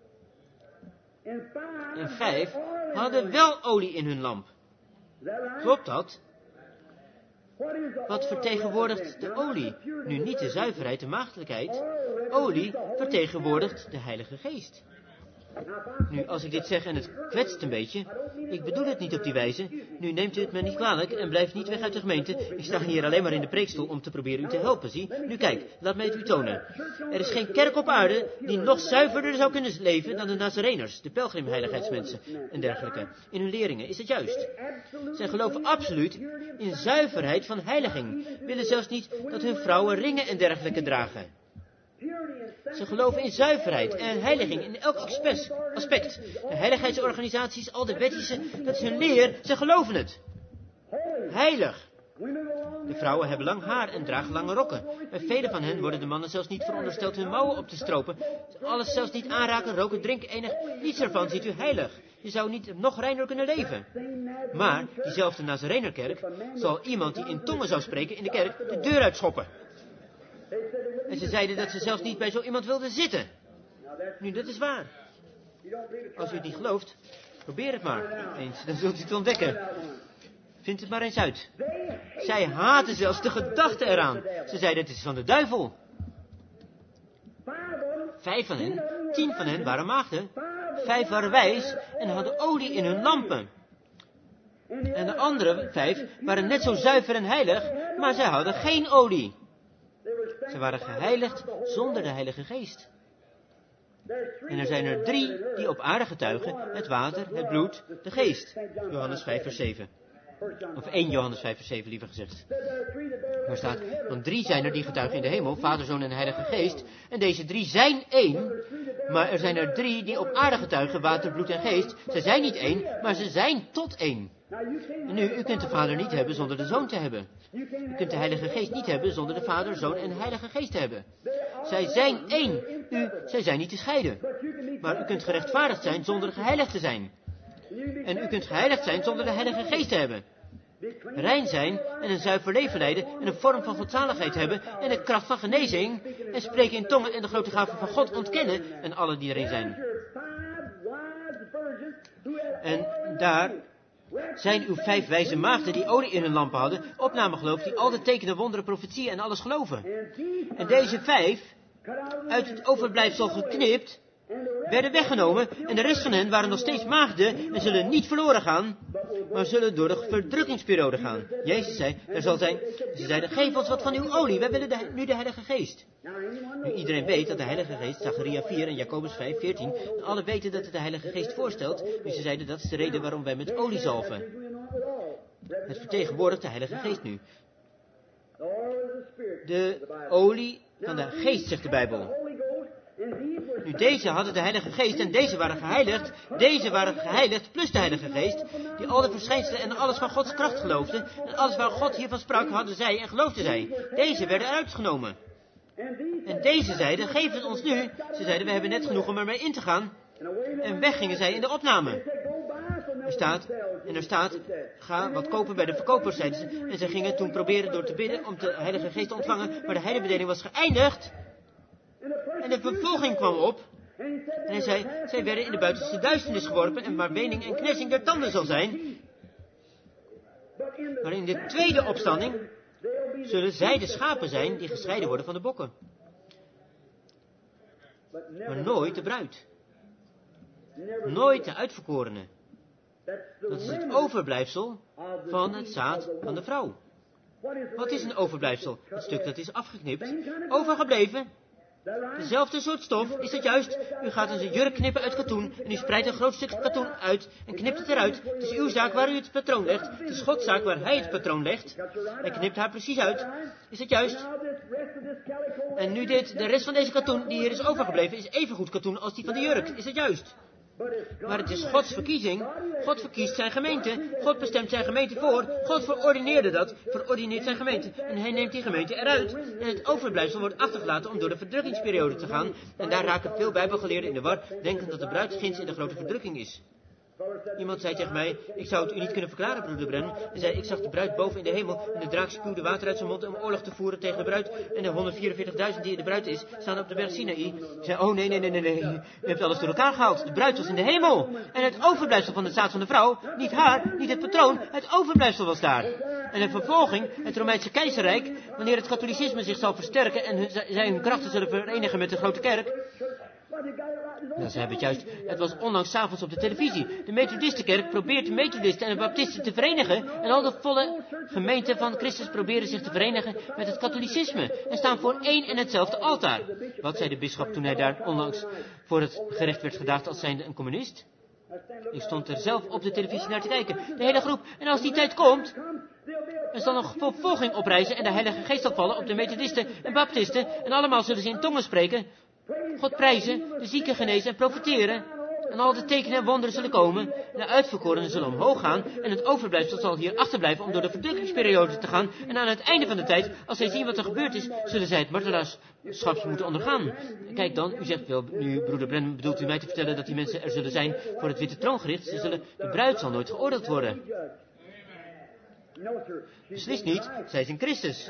En vijf hadden wel olie in hun lamp. Klopt dat? Wat vertegenwoordigt de olie? Nu niet de zuiverheid, de maagdelijkheid. Olie vertegenwoordigt de Heilige Geest. Nu, als ik dit zeg en het kwetst een beetje, ik bedoel het niet op die wijze. Nu neemt u het me niet kwalijk en blijft niet weg uit de gemeente. Ik sta hier alleen maar in de preekstoel om te proberen u te helpen, zie. Nu kijk, laat mij het u tonen. Er is geen kerk op aarde die nog zuiverder zou kunnen leven dan de Nazareners, de pelgrimheiligheidsmensen en dergelijke. In hun leringen, is het juist? Zij geloven absoluut in zuiverheid van heiliging. Willen zelfs niet dat hun vrouwen ringen en dergelijke dragen. Ze geloven in zuiverheid en heiliging in elk aspect. De heiligheidsorganisaties, al de wettische, dat is hun leer, ze geloven het. Heilig. De vrouwen hebben lang haar en dragen lange rokken. Bij velen van hen worden de mannen zelfs niet verondersteld hun mouwen op te stropen. Alles zelfs niet aanraken, roken, drinken, enig. Niets ervan ziet u heilig. Je zou niet nog reiner kunnen leven. Maar diezelfde Nazarenerkerk zal iemand die in tongen zou spreken in de kerk de deur uitschoppen. En ze zeiden dat ze zelfs niet bij zo iemand wilden zitten. Nu, dat is waar. Als u het niet gelooft, probeer het maar eens. Dan zult u het ontdekken. Vind het maar eens uit. Zij haten zelfs de gedachte eraan. Ze zeiden, het is van de duivel. Vijf van hen, tien van hen waren maagden. Vijf waren wijs en hadden olie in hun lampen. En de andere vijf waren net zo zuiver en heilig, maar zij hadden geen olie. Ze waren geheiligd zonder de Heilige Geest. En er zijn er drie die op aarde getuigen, het water, het bloed, de geest. Johannes vijf vers zeven. Of één Johannes vijf vers zeven liever gezegd. Daar staat, want drie zijn er die getuigen in de hemel, Vader, Zoon en Heilige Geest. En deze drie zijn één, maar er zijn er drie die op aarde getuigen, water, bloed en geest. Ze zijn niet één, maar ze zijn tot één. En nu, u kunt de Vader niet hebben zonder de Zoon te hebben. U kunt de Heilige Geest niet hebben zonder de Vader, Zoon en Heilige Geest te hebben. Zij zijn één. U, zij zijn niet te scheiden. Maar u kunt gerechtvaardigd zijn zonder geheiligd te zijn. En u kunt geheiligd zijn zonder de Heilige Geest te hebben. Rein zijn en een zuiver leven leiden en een vorm van godzaligheid hebben en de kracht van genezing en spreken in tongen en de grote gaven van God ontkennen en alle die erin zijn. En daar zijn uw vijf wijze maagden die olie in hun lampen hadden, opname geloof, die al de tekenen, wonderen, profetieën en alles geloven. En deze vijf, uit het overblijfsel geknipt, werden weggenomen en de rest van hen waren nog steeds maagden en zullen niet verloren gaan, maar zullen door de verdrukkingsperiode gaan. Jezus zei, er zal zijn, ze zeiden, geef ons wat van uw olie, wij willen de, nu de Heilige Geest. Nu iedereen weet dat de Heilige Geest, Zacharia vier en Jacobus vijf, veertien, en alle weten dat het de Heilige Geest voorstelt, dus ze zeiden, dat is de reden waarom wij met olie zalven. Het vertegenwoordigt de Heilige Geest nu. De olie van de Geest, zegt de Bijbel. Nu, deze hadden de Heilige Geest en deze waren geheiligd. Deze waren geheiligd plus de Heilige Geest, die al de verschijnselen en alles van Gods kracht geloofden. En alles waar God hiervan sprak, hadden zij en geloofden zij. Deze werden uitgenomen. En deze zeiden, geef het ons nu. Ze zeiden, we hebben net genoeg om ermee in te gaan. En weg gingen zij in de opname. Er staat, en er staat, ga wat kopen bij de verkopers, zeiden ze. En zij gingen toen proberen door te bidden om de Heilige Geest te ontvangen, maar de heidebedeling was geëindigd. En de vervolging kwam op. En hij zei, zij werden in de buitenste duisternis geworpen en waar wening en knersing der tanden zal zijn. Maar in de tweede opstanding zullen zij de schapen zijn die gescheiden worden van de bokken. Maar nooit de bruid. Nooit de uitverkorene. Dat is het overblijfsel van het zaad van de vrouw. Wat is een overblijfsel? Het stuk dat is afgeknipt, overgebleven. Dezelfde soort stof, is dat juist? U gaat een jurk knippen uit katoen en u spreidt een groot stuk katoen uit en knipt het eruit. Het is uw zaak waar u het patroon legt. Het is Gods zaak waar hij het patroon legt. Hij knipt haar precies uit. Is dat juist? En nu dit, de rest van deze katoen die hier is overgebleven, is even goed katoen als die van de jurk. Is dat juist? Maar het is Gods verkiezing. God verkiest zijn gemeente. God bestemt zijn gemeente voor. God verordineerde dat. Verordineert zijn gemeente. En hij neemt die gemeente eruit. En het overblijfsel wordt achtergelaten om door de verdrukkingsperiode te gaan. En daar raken veel bijbelgeleerden in de war, denkend dat de bruid ginds in de grote verdrukking is. Iemand zei tegen mij, ik zou het u niet kunnen verklaren, broeder Branham. Hij zei, ik zag de bruid boven in de hemel en de draak spuwde water uit zijn mond om oorlog te voeren tegen de bruid. En de honderdvierenveertigduizend die de bruid is, staan op de berg Sinaï. Ik zei, oh nee, nee, nee, nee, nee, u hebt alles door elkaar gehaald. De bruid was in de hemel. En het overblijfsel van de zaad van de vrouw, niet haar, niet het patroon, het overblijfsel was daar. En de vervolging, het Romeinse keizerrijk, wanneer het katholicisme zich zal versterken en hun, zij hun krachten zullen verenigen met de grote kerk. Ja, ze hebben het juist. Het was onlangs 's avonds op de televisie. De Methodistenkerk probeert de Methodisten en de Baptisten te verenigen. En al de volle gemeenten van Christus proberen zich te verenigen met het katholicisme. En staan voor één en hetzelfde altaar. Wat zei de bisschop toen hij daar onlangs voor het gerecht werd gedaagd als zijnde een communist? Ik stond er zelf op de televisie naar te kijken. De hele groep. En als die tijd komt, er zal nog vervolging oprijzen en de Heilige Geest zal vallen op de Methodisten en Baptisten. En allemaal zullen ze in tongen spreken. God prijzen, de zieken genezen en profiteren. En al de tekenen en wonderen zullen komen. De uitverkorenen zullen omhoog gaan. En het overblijfsel zal hier achterblijven om door de verdrukkingsperiode te gaan. En aan het einde van de tijd, als zij zien wat er gebeurd is, zullen zij het martelaarschap moeten ondergaan. Kijk dan, u zegt wel, nu broeder Branham, bedoelt u mij te vertellen dat die mensen er zullen zijn voor het witte troongericht? Ze zullen, de bruid zal nooit geoordeeld worden. Beslist niet, zij is in Christus.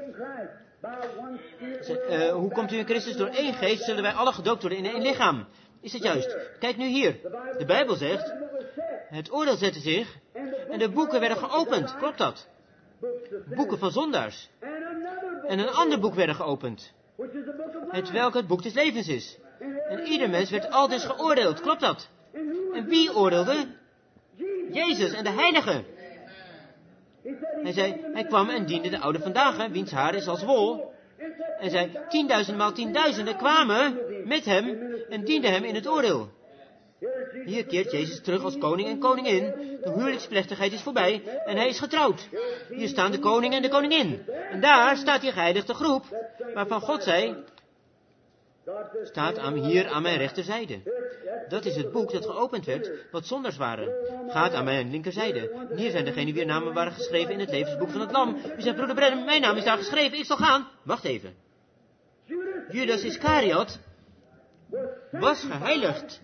Ze, uh, hoe komt u in Christus? Door één geest zullen wij alle gedoopt worden in één lichaam. Is het juist? Kijk nu hier. De Bijbel zegt, het oordeel zette zich en de boeken werden geopend. Klopt dat? Boeken van zondaars. En een ander boek werden geopend. Het welke het boek des levens is. En ieder mens werd aldus geoordeeld. Klopt dat? En wie oordeelde? Jezus en de heiligen. Hij zei, hij kwam en diende de oude vandaag, wiens haar is als wol. En zei, tienduizend maal tienduizenden kwamen met hem en dienden hem in het oordeel. Hier keert Jezus terug als koning en koningin. De huwelijksplechtigheid is voorbij en hij is getrouwd. Hier staan de koning en de koningin. En daar staat die geheiligde groep, waarvan God zei, staat aan, hier aan mijn rechterzijde. Dat is het boek dat geopend werd, wat zondaars waren. Gaat aan mijn linkerzijde. En hier zijn degenen wier namen waren geschreven in het levensboek van het lam. U zegt, broeder Branham, mijn naam is daar geschreven, ik zal gaan. Wacht even. Judas Iscariot was geheiligd.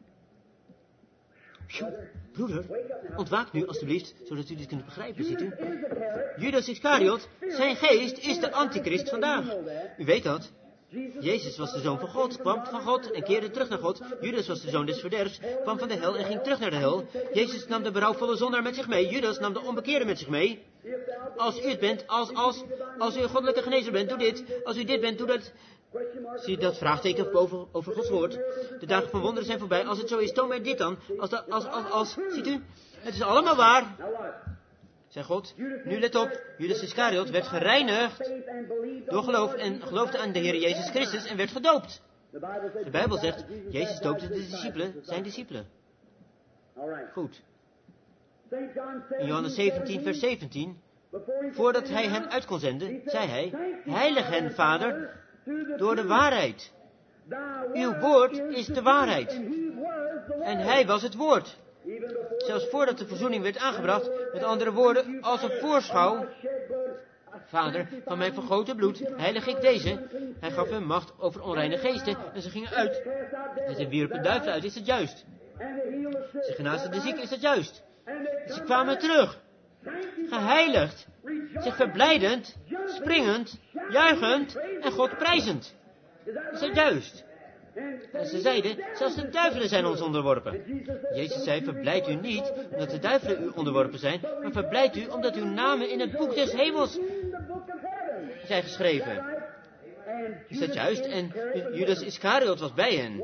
Broeder, ontwaak nu alstublieft, zodat u dit kunt begrijpen, ziet u. Judas Iscariot, zijn geest is de antichrist vandaag. U weet dat. Jezus was de zoon van God, kwam van God en keerde terug naar God. Judas was de zoon des verderfs, kwam van de hel en ging terug naar de hel. Jezus nam de berouwvolle zondaar met zich mee. Judas nam de onbekeerde met zich mee. Als u het bent, als, als, als u een goddelijke genezer bent, doe dit. Als u dit bent, doe dat. Zie je dat vraagteken over, over Gods woord? De dagen van wonderen zijn voorbij. Als het zo is, toon mij dit dan. Als, dat, als, als, als, ziet u? Het is allemaal waar. Zei God, nu let op, Judas Iscariot werd gereinigd door geloof en geloofde aan de Heer Jezus Christus en werd gedoopt. De Bijbel zegt, Jezus doopte de discipelen, zijn discipelen. Goed. In Johannes zeventien, vers zeventien, voordat hij hen uit kon zenden, zei hij, heilig hen, Vader, door de waarheid. Uw woord is de waarheid. En hij was het woord. Zelfs voordat de verzoening werd aangebracht, met andere woorden, als een voorschouw. Vader, van mijn vergoten bloed heilig ik deze. Hij gaf hem macht over onreine geesten en ze gingen uit. En ze wierpen duivelen uit, is het juist. Ze genazen de zieken, is het juist. Ze kwamen terug, geheiligd, zich verblijdend, springend, juichend en God prijzend. Is het juist. En ze zeiden, zelfs de duivelen zijn ons onderworpen. Jezus zei, verblijd u niet omdat de duivelen u onderworpen zijn, maar verblijd u omdat uw namen in het boek des hemels zijn geschreven. Is dat juist? En Judas Iscariot was bij hen.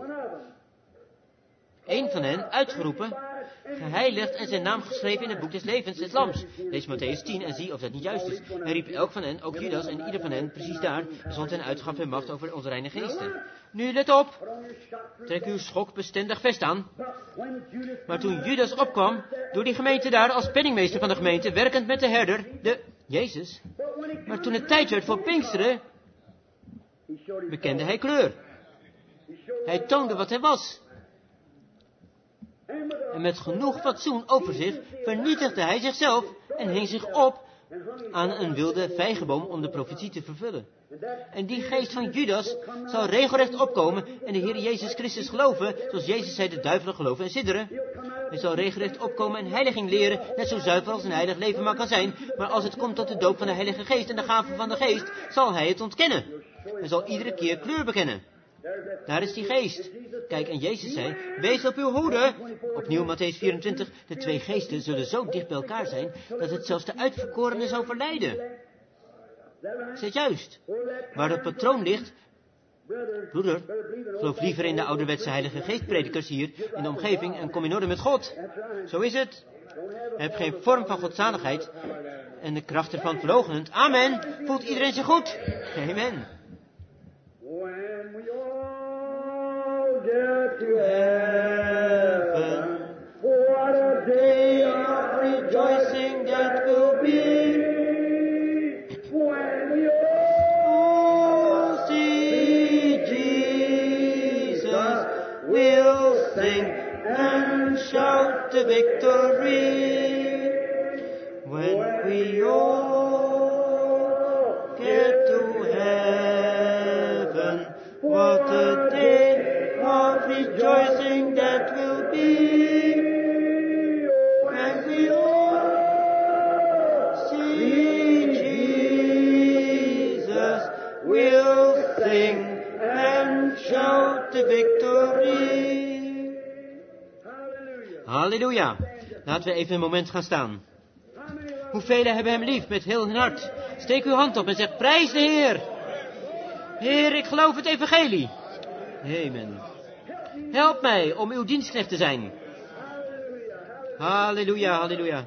Eén van hen, uitgeroepen, geheiligd en zijn naam geschreven in het boek des levens des lams. Lees Matthäus tien en zie of dat niet juist is. Hij riep elk van hen, ook Judas en ieder van hen, precies daar, zond hen uit, gaf hem macht over onze reine geesten. Nu let op, trek uw schok bestendig vest aan. Maar toen Judas opkwam, door die gemeente daar als penningmeester van de gemeente, werkend met de herder, de Jezus. Maar toen het tijd werd voor Pinksteren, bekende hij kleur. Hij toonde wat hij was. En met genoeg fatsoen over zich vernietigde hij zichzelf en hing zich op aan een wilde vijgenboom om de profetie te vervullen. En die geest van Judas zal regelrecht opkomen en de Heer Jezus Christus geloven, zoals Jezus zei, de duivelen geloven en sidderen. Hij zal regelrecht opkomen en heiliging leren, net zo zuiver als een heilig leven maar kan zijn. Maar als het komt tot de doop van de Heilige Geest en de gaven van de Geest, zal hij het ontkennen. Hij zal iedere keer kleur bekennen. Daar is die geest. Kijk, en Jezus zei, wees op uw hoede. Opnieuw Matthäus vierentwintig, de twee geesten zullen zo dicht bij elkaar zijn, dat het zelfs de uitverkorenen zou verleiden. Is het juist? Waar het patroon ligt, broeder, geloof liever in de ouderwetse Heilige Geestpredikers hier in de omgeving en kom in orde met God. Zo is het. Heb geen vorm van godzaligheid en de kracht ervan verloochenend. Amen. Voelt iedereen zich goed? Amen. When we all get to heaven, what a day of rejoicing that will be. When we all see Jesus, we'll sing and shout the victory. When we all get to heaven, what a day of rejoicing that will be. When we all see Jesus, we'll sing and shout the victory. Halleluja. Laten we even een moment gaan staan. Hoeveel hebben hem lief met heel hun hart? Steek uw hand op en zeg, prijs de Heer. Heer, ik geloof het evangelie. Amen. Help mij om uw dienstknecht te zijn. Halleluja, halleluja.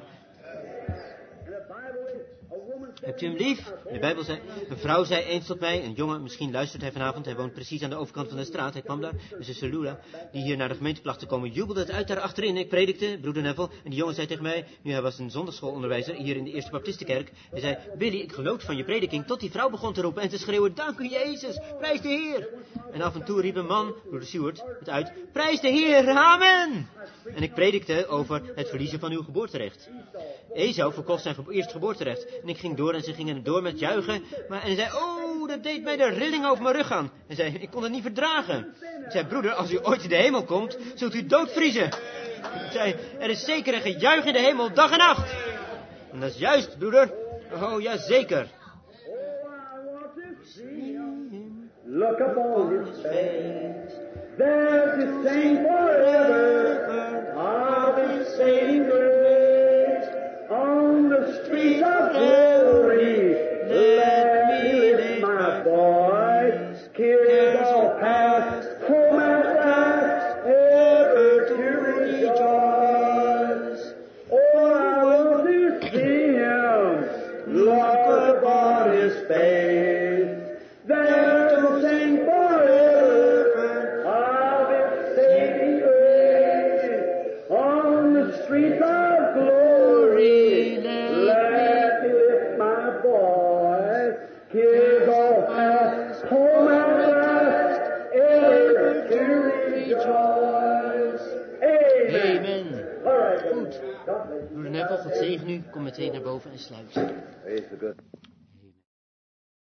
Hebt u hem lief? De Bijbel zei, een vrouw zei eens tot mij, een jongen, misschien luistert hij vanavond, hij woont precies aan de overkant van de straat, hij kwam daar, dus zuster Lula, die hier naar de gemeente placht te komen, jubelde het uit daar achterin. Ik predikte, broeder Neville, en die jongen zei tegen mij, nu hij was een zondagschoolonderwijzer hier in de Eerste Baptistenkerk, hij zei, Billy, ik genoot van je prediking, tot die vrouw begon te roepen en te schreeuwen, dank u Jezus, prijs de Heer. En af en toe riep een man, broeder Seward, het uit, prijs de Heer, amen. En ik predikte over het verliezen van uw geboorterecht. Esau verkocht zijn ge- eerste geboorterecht. En ik ging door en ze gingen door met juichen. Maar, en hij zei, oh, dat deed mij de rilling over mijn rug aan. Hij zei, ik kon het niet verdragen. Ik zei, broeder, als u ooit in de hemel komt, zult u doodvriezen. Ik zei, er is zeker een gejuich in de hemel, dag en nacht. En dat is juist, broeder. Oh, ja, zeker. Look upon his face, there to sing forever of his saving grace. On the street of glory, let me lift my voice. Cares all past, home at last, ever to rejoice. Oh, I want to see him, look upon his face. There to sing forever of his saving grace. On the streets of glory, let me lift my voice. Cares all past, home at last, ever to rejoice. Amen. Amen. All right. Goed. Broeder Neville, God zegen u. Kom meteen naar boven en sluit. Praise the good.